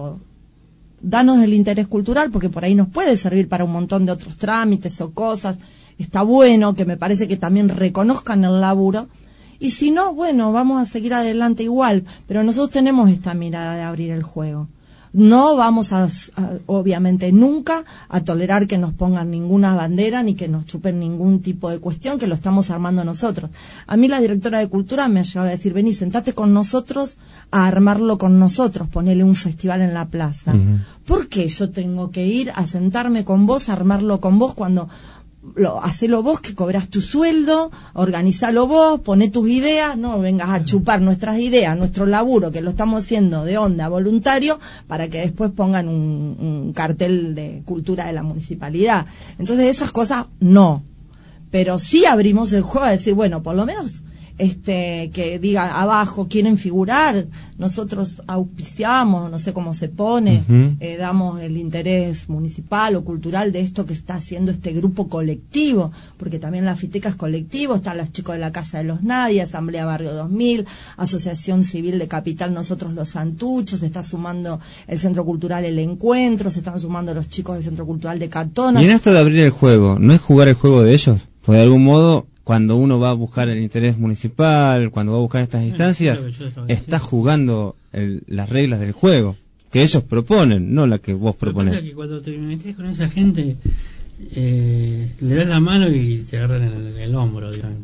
danos el interés cultural, porque por ahí nos puede servir para un montón de otros trámites o cosas. Está bueno, que me parece que también reconozcan el laburo. Y si no, bueno, vamos a seguir adelante igual. Pero nosotros tenemos esta mirada de abrir el juego. No vamos obviamente, nunca a tolerar que nos pongan ninguna bandera ni que nos chupen ningún tipo de cuestión, que lo estamos armando nosotros. A mí la directora de Cultura me ha llegado a decir: vení, sentate con nosotros a armarlo con nosotros, ponele un festival en la plaza. ¿Por qué yo tengo que ir a sentarme con vos, a armarlo con vos, cuando... hacelo vos, que cobras tu sueldo, organizalo vos, poné tus ideas, no vengas a chupar nuestras ideas, nuestro laburo, que lo estamos haciendo de onda voluntario, para que después pongan un cartel de cultura de la municipalidad? Entonces esas cosas no, pero sí abrimos el juego a decir, bueno, por lo menos que diga abajo quieren figurar, nosotros auspiciamos, no sé cómo se pone, damos el interés municipal o cultural de esto que está haciendo este grupo colectivo, porque también la FITECA es colectivo, están los chicos de la Casa de los Nadie, Asamblea Barrio 2000, Asociación Civil de Capital Nosotros los Santuchos, se está sumando el Centro Cultural El Encuentro, se están sumando los chicos del Centro Cultural de Catona. Y en esto de abrir el juego, ¿no es jugar el juego de ellos? Pues de algún modo, cuando uno va a buscar el interés municipal, cuando va a buscar estas instancias, está jugando las reglas del juego, que ellos proponen, no la que vos proponés. Lo que pasa es que cuando te metes con esa gente, le das la mano y te agarran el hombro, digamos.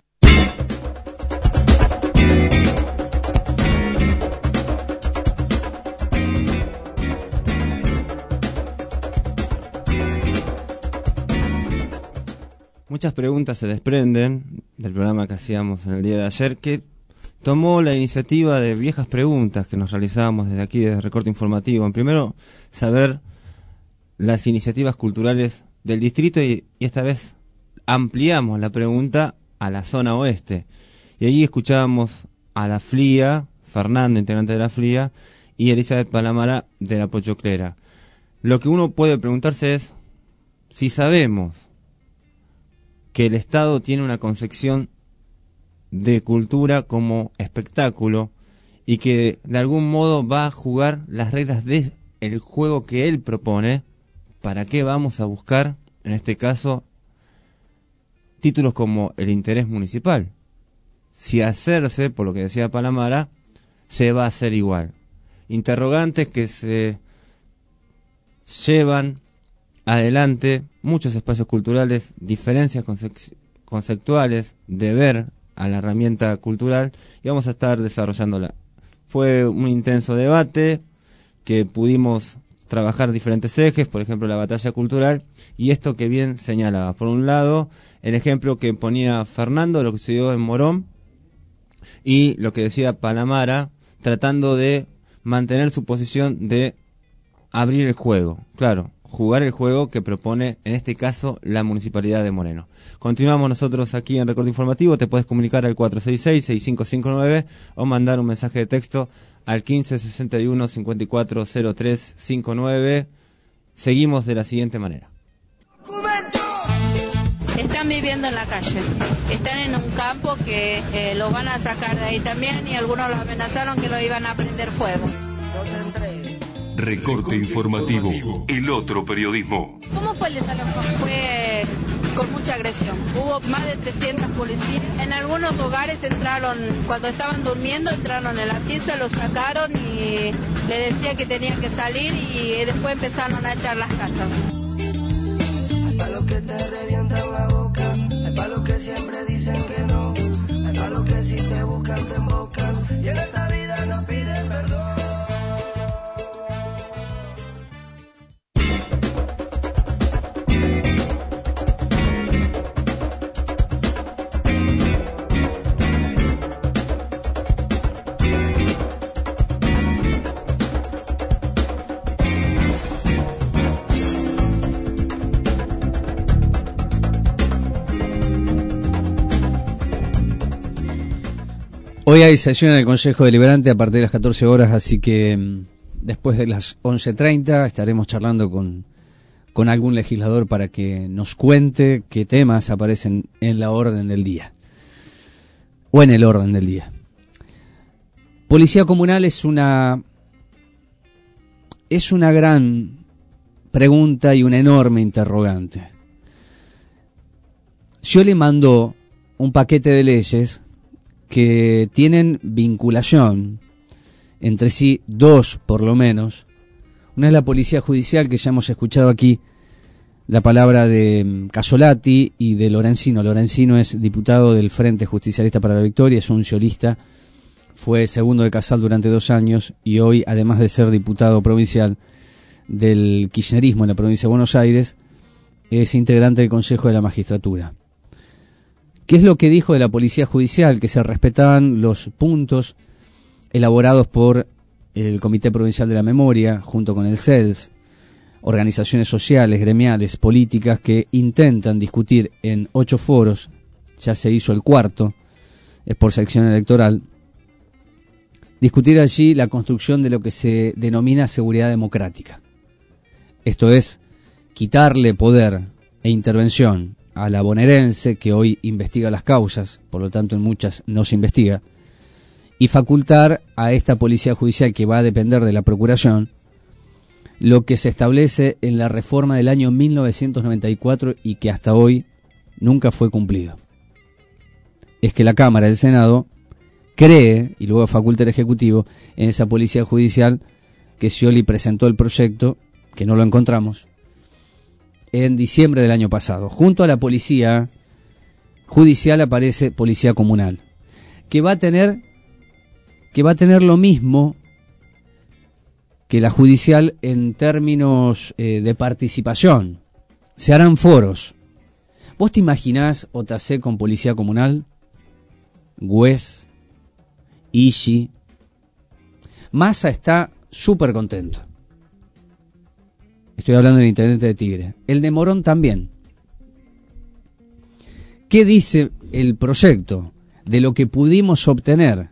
Muchas preguntas se desprenden del programa que hacíamos en el día de ayer, que tomó la iniciativa de viejas preguntas que nos realizábamos desde aquí, desde Recorte Informativo. En primero, saber las iniciativas culturales del distrito y esta vez ampliamos la pregunta a la zona oeste. Y allí escuchábamos a la FLIA, Fernando, integrante de la FLIA, y Elizabeth Palamara de la Pochoclera. Lo que uno puede preguntarse es si sabemos que el Estado tiene una concepción de cultura como espectáculo y que de algún modo va a jugar las reglas del juego que él propone. ¿Para qué vamos a buscar, en este caso, títulos como el interés municipal? Si hacerse, por lo que decía Palamara, se va a hacer igual. Interrogantes que se llevan adelante muchos espacios culturales, diferencias conceptuales de ver a la herramienta cultural, y vamos a estar desarrollándola. Fue un intenso debate que pudimos trabajar diferentes ejes, por ejemplo la batalla cultural, y esto que bien señalaba. Por un lado, el ejemplo que ponía Fernando, lo que sucedió en Morón, y lo que decía Palamara, tratando de mantener su posición de abrir el juego. Claro, jugar el juego que propone, en este caso, la Municipalidad de Moreno. Continuamos nosotros aquí en Recorte Informativo. Te puedes comunicar al 466-6559 o mandar un mensaje de texto al 1561-540359. Seguimos de la siguiente manera. Están viviendo en la calle, están en un campo que los van a sacar de ahí también, y algunos los amenazaron que lo iban a prender fuego. Recorte Informativo, el otro periodismo. ¿Cómo fue el desalojo? Fue con mucha agresión. Hubo más de 300 policías. En algunos hogares entraron, cuando estaban durmiendo, entraron en la pieza, los sacaron y le decían que tenían que salir, y después empezaron a echar las casas. Hay palos que te revientan la boca, hay palos que siempre dicen que no, hay palos que si te buscan te embocan, y en esta vida no piden perdón. Hoy hay sesión en el Consejo Deliberante a partir de las 14 horas, así que después de las 11:30 estaremos charlando con algún legislador para que nos cuente qué temas aparecen en la orden del día, o en el orden del día. Policía comunal es una gran pregunta y una enorme interrogante. Scioli mandó un paquete de leyes que tienen vinculación entre sí, dos por lo menos. Una es la policía judicial, que ya hemos escuchado aquí la palabra de Casolati y de Lorenzino. Lorenzino es diputado del Frente Justicialista para la Victoria, es un sciolista, fue segundo de Casal durante 2 años y hoy, además de ser diputado provincial del kirchnerismo en la provincia de Buenos Aires, es integrante del Consejo de la Magistratura. ¿Qué es lo que dijo de la policía judicial? Que se respetaban los puntos elaborados por el Comité Provincial de la Memoria, junto con el CEDS, organizaciones sociales, gremiales, políticas, que intentan discutir en 8 foros, ya se hizo el 4º, por sección electoral, discutir allí la construcción de lo que se denomina seguridad democrática. Esto es, quitarle poder e intervención a la bonaerense, que hoy investiga las causas, por lo tanto en muchas no se investiga, y facultar a esta policía judicial, que va a depender de la procuración, lo que se establece en la reforma del año 1994 y que hasta hoy nunca fue cumplido. Es que la Cámara del Senado cree, y luego faculta al Ejecutivo, en esa policía judicial que Scioli presentó el proyecto, que no lo encontramos, en diciembre del año pasado. Junto a la policía judicial aparece policía comunal, que va a tener lo mismo que la judicial en términos de participación. Se harán foros. ¿Vos te imaginás Otacé con policía comunal? Güez, Ishi. Massa está súper contento. Estoy hablando del intendente de Tigre. El de Morón también. ¿Qué dice el proyecto de lo que pudimos obtener?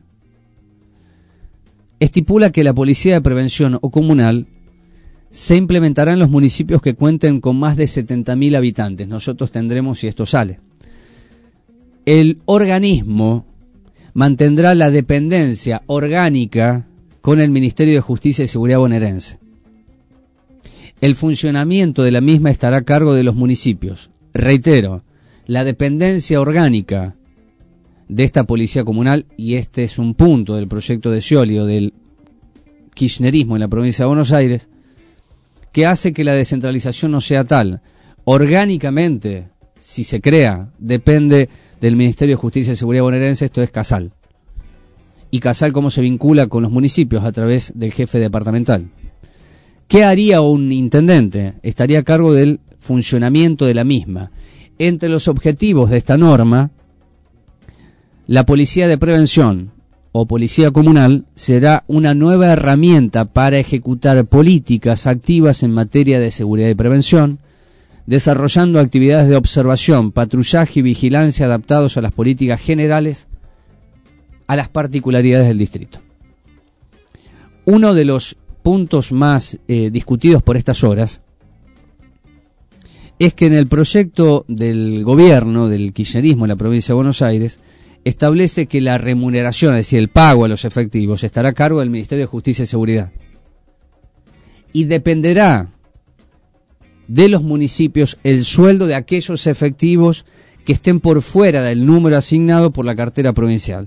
Estipula que la policía de prevención o comunal se implementará en los municipios que cuenten con más de 70.000 habitantes. Nosotros tendremos, si esto sale. El organismo mantendrá la dependencia orgánica con el Ministerio de Justicia y Seguridad bonaerense. El funcionamiento de la misma estará a cargo de los municipios. Reitero, la dependencia orgánica de esta policía comunal, y este es un punto del proyecto de Scioli o del kirchnerismo en la provincia de Buenos Aires, que hace que la descentralización no sea tal. Orgánicamente, si se crea, depende del Ministerio de Justicia y Seguridad bonaerense, esto es Casal. Y Casal, ¿cómo se vincula con los municipios? A través del jefe departamental. ¿Qué haría un intendente? Estaría a cargo del funcionamiento de la misma. Entre los objetivos de esta norma, la policía de prevención o policía comunal será una nueva herramienta para ejecutar políticas activas en materia de seguridad y prevención, desarrollando actividades de observación, patrullaje y vigilancia adaptados a las políticas generales, a las particularidades del distrito. Uno de los puntos más discutidos por estas horas es que en el proyecto del gobierno, del kirchnerismo en la provincia de Buenos Aires, establece que la remuneración, es decir, el pago a los efectivos, estará a cargo del Ministerio de Justicia y Seguridad. Y dependerá de los municipios el sueldo de aquellos efectivos que estén por fuera del número asignado por la cartera provincial.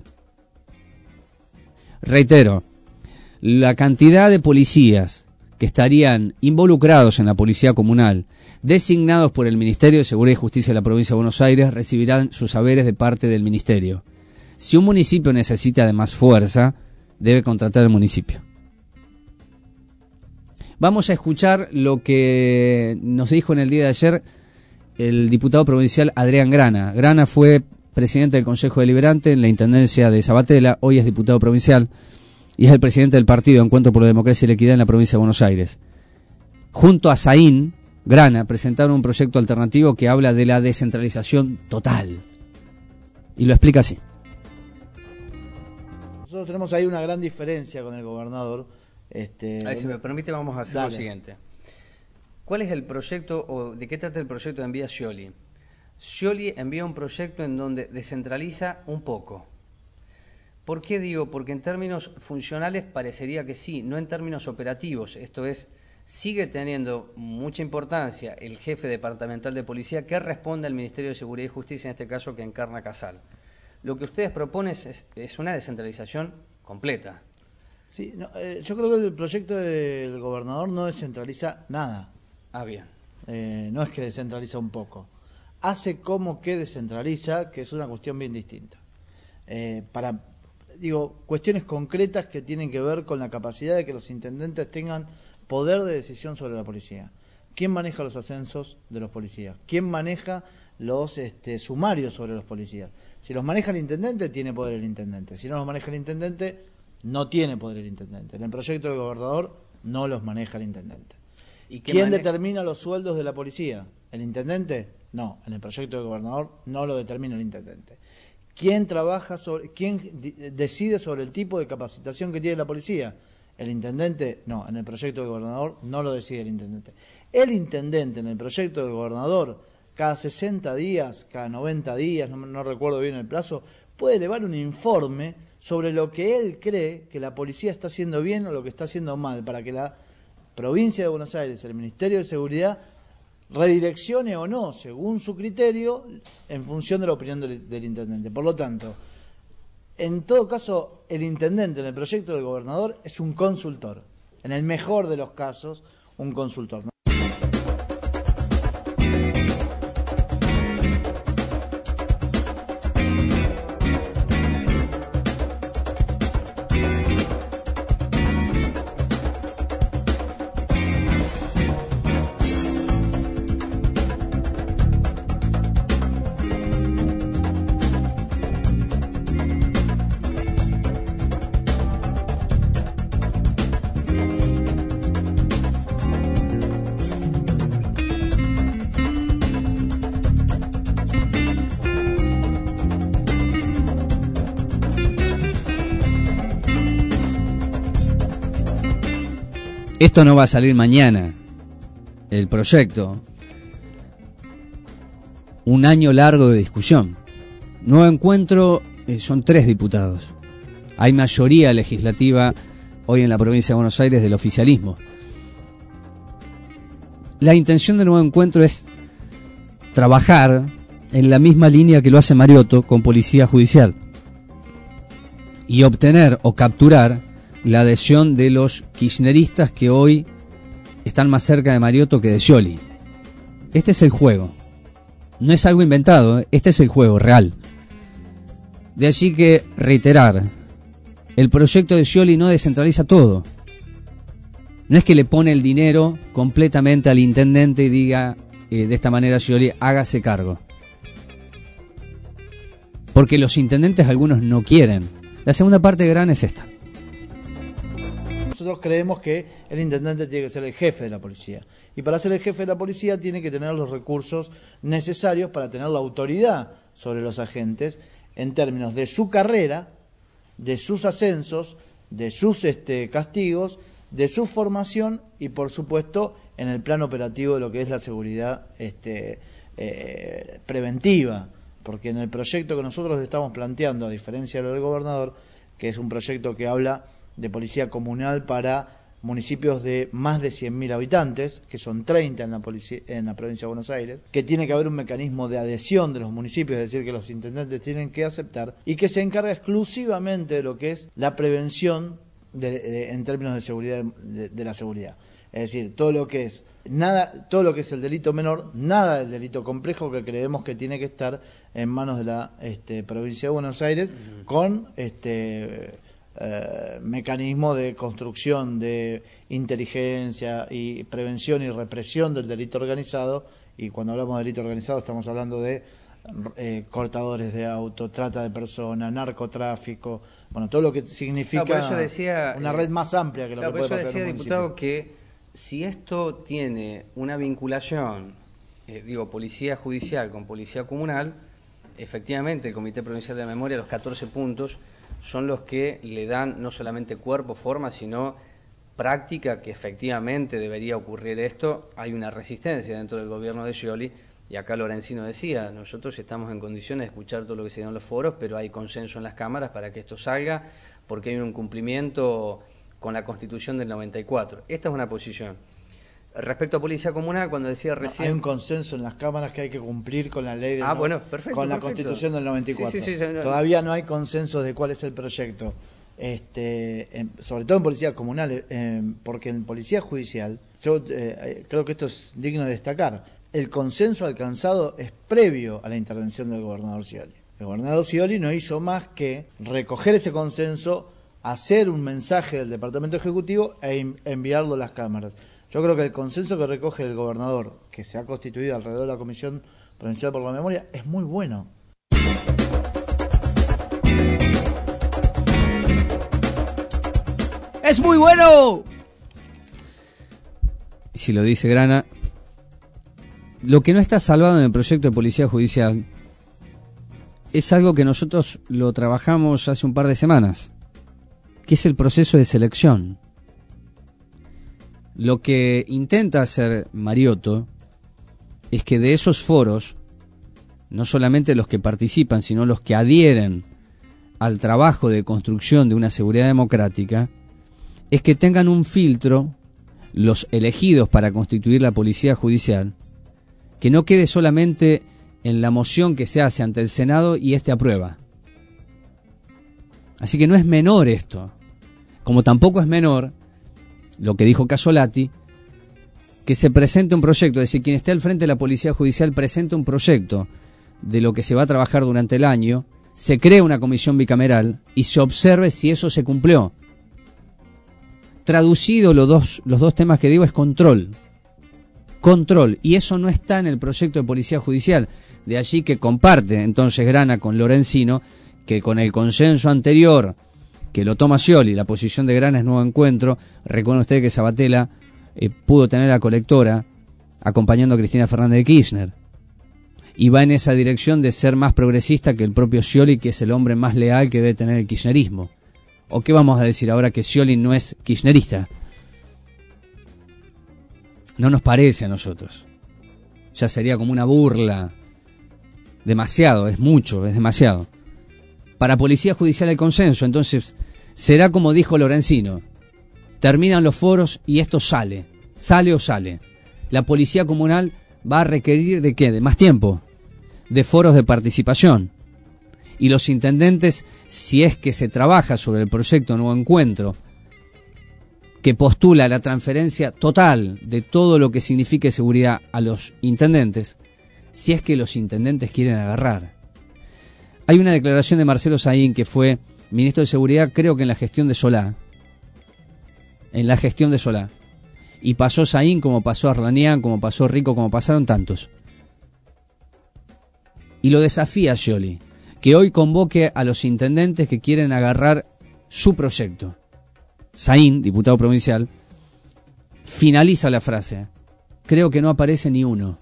Reitero, la cantidad de policías que estarían involucrados en la policía comunal, designados por el Ministerio de Seguridad y Justicia de la provincia de Buenos Aires, recibirán sus saberes de parte del Ministerio. Si un municipio necesita de más fuerza, debe contratar al municipio. Vamos a escuchar lo que nos dijo en el día de ayer el diputado provincial Adrián Grana. Grana fue presidente del Consejo Deliberante en la Intendencia de Sabatella, hoy es diputado provincial y es el presidente del partido Encuentro por la Democracia y la Equidad en la provincia de Buenos Aires. Junto a Saín, Grana presentaron un proyecto alternativo que habla de la descentralización total. Y lo explica así. Nosotros tenemos ahí una gran diferencia con el gobernador. Si me permite, vamos a hacer lo siguiente. ¿Cuál es el proyecto o de qué trata el proyecto que envía Scioli? Scioli envía un proyecto en donde descentraliza un poco. ¿Por qué digo? Porque en términos funcionales parecería que sí, no en términos operativos. Esto es, sigue teniendo mucha importancia el jefe departamental de policía que responde al Ministerio de Seguridad y Justicia, en este caso que encarna Casal. Lo que ustedes proponen es una descentralización completa. Sí, no, yo creo que el proyecto del gobernador no descentraliza nada. Bien. No es que descentraliza un poco. Hace como que descentraliza, que es una cuestión bien distinta. Cuestiones concretas que tienen que ver con la capacidad de que los intendentes tengan poder de decisión sobre la policía. ¿Quién maneja los ascensos de los policías? ¿Quién maneja los sumarios sobre los policías? Si los maneja el intendente, tiene poder el intendente. Si no los maneja el intendente, no tiene poder el intendente. En el proyecto del gobernador no los maneja el intendente. ¿Y quién determina los sueldos de la policía? ¿El intendente? No, en el proyecto del gobernador no lo determina el intendente. ¿Quién decide sobre el tipo de capacitación que tiene la policía? ¿El intendente? No, en el proyecto de gobernador no lo decide el intendente. El intendente en el proyecto de gobernador, cada 60 días, cada 90 días, no recuerdo bien el plazo, puede elevar un informe sobre lo que él cree que la policía está haciendo bien o lo que está haciendo mal, para que la provincia de Buenos Aires, el Ministerio de Seguridad, redireccione o no, según su criterio, en función de la opinión del intendente. Por lo tanto, en todo caso, el intendente en el proyecto del gobernador es un consultor. En el mejor de los casos, un consultor, ¿no? Esto no va a salir mañana, el proyecto. Un año largo de discusión. Nuevo Encuentro, son 3 diputados. Hay mayoría legislativa hoy en la provincia de Buenos Aires del oficialismo. La intención del Nuevo Encuentro es trabajar en la misma línea que lo hace Mariotto con Policía Judicial y obtener o capturar la adhesión de los kirchneristas que hoy están más cerca de Mariotto que de Scioli. Este es el juego. No es algo inventado, este es el juego real. De allí que, reiterar, el proyecto de Scioli no descentraliza todo. No es que le pone el dinero completamente al intendente y diga de esta manera Scioli, hágase cargo. Porque los intendentes algunos no quieren. La segunda parte gran es esta. Nosotros creemos que el intendente tiene que ser el jefe de la policía. Y para ser el jefe de la policía tiene que tener los recursos necesarios para tener la autoridad sobre los agentes en términos de su carrera, de sus ascensos, de sus castigos, de su formación y, por supuesto, en el plano operativo de lo que es la seguridad preventiva. Porque en el proyecto que nosotros estamos planteando, a diferencia de lo del gobernador, que es un proyecto que habla de policía comunal para municipios de más de 100.000 habitantes, que son 30 en la provincia de Buenos Aires, que tiene que haber un mecanismo de adhesión de los municipios, es decir, que los intendentes tienen que aceptar, y que se encarga exclusivamente de lo que es la prevención en términos de seguridad, de la seguridad. Es decir, todo lo que es el delito menor, nada del delito complejo, que creemos que tiene que estar en manos de la provincia de Buenos Aires, con mecanismo de construcción de inteligencia y prevención y represión del delito organizado. Y cuando hablamos de delito organizado estamos hablando de cortadores de auto, trata de personas, narcotráfico, bueno, todo lo que significa una red más amplia que lo que puede pasar en un municipio. Diputado, que si esto tiene una vinculación, policía judicial con policía comunal, efectivamente el Comité Provincial de la Memoria, los 14 puntos, son los que le dan no solamente cuerpo, forma, sino práctica, que efectivamente debería ocurrir esto. Hay una resistencia dentro del gobierno de Scioli, y acá Lorenzino decía, nosotros estamos en condiciones de escuchar todo lo que se dio en los foros, pero hay consenso en las cámaras para que esto salga, porque hay un cumplimiento con la Constitución del 94. Esta es una posición. Respecto a Policía Comunal, cuando decía recién... hay un consenso en las cámaras que hay que cumplir con la ley con la Constitución del 94. Sí, todavía no hay consenso de cuál es el proyecto. Sobre todo en Policía Comunal, porque en Policía Judicial, yo creo que esto es digno de destacar, el consenso alcanzado es previo a la intervención del gobernador Scioli. El gobernador Scioli no hizo más que recoger ese consenso, hacer un mensaje del Departamento Ejecutivo e enviarlo a las cámaras. Yo creo que el consenso que recoge el gobernador, que se ha constituido alrededor de la Comisión Provincial por la Memoria, es muy bueno. ¡Es muy bueno! Y si lo dice Grana, lo que no está salvado en el proyecto de Policía Judicial es algo que nosotros lo trabajamos hace un par de semanas, que es el proceso de selección. Lo que intenta hacer Mariotto es que de esos foros, no solamente los que participan, sino los que adhieren al trabajo de construcción de una seguridad democrática, es que tengan un filtro, los elegidos para constituir la policía judicial, que no quede solamente en la moción que se hace ante el Senado y este aprueba. Así que no es menor esto, como tampoco es menor lo que dijo Casolati, que se presente un proyecto, es decir, quien esté al frente de la Policía Judicial presente un proyecto de lo que se va a trabajar durante el año, se cree una comisión bicameral y se observe si eso se cumplió. Traducido los dos temas que digo es control, y eso no está en el proyecto de Policía Judicial, de allí que comparte entonces Grana con Lorenzino, que con el consenso anterior que lo toma Scioli, la posición de Grana es Nuevo Encuentro. Recuerden ustedes que Sabatella pudo tener a colectora acompañando a Cristina Fernández de Kirchner, y va en esa dirección de ser más progresista que el propio Scioli, que es el hombre más leal que debe tener el kirchnerismo. ¿O qué vamos a decir ahora que Scioli no es kirchnerista? No nos parece a nosotros. Ya sería como una burla. Demasiado, es mucho, es demasiado. Para Policía Judicial el consenso, entonces, será como dijo Lorenzino. Terminan los foros y esto sale. Sale o sale. La Policía Comunal va a requerir ¿de qué? De más tiempo. De foros de participación. Y los intendentes, si es que se trabaja sobre el proyecto Nuevo Encuentro, que postula la transferencia total de todo lo que signifique seguridad a los intendentes, si es que los intendentes quieren agarrar. Hay una declaración de Marcelo Saín, que fue ministro de Seguridad, creo que en la gestión de Solá. Y pasó Saín, como pasó Arlanián, como pasó Rico, como pasaron tantos. Y lo desafía a Scioli, que hoy convoque a los intendentes que quieren agarrar su proyecto. Saín, diputado provincial, finaliza la frase: creo que no aparece ni uno.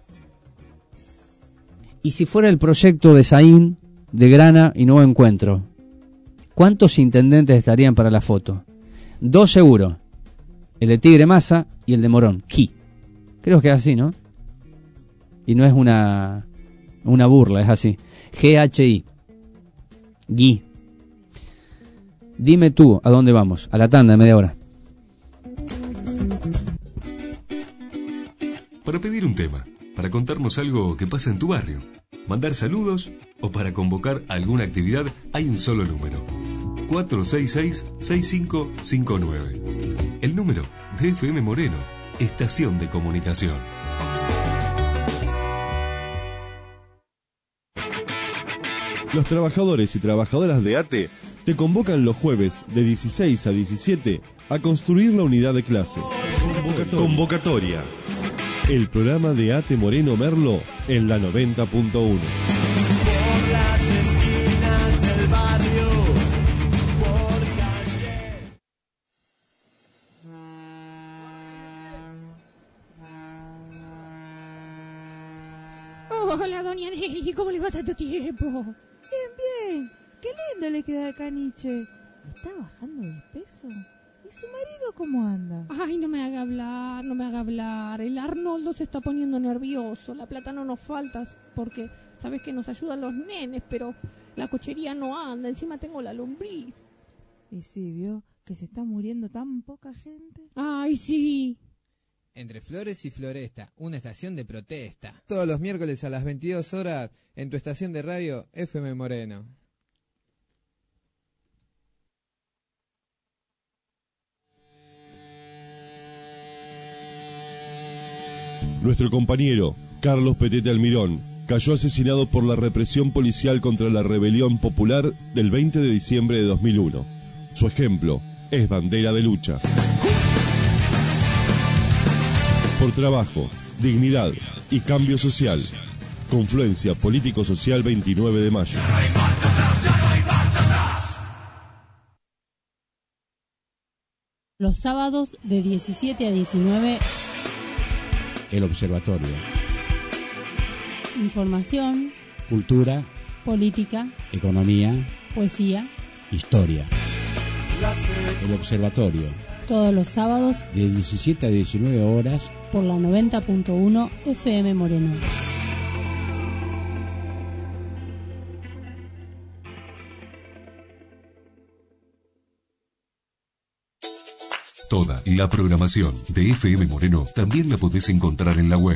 Y si fuera el proyecto de Saín, de Grana y Nuevo Encuentro, ¿cuántos intendentes estarían para la foto? 2 seguro, el de Tigre Massa y el de Morón. Creo que es así, ¿no? Y no es una burla, es así. GHI. Gui. Dime tú, ¿a dónde vamos? A la tanda de media hora. Para pedir un tema, para contarnos algo que pasa en tu barrio, mandar saludos o para convocar alguna actividad, hay un solo número: 466-6559. El número de FM Moreno, estación de comunicación. Los trabajadores y trabajadoras de ATE te convocan los jueves de 16 a 17 a construir la unidad de clase. Convocatoria. El programa de ATE Moreno Merlo en la 90.1. Hola, doña Nelly, ¿cómo le va tanto tiempo? Bien. Qué lindo le queda al caniche. ¿Está bajando de peso? ¿Y su marido cómo anda? Ay, no me haga hablar. El Arnoldo se está poniendo nervioso. La plata no nos falta porque sabes que nos ayudan los nenes, pero la cochería no anda. Encima tengo la lombriz. Y sí, vio que se está muriendo tan poca gente. Ay, sí. Entre Flores y Floresta, una estación de protesta. Todos los miércoles a las 22 horas en tu estación de radio FM Moreno. Nuestro compañero, Carlos Petete Almirón, cayó asesinado por la represión policial contra la rebelión popular del 20 de diciembre de 2001. Su ejemplo es bandera de lucha. Por trabajo, dignidad y cambio social. Confluencia Político-Social 29 de mayo. Los sábados de 17 a 19. El Observatorio. Información, cultura política, economía, poesía, historia. El Observatorio. Todos los sábados de 17 a 19 horas por la 90.1 FM Moreno. Toda la programación de FM Moreno también la podés encontrar en la web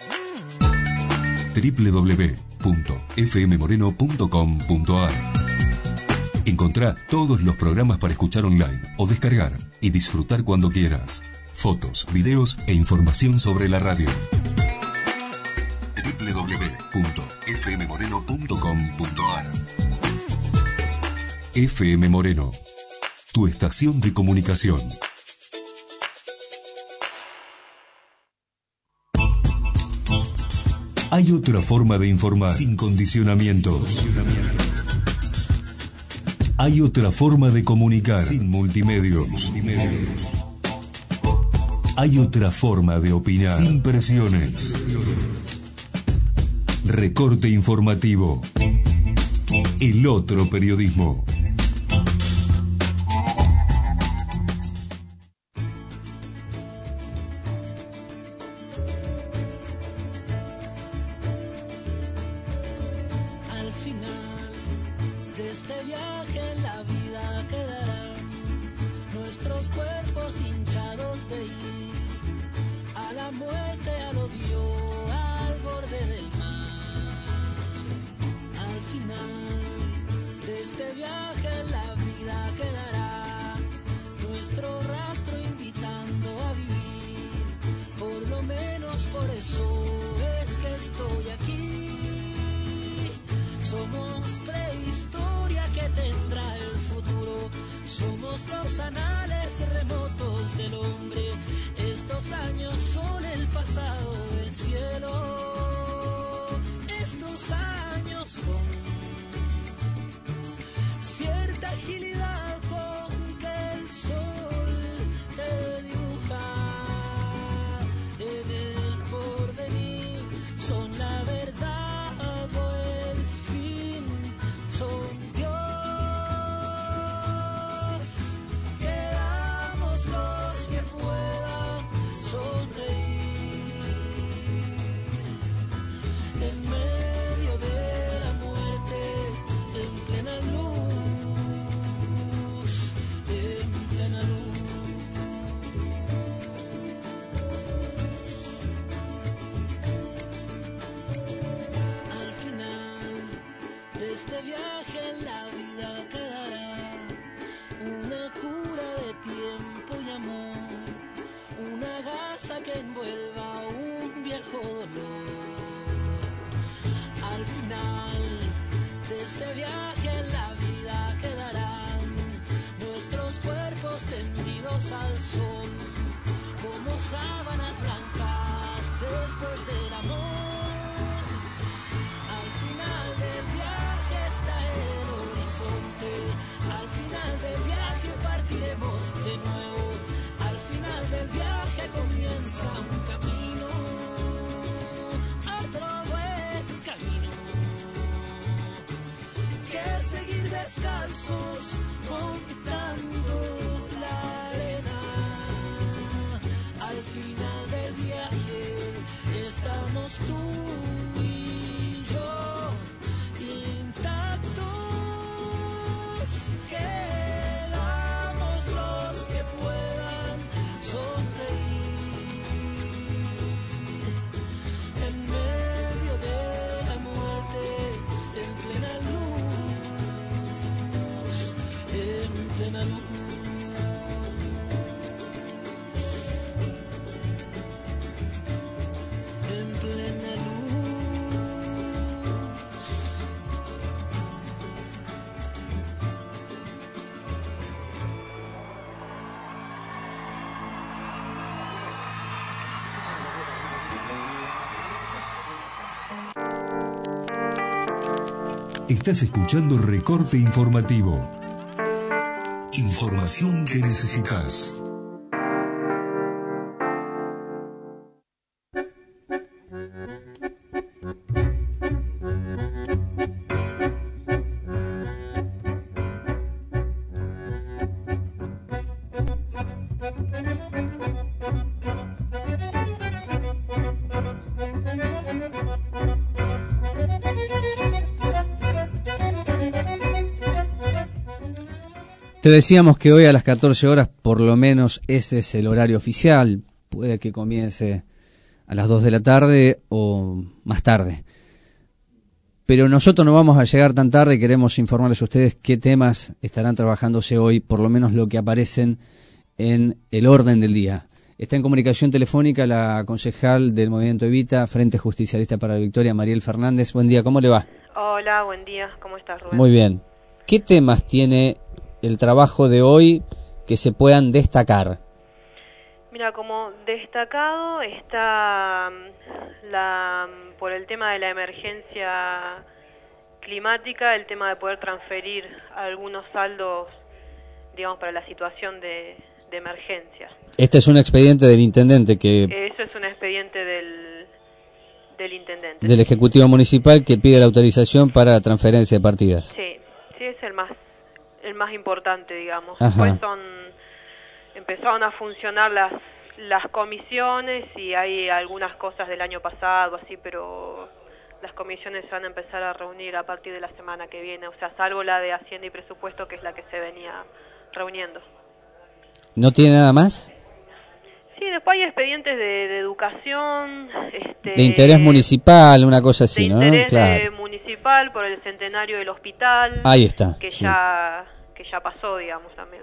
www.fmmoreno.com.ar. Encontrá todos los programas para escuchar online o descargar y disfrutar cuando quieras. Fotos, videos e información sobre la radio. www.fmmoreno.com.ar. FM Moreno, tu estación de comunicación. Hay otra forma de informar sin condicionamientos. Hay otra forma de comunicar sin multimedios. Hay otra forma de opinar sin presiones. Recorte informativo. El otro periodismo. Estás escuchando Recorte Informativo. Información que necesitas. Te decíamos que hoy a las 14 horas, por lo menos ese es el horario oficial. Puede que comience a las 2 de la tarde o más tarde. Pero nosotros no vamos a llegar tan tarde y queremos informarles a ustedes qué temas estarán trabajándose hoy, por lo menos lo que aparecen en el orden del día. Está en comunicación telefónica la concejal del Movimiento Evita, Frente Justicialista para la Victoria, Mariel Fernández. Buen día, ¿cómo le va? Hola, buen día, ¿cómo estás, Rubén? Muy bien. ¿Qué temas tiene el trabajo de hoy que se puedan destacar? Mira, como destacado está por el tema de la emergencia climática, el tema de poder transferir algunos saldos, digamos, para la situación de emergencia. Este es un expediente del intendente que... Eso es un expediente del intendente. Del Ejecutivo Municipal que pide la autorización para transferencia de partidas. Sí, es el más importante, digamos. Ajá. Después empezaron a funcionar las comisiones y hay algunas cosas del año pasado, así, pero las comisiones se van a empezar a reunir a partir de la semana que viene, o sea, salvo la de Hacienda y Presupuesto, que es la que se venía reuniendo. ¿No tiene nada más? Sí, después hay expedientes de educación, de interés municipal, una cosa así, ¿no? De interés claro. Municipal por el centenario del hospital. Ahí está. Que sí. ya pasó, digamos, también.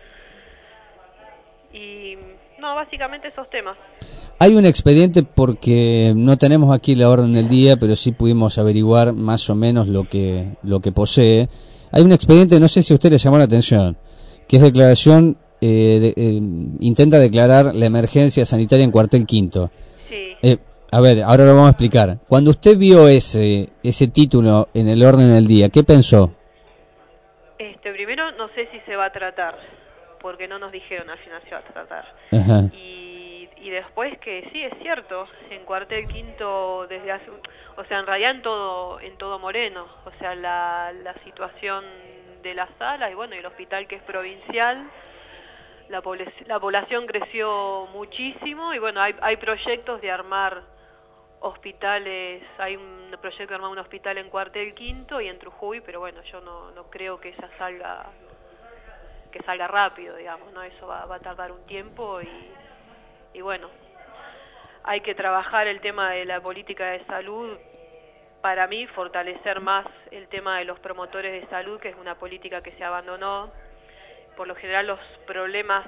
Y no, básicamente esos temas. Hay un expediente porque no tenemos aquí la orden del día, pero sí pudimos averiguar más o menos lo que posee. Hay un expediente, no sé si a usted le llamó la atención, que es declaración, intenta declarar la emergencia sanitaria en Cuartel Quinto. Sí. A ver, ahora lo vamos a explicar. Cuando usted vio ese título en el orden del día, ¿qué pensó? Primero, no sé si se va a tratar, porque no nos dijeron al final si va a tratar. Ajá. Y después que sí, es cierto, en Cuartel Quinto, desde hace, o sea, en realidad en todo Moreno, o sea, la situación de las salas y bueno, y el hospital que es provincial, la población creció muchísimo y bueno, hay proyectos de armar hospitales, hay un proyecto de armar un hospital en Cuartel Quinto y en Trujuy, pero bueno, yo no creo que esa salga rápido, digamos, ¿no? Eso va a tardar un tiempo y bueno, hay que trabajar el tema de la política de salud, para mí fortalecer más el tema de los promotores de salud, que es una política que se abandonó. Por lo general los problemas,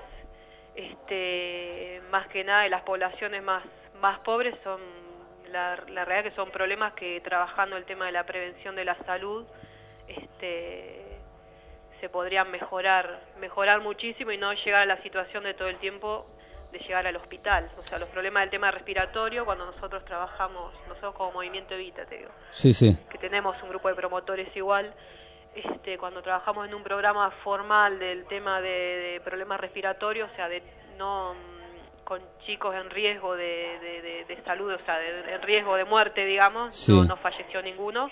más que nada de las poblaciones más pobres son, la realidad que son problemas que trabajando el tema de la prevención de la salud, se podrían mejorar muchísimo y no llegar a la situación de todo el tiempo de llegar al hospital. O sea, los problemas del tema respiratorio, cuando nosotros trabajamos, nosotros como Movimiento Evita, te digo, sí, que tenemos un grupo de promotores igual, cuando trabajamos en un programa formal del tema de problemas respiratorios, o sea, con chicos en riesgo de salud, o sea, en riesgo de muerte, digamos, sí. no falleció ninguno.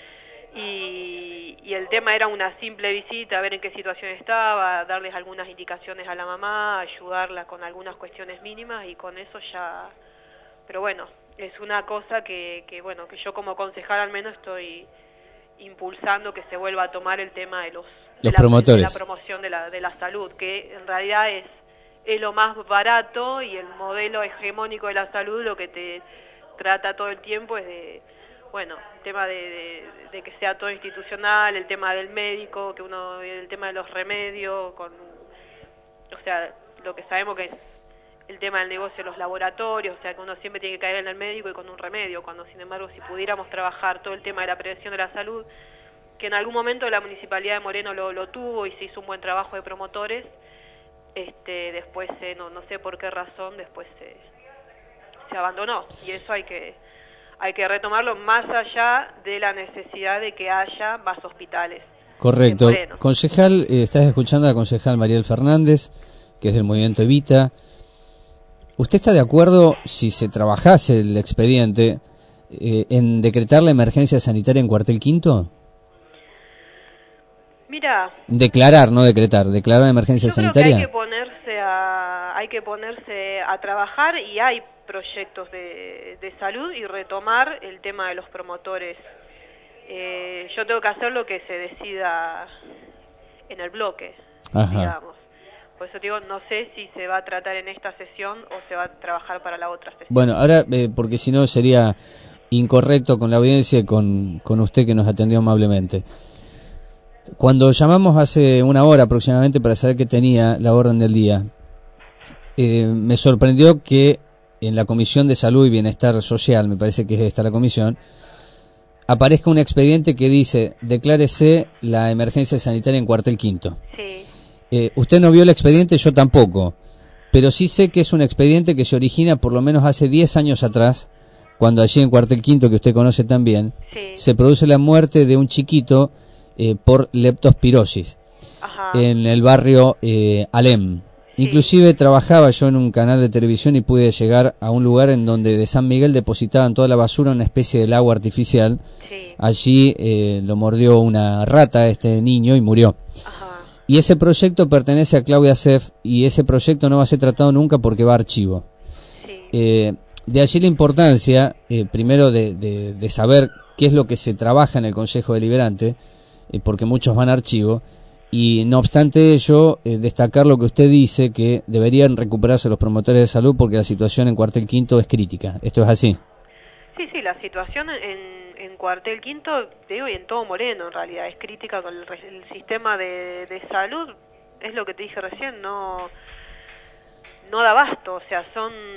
Y el tema era una simple visita, a ver en qué situación estaba, darles algunas indicaciones a la mamá, ayudarla con algunas cuestiones mínimas y con eso ya... Pero bueno, es una cosa que yo como concejal al menos estoy impulsando que se vuelva a tomar el tema de los promotores. de la promoción de la salud, que en realidad es lo más barato y el modelo hegemónico de la salud lo que te trata todo el tiempo es de... Bueno, el tema de que sea todo institucional, el tema del médico, el tema de los remedios, o sea, lo que sabemos que es el tema del negocio de los laboratorios, o sea, que uno siempre tiene que caer en el médico y con un remedio, cuando sin embargo si pudiéramos trabajar todo el tema de la prevención de la salud, que en algún momento la Municipalidad de Moreno lo tuvo y se hizo un buen trabajo de promotores, después no sé por qué razón, después se abandonó, y eso hay que retomarlo más allá de la necesidad de que haya más hospitales. Correcto. Concejal, estás escuchando a la concejal Mariel Fernández, que es del Movimiento Evita. ¿Usted está de acuerdo, si se trabajase el expediente, en decretar la emergencia sanitaria en Cuartel Quinto? Mira, declarar, no decretar, declarar la emergencia sanitaria. Creo que hay que ponerse a trabajar y hay proyectos de salud y retomar el tema de los promotores. Yo tengo que hacer lo que se decida en el bloque. digamos. Por eso digo, no sé si se va a tratar en esta sesión o se va a trabajar para la otra sesión. Bueno, ahora, porque si no sería incorrecto con la audiencia y con usted que nos atendió amablemente. Cuando llamamos hace una hora aproximadamente para saber qué tenía la orden del día, me sorprendió que en la Comisión de Salud y Bienestar Social, me parece que es esta la comisión, aparezca un expediente que dice: declárese la emergencia sanitaria en Cuartel Quinto. Sí. Usted no vio el expediente, yo tampoco, pero sí sé que es un expediente que se origina por lo menos hace 10 años atrás, cuando allí en Cuartel Quinto, que usted conoce también, se produce la muerte de un chiquito por leptospirosis en el barrio Alem. Inclusive trabajaba yo en un canal de televisión y pude llegar a un lugar en donde de San Miguel depositaban toda la basura en una especie de lago artificial. Allí lo mordió una rata este niño y murió. Y ese proyecto pertenece a Claudia Seff y ese proyecto no va a ser tratado nunca porque va a archivo. De allí la importancia, primero de saber qué es lo que se trabaja en el Consejo Deliberante, porque muchos van a archivo, y no obstante ello, destacar lo que usted dice, que deberían recuperarse los promotores de salud porque la situación en Cuartel Quinto es crítica. ¿Esto es así? Sí, la situación en Cuartel Quinto, digo, y en todo Moreno en realidad, es crítica con el sistema de salud. Es lo que te dije recién, no da abasto, o sea,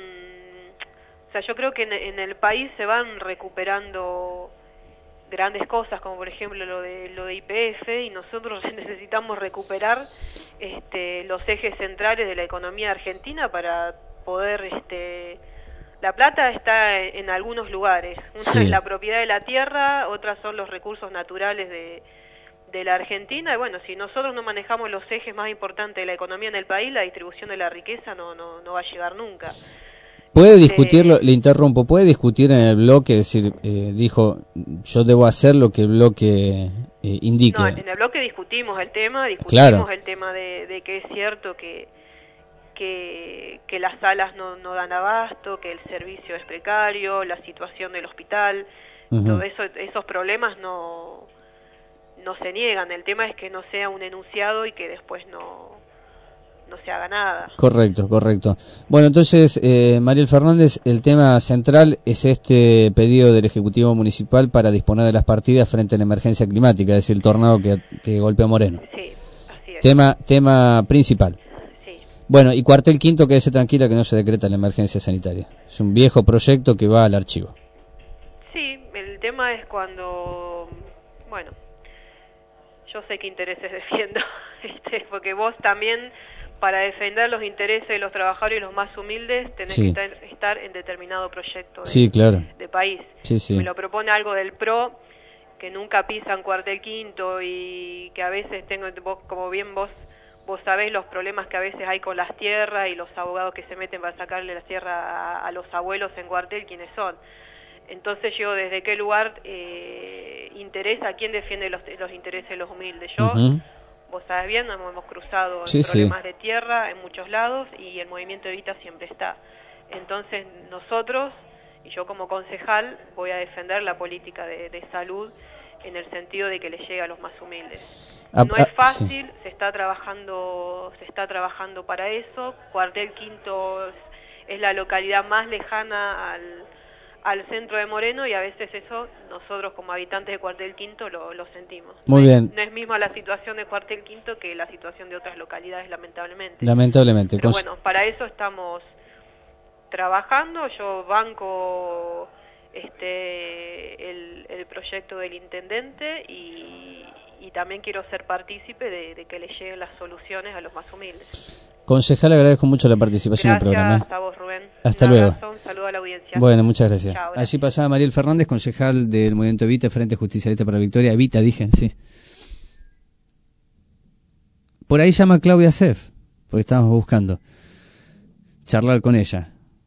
yo creo que en el país se van recuperando grandes cosas, como por ejemplo lo de YPF, y nosotros necesitamos recuperar los ejes centrales de la economía argentina para poder la plata está en algunos lugares. Una es la propiedad de la tierra, otras son los recursos naturales de la Argentina, y bueno, si nosotros no manejamos los ejes más importantes de la economía en el país, la distribución de la riqueza no va a llegar nunca. ¿Puede discutirlo? Le interrumpo. ¿Puede discutir en el bloque? Es decir, dijo, yo debo hacer lo que el bloque indique. No, en el bloque discutimos el tema, el tema de que es cierto que las salas no dan abasto, que el servicio es precario, la situación del hospital, todo eso, esos problemas no se niegan. El tema es que no sea un enunciado y que después no se haga nada. Correcto. Bueno, entonces, Mariel Fernández, el tema central es este pedido del Ejecutivo Municipal para disponer de las partidas frente a la emergencia climática, es decir, el tornado que golpeó Moreno. Sí, así es. Tema principal. Sí. Bueno, y Cuartel Quinto, quédese tranquila que no se decreta la emergencia sanitaria. Es un viejo proyecto que va al archivo. Sí, el tema es cuando, bueno, yo sé qué intereses defiendo, porque vos también, para defender los intereses de los trabajadores y los más humildes, tenés que estar en determinado proyecto de país. Me lo propone algo del PRO, que nunca pisan Cuartel Quinto y que a veces como bien vos sabés los problemas que a veces hay con las tierras y los abogados que se meten para sacarle la tierra a los abuelos en Cuartel, ¿quiénes son? Entonces yo, ¿desde qué lugar interesa? ¿Quién defiende los intereses de los humildes? Yo... Vos sabés bien, hemos cruzado problemas de tierra en muchos lados y el movimiento Evita siempre está. Entonces nosotros, y yo como concejal, voy a defender la política de salud en el sentido de que le llegue a los más humildes. No es fácil, se está trabajando para eso. Cuartel Quinto es la localidad más lejana al centro de Moreno y a veces eso nosotros como habitantes de Cuartel Quinto lo sentimos. Muy bien. No es misma la situación de Cuartel Quinto que la situación de otras localidades, lamentablemente. Pero bueno, para eso estamos trabajando. Yo banco el proyecto del intendente y también quiero ser partícipe de que le lleguen las soluciones a los más humildes. Concejal, agradezco mucho la participación en el programa. Gracias a vos, Rubén. Hasta luego. Un saludo a la audiencia. Bueno, muchas gracias. Chao, Allí pasaba Mariel Fernández, concejal del Movimiento Evita, Frente Justicialista para la Victoria. Evita, dije, sí. Por ahí llama Claudia Seff, porque estábamos buscando charlar con ella.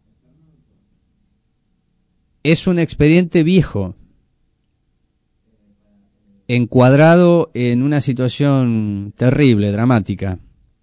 Es un expediente viejo, encuadrado en una situación terrible, dramática.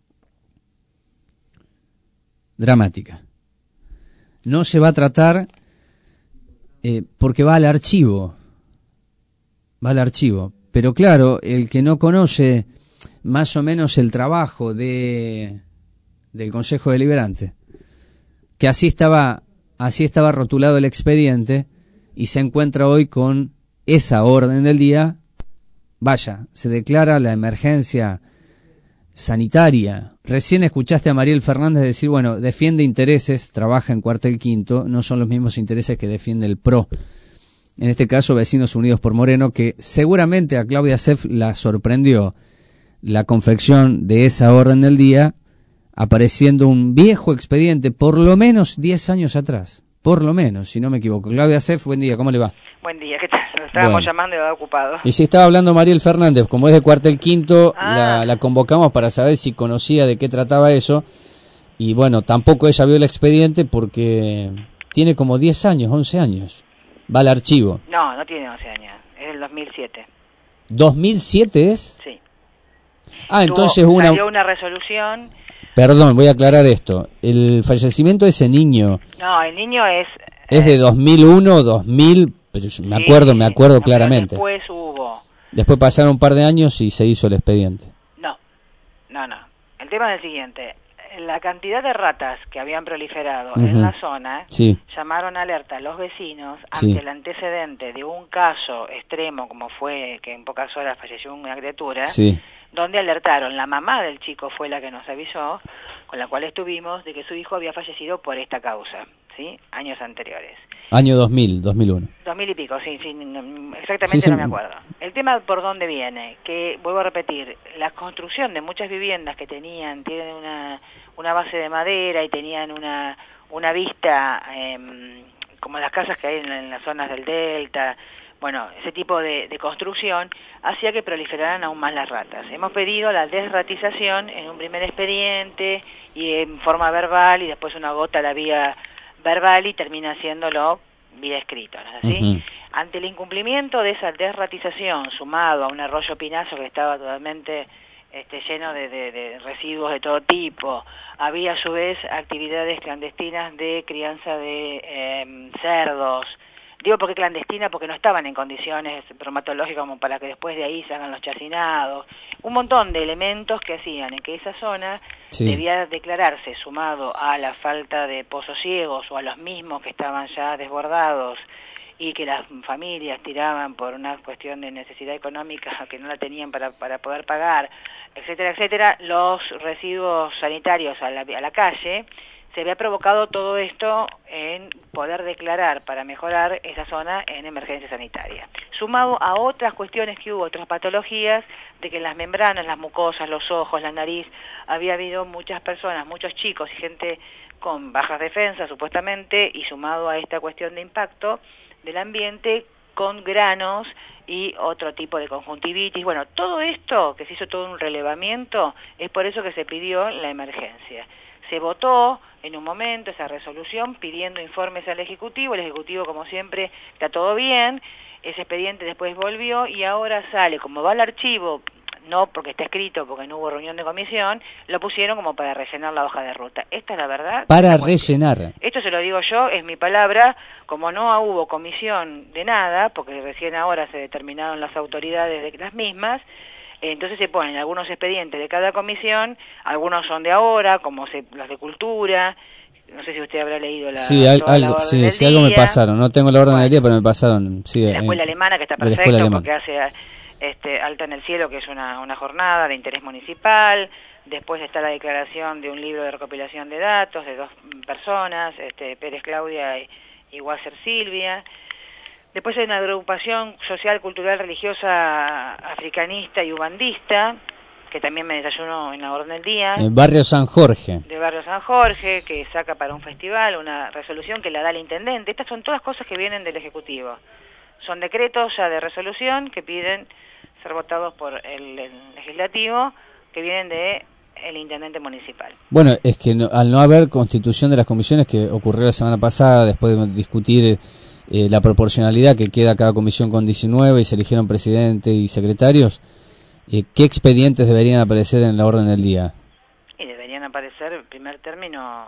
No se va a tratar porque va al archivo. Pero claro, el que no conoce más o menos el trabajo del Consejo Deliberante, que así estaba rotulado el expediente, y se encuentra hoy con esa orden del día. Vaya, se declara la emergencia sanitaria. Recién escuchaste a Mariel Fernández decir, bueno, defiende intereses, trabaja en Cuartel Quinto, no son los mismos intereses que defiende el PRO. En este caso, Vecinos Unidos por Moreno, que seguramente a Claudia Seff la sorprendió la confección de esa orden del día, apareciendo un viejo expediente, por lo menos 10 años atrás. Por lo menos, si no me equivoco. Claudia Seff, buen día, ¿cómo le va? Buen día, ¿qué tal? Lo estábamos llamando y estaba ocupado. Y si estaba hablando Mariel Fernández, como es de Cuartel Quinto, la convocamos para saber si conocía de qué trataba eso. Y bueno, tampoco ella vio el expediente porque tiene como 10 años, 11 años. Va al archivo. No, no tiene 11 años, es del 2007. ¿2007 es? Sí. Entonces salió una resolución. Perdón, voy a aclarar esto. El fallecimiento de ese niño... No, el niño es... Es de 2001, 2000, pero me acuerdo claramente. Después hubo... Después pasaron un par de años y se hizo el expediente. No. El tema es el siguiente. La cantidad de ratas que habían proliferado en la zona llamaron alerta a los vecinos ante el antecedente de un caso extremo como fue que en pocas horas falleció una criatura, donde alertaron. La mamá del chico fue la que nos avisó, con la cual estuvimos, de que su hijo había fallecido por esta causa, ¿sí? Años anteriores. Año 2000, 2001. 2000 y pico, sí, exactamente no me acuerdo. El tema por dónde viene, que vuelvo a repetir, la construcción de muchas viviendas que tienen una base de madera y tenían una vista como las casas que hay en las zonas del delta, bueno, ese tipo de construcción hacía que proliferaran aún más las ratas. Hemos pedido la desratización en un primer expediente y en forma verbal, y después una gota la vía verbal y termina haciéndolo vía escrito, ¿no es así? Ante el incumplimiento de esa desratización, sumado a un arroyo Pinazo que estaba totalmente lleno de residuos de todo tipo, había a su vez actividades clandestinas de crianza de cerdos. Digo porque clandestina, porque no estaban en condiciones bromatológicas como para que después de ahí se hagan los chacinados. Un montón de elementos que hacían en que esa zona debía declararse, sumado a la falta de pozos ciegos o a los mismos que estaban ya desbordados y que las familias tiraban por una cuestión de necesidad económica que no la tenían para poder pagar, etcétera, etcétera, los residuos sanitarios a la calle. Se había provocado todo esto en poder declarar para mejorar esa zona en emergencia sanitaria. Sumado a otras cuestiones que hubo, otras patologías, de que en las membranas, las mucosas, los ojos, la nariz, había habido muchas personas, muchos chicos y gente con bajas defensas supuestamente, y sumado a esta cuestión de impacto del ambiente con granos y otro tipo de conjuntivitis. Bueno, todo esto, que se hizo todo un relevamiento, es por eso que se pidió la emergencia. Se votó en un momento esa resolución pidiendo informes al Ejecutivo. El Ejecutivo, como siempre, está todo bien. Ese expediente después volvió y ahora sale, como va al archivo, no porque está escrito, porque no hubo reunión de comisión, lo pusieron como para rellenar la hoja de ruta. Esta es la verdad. Para rellenar. Esto se lo digo yo, es mi palabra. Como no hubo comisión de nada, porque recién ahora se determinaron las autoridades de las mismas, entonces se ponen algunos expedientes de cada comisión, algunos son de ahora, como los de cultura. No sé si usted habrá leído la algo me pasaron. No tengo la orden del día, pero me pasaron. Sí, la escuela alemana, que está perfecto, porque hace Alta en el Cielo, que es una jornada de interés municipal. Después está la declaración de un libro de recopilación de datos de 2 personas, Pérez Claudia y Wasser Silvia. Después hay una agrupación social, cultural, religiosa, africanista y ubandista, que también me desayunó en la orden del día. El Barrio San Jorge. De Barrio San Jorge, que saca para un festival una resolución que la da el intendente. Estas son todas cosas que vienen del Ejecutivo. Son decretos ya de resolución que piden ser votados por el Legislativo, que vienen de el intendente municipal. Bueno, es que al no haber constitución de las comisiones, que ocurrió la semana pasada, después de discutir la proporcionalidad que queda cada comisión con 19 y se eligieron presidente y secretarios, ¿qué expedientes deberían aparecer en la orden del día? Y deberían aparecer, en primer término,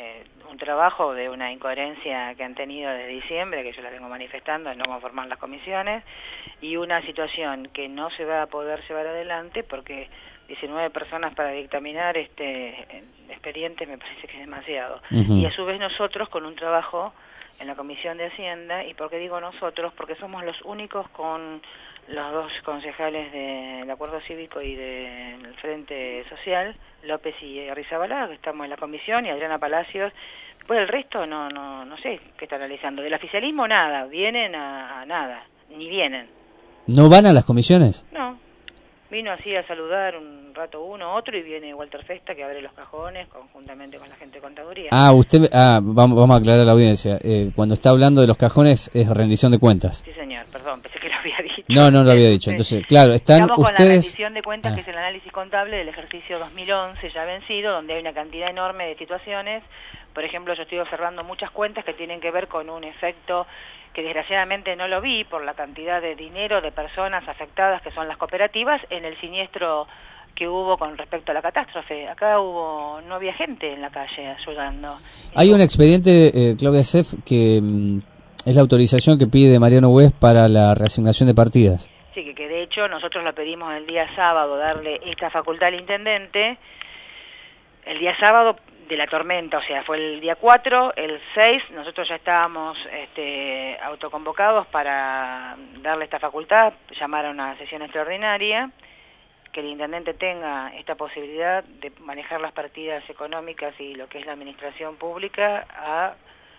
un trabajo de una incoherencia que han tenido desde diciembre, que yo la vengo manifestando, en no conformar las comisiones, y una situación que no se va a poder llevar adelante porque 19 personas para dictaminar expedientes me parece que es demasiado. Ujú. Y a su vez nosotros con un trabajo en la Comisión de Hacienda, y ¿por qué digo nosotros? Porque somos los únicos con los dos concejales del Acuerdo Cívico y del Frente Social, López y Arrizabalaga, que estamos en la comisión, y Adriana Palacios. Después el resto no sé qué está analizando. Del oficialismo nada, vienen a nada, ni vienen. ¿No van a las comisiones? No, vino así a saludar un rato uno, otro, y viene Walter Festa, que abre los cajones conjuntamente con la gente de contaduría. Vamos a aclarar a la audiencia. Cuando está hablando de los cajones es rendición de cuentas. Sí, señor, perdón, pensé que lo había dicho. No lo había dicho. Entonces, claro, están Estamos con la ustedes... rendición de cuentas, que es el análisis contable del ejercicio 2011 ya vencido, donde hay una cantidad enorme de situaciones. Por ejemplo, yo estoy observando muchas cuentas que tienen que ver con un efecto que desgraciadamente no lo vi por la cantidad de dinero de personas afectadas que son las cooperativas en el siniestro que hubo con respecto a la catástrofe. Acá no había gente en la calle ayudando. Hay un expediente, Claudia Sef, que es la autorización que pide Mariano West para la reasignación de partidas. Sí, que de hecho nosotros lo pedimos el día sábado, darle esta facultad al intendente. El día sábado de la tormenta, o sea, fue el día 4, el 6, nosotros ya estábamos autoconvocados para darle esta facultad, llamar a una sesión extraordinaria, que el intendente tenga esta posibilidad de manejar las partidas económicas y lo que es la administración pública a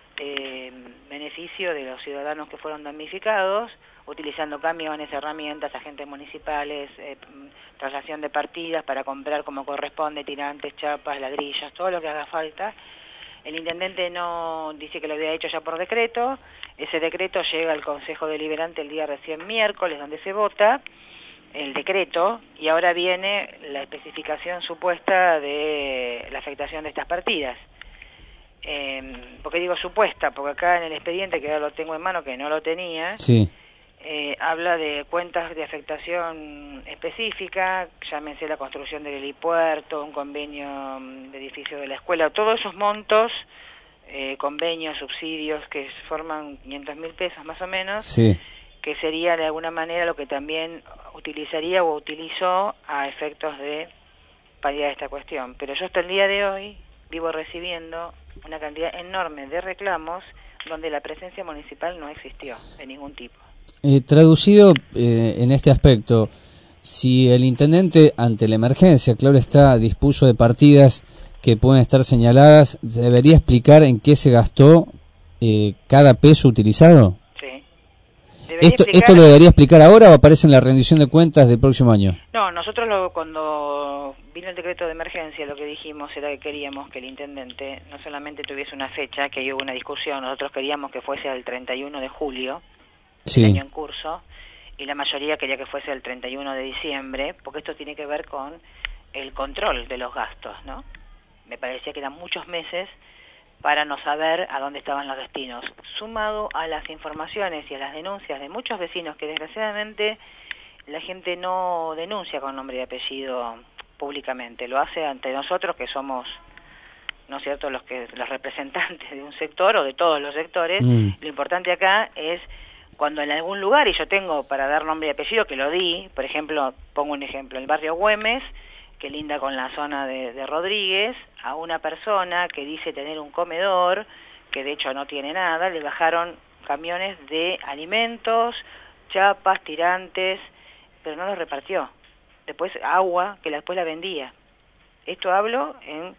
beneficio de los ciudadanos que fueron damnificados, utilizando camiones, herramientas, agentes municipales, traslación de partidas para comprar como corresponde, tirantes, chapas, ladrillos, todo lo que haga falta. El intendente no dice que lo había hecho ya por decreto. Ese decreto llega al Consejo Deliberante el día recién miércoles, donde se vota el decreto, y ahora viene la especificación supuesta de la afectación de estas partidas. Porque digo supuesta, porque acá en el expediente, que ahora lo tengo en mano, que no lo tenía, sí, habla de cuentas de afectación específica, llámense la construcción del helipuerto, un convenio de edificio de la escuela, todos esos montos, convenios, subsidios, que forman 500.000 pesos más o menos, sí, que sería de alguna manera lo que también utilizaría o utilizó a efectos de paliar esta cuestión. Pero yo hasta el día de hoy vivo recibiendo una cantidad enorme de reclamos donde la presencia municipal no existió de ningún tipo. Traducido en este aspecto, si el intendente ante la emergencia, claro está, dispuso de partidas que pueden estar señaladas, ¿debería explicar en qué se gastó cada peso utilizado? Sí. ¿Esto lo debería explicar ahora o aparece en la rendición de cuentas del próximo año? No, nosotros cuando vino el decreto de emergencia, lo que dijimos era que queríamos que el intendente no solamente tuviese una fecha, que hubo una discusión, nosotros queríamos que fuese al 31 de julio, sí, el año en curso, y la mayoría quería que fuese el 31 de diciembre, porque esto tiene que ver con el control de los gastos, ¿no? Me parecía que eran muchos meses para no saber a dónde estaban los destinos, sumado a las informaciones y a las denuncias de muchos vecinos que desgraciadamente la gente no denuncia con nombre y apellido públicamente, lo hace ante nosotros que somos, ¿no es cierto?, los representantes de un sector o de todos los sectores. Lo importante acá es cuando en algún lugar, y yo tengo para dar nombre y apellido que lo di, por ejemplo, pongo un ejemplo, el barrio Güemes, que linda con la zona de Rodríguez, a una persona que dice tener un comedor, que de hecho no tiene nada, le bajaron camiones de alimentos, chapas, tirantes, pero no los repartió. Después agua, que después la vendía. Esto hablo en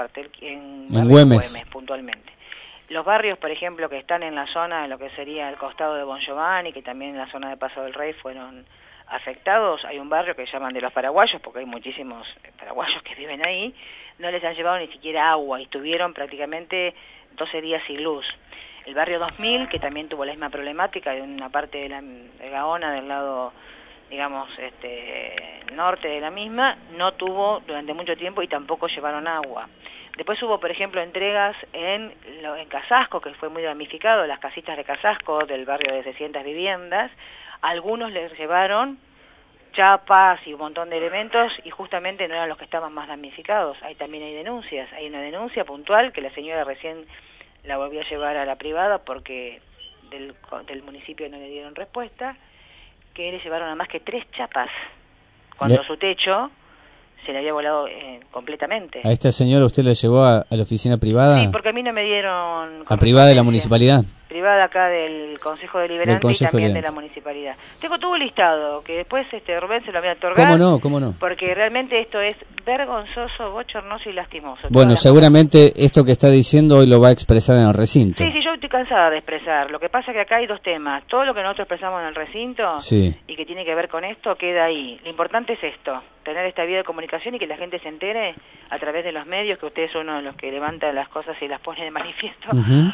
Güemes puntualmente. Los barrios, por ejemplo, que están en la zona de lo que sería el costado de Bon Giovanni, que también en la zona de Paso del Rey fueron afectados, hay un barrio que llaman de los paraguayos, porque hay muchísimos paraguayos que viven ahí, no les han llevado ni siquiera agua y estuvieron prácticamente 12 días sin luz. El barrio 2000, que también tuvo la misma problemática, de una parte de Gaona, del lado, digamos, norte de la misma, no tuvo durante mucho tiempo y tampoco llevaron agua. Después hubo, por ejemplo, entregas en Casasco, que fue muy damnificado, las casitas de Casasco, del barrio de 600 viviendas. Algunos les llevaron chapas y un montón de elementos y justamente no eran los que estaban más damnificados. Ahí también hay denuncias. Hay una denuncia puntual que la señora recién la volvió a llevar a la privada porque del municipio no le dieron respuesta, que le llevaron a más que 3 chapas, cuando su techo se le había volado completamente. ¿A esta señora usted la llevó a la oficina privada? Sí, porque a mí no me dieron... ¿A privada de la municipalidad? Privada acá del Consejo Deliberante y también de la municipalidad. Tengo todo listado, que después Rubén se lo voy a otorgar. ¿Cómo no? Porque realmente esto es vergonzoso, bochornoso y lastimoso. Bueno, seguramente esto que está diciendo hoy lo va a expresar en el recinto. Sí, yo estoy cansada de expresar. Lo que pasa es que acá hay dos temas. Todo lo que nosotros expresamos en el recinto y que tiene que ver con esto queda ahí. Lo importante es esto, tener esta vía de comunicación y que la gente se entere a través de los medios, que usted es uno de los que levanta las cosas y las pone de manifiesto,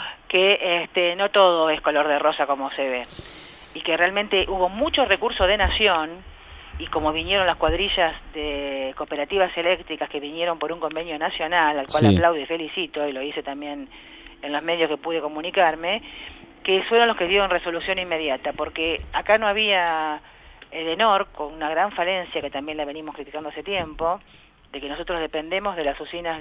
que no todo es color de rosa como se ve. Y que realmente hubo mucho recurso de nación, y como vinieron las cuadrillas de cooperativas eléctricas que vinieron por un convenio nacional, al cual aplaudo y felicito, y lo hice también en los medios que pude comunicarme, que fueron los que dieron resolución inmediata, porque acá no había Edenor, con una gran falencia que también la venimos criticando hace tiempo, de que nosotros dependemos de las usinas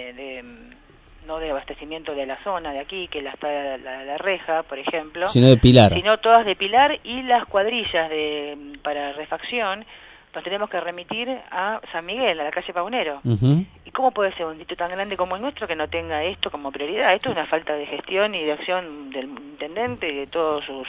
no de abastecimiento de la zona de aquí, que está la Reja, por ejemplo, sino de Pilar, sino todas de Pilar, y las cuadrillas para refacción nos tenemos que remitir a San Miguel, a la calle Paunero. ¿Y cómo puede ser un distrito tan grande como el nuestro que no tenga esto como prioridad? Esto es una falta de gestión y de acción del intendente y de todos sus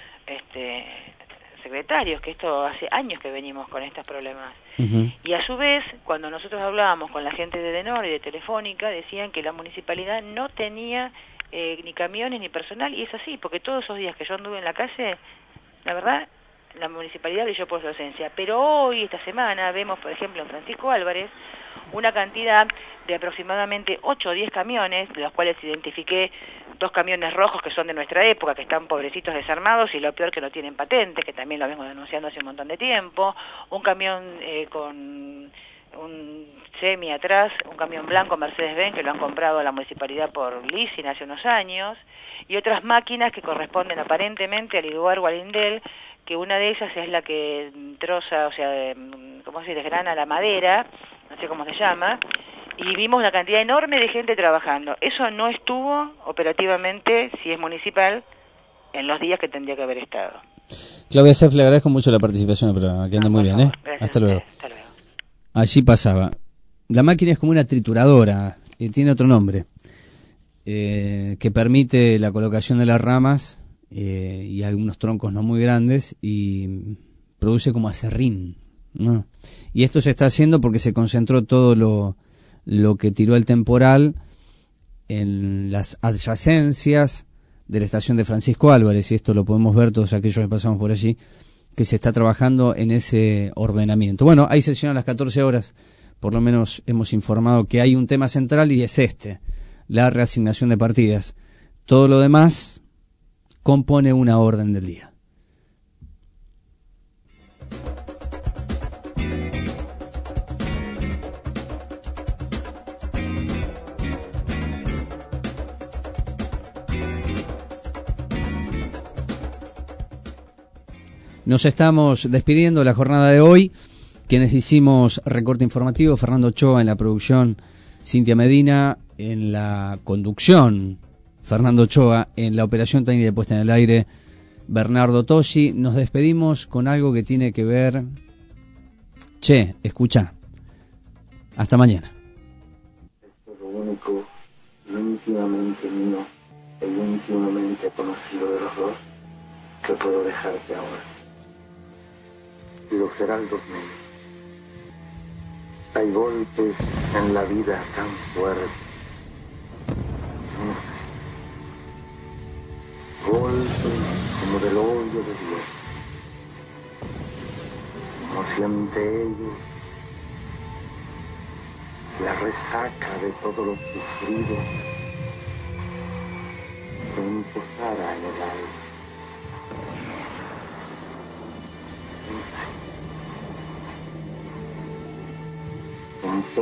secretarios, que esto hace años que venimos con estos problemas. Y a su vez, cuando nosotros hablábamos con la gente de Edenor y de Telefónica, decían que la municipalidad no tenía ni camiones ni personal, y es así, porque todos esos días que yo anduve en la calle, la verdad, la municipalidad brilló por su ausencia. Pero hoy, esta semana, vemos, por ejemplo, en Francisco Álvarez, una cantidad de aproximadamente 8 o 10 camiones, de los cuales identifiqué 2 camiones rojos que son de nuestra época, que están pobrecitos desarmados, y lo peor que no tienen patentes, que también lo vengo denunciando hace un montón de tiempo, un camión con un semi atrás, un camión blanco Mercedes-Benz que lo han comprado a la municipalidad por leasing hace unos años, y otras máquinas que corresponden aparentemente al Iduar o al Indel, que una de ellas es la que troza, o sea, ¿cómo se desgrana la madera? No sé cómo se llama, y vimos una cantidad enorme de gente trabajando. Eso no estuvo operativamente, si es municipal, en los días que tendría que haber estado. Claudia Seff, le agradezco mucho la participación en el programa, que anda muy bien, ¿eh? Hasta luego. Allí pasaba. La máquina es como una trituradora, tiene otro nombre, que permite la colocación de las ramas y algunos troncos no muy grandes, y produce como acerrín, ¿no? Y esto se está haciendo porque se concentró todo lo que tiró el temporal en las adyacencias de la estación de Francisco Álvarez, y esto lo podemos ver todos aquellos que pasamos por allí, que se está trabajando en ese ordenamiento. Bueno, hay sesión a las 14 horas, por lo menos hemos informado que hay un tema central, y es la reasignación de partidas. Todo lo demás compone una orden del día. Nos estamos despidiendo de la jornada de hoy. Quienes hicimos recorte informativo: Fernando Ochoa en la producción, Cintia Medina en la conducción, Fernando Ochoa en la operación técnica de puesta en el aire, Bernardo Tosi. Nos despedimos con algo que tiene que ver... escucha. Hasta mañana. Esto es lo único, lo íntimamente mío, el íntimamente conocido de los dos, que puedo dejarte ahora. Los heraldos negros. Hay golpes en la vida tan fuertes. No sé. Golpes como del odio de Dios. Como si ante ellos la resaca de todo lo sufrido se imposara en el alma. Un poco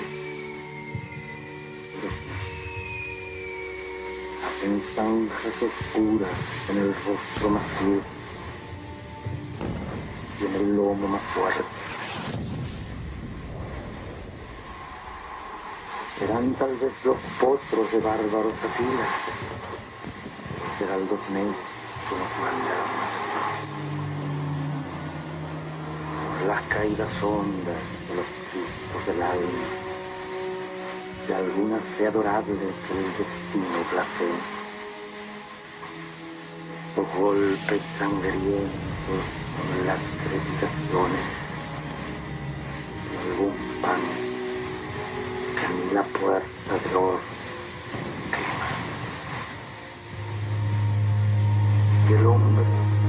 hacen zanjas oscuras en el rostro más duro y en el lomo más fuerte. Serán tal vez los potros de bárbaros apilas, los heraldos negros que nos mandan. las caídas hondas de los sustos del alma, de alguna fe adorable que el destino placé. Los golpes sangrientos con las crepitaciones de algún pan que en la puerta del horno quema. Y el hombre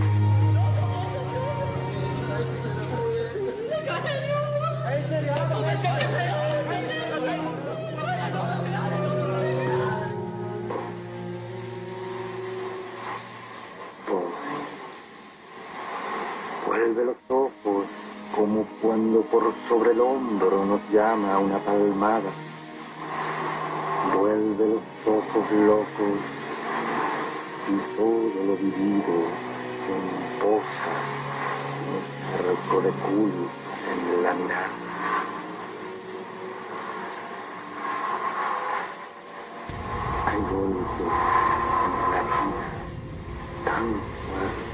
vuelve los ojos como cuando por sobre el hombro nos llama una palmada. Vuelve los ojos locos y todo lo vivido se posa en el cerco de culpas en la mirada. Hay golpes en la vida tan fuertes.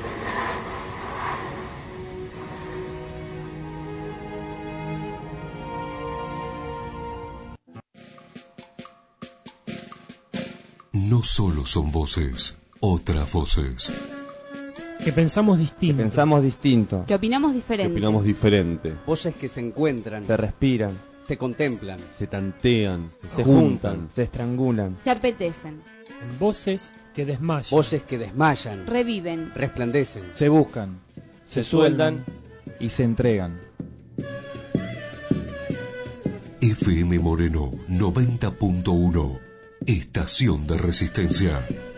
No solo son voces, otras voces. Que pensamos distinto. Que opinamos diferente. Voces que se encuentran, se respiran, se contemplan, se tantean, se juntan, se estrangulan, se apetecen. Voces que desmayan. Voces que desmayan, reviven, resplandecen, se buscan, se sueldan y se entregan. FM Moreno 90.1, Estación de Resistencia.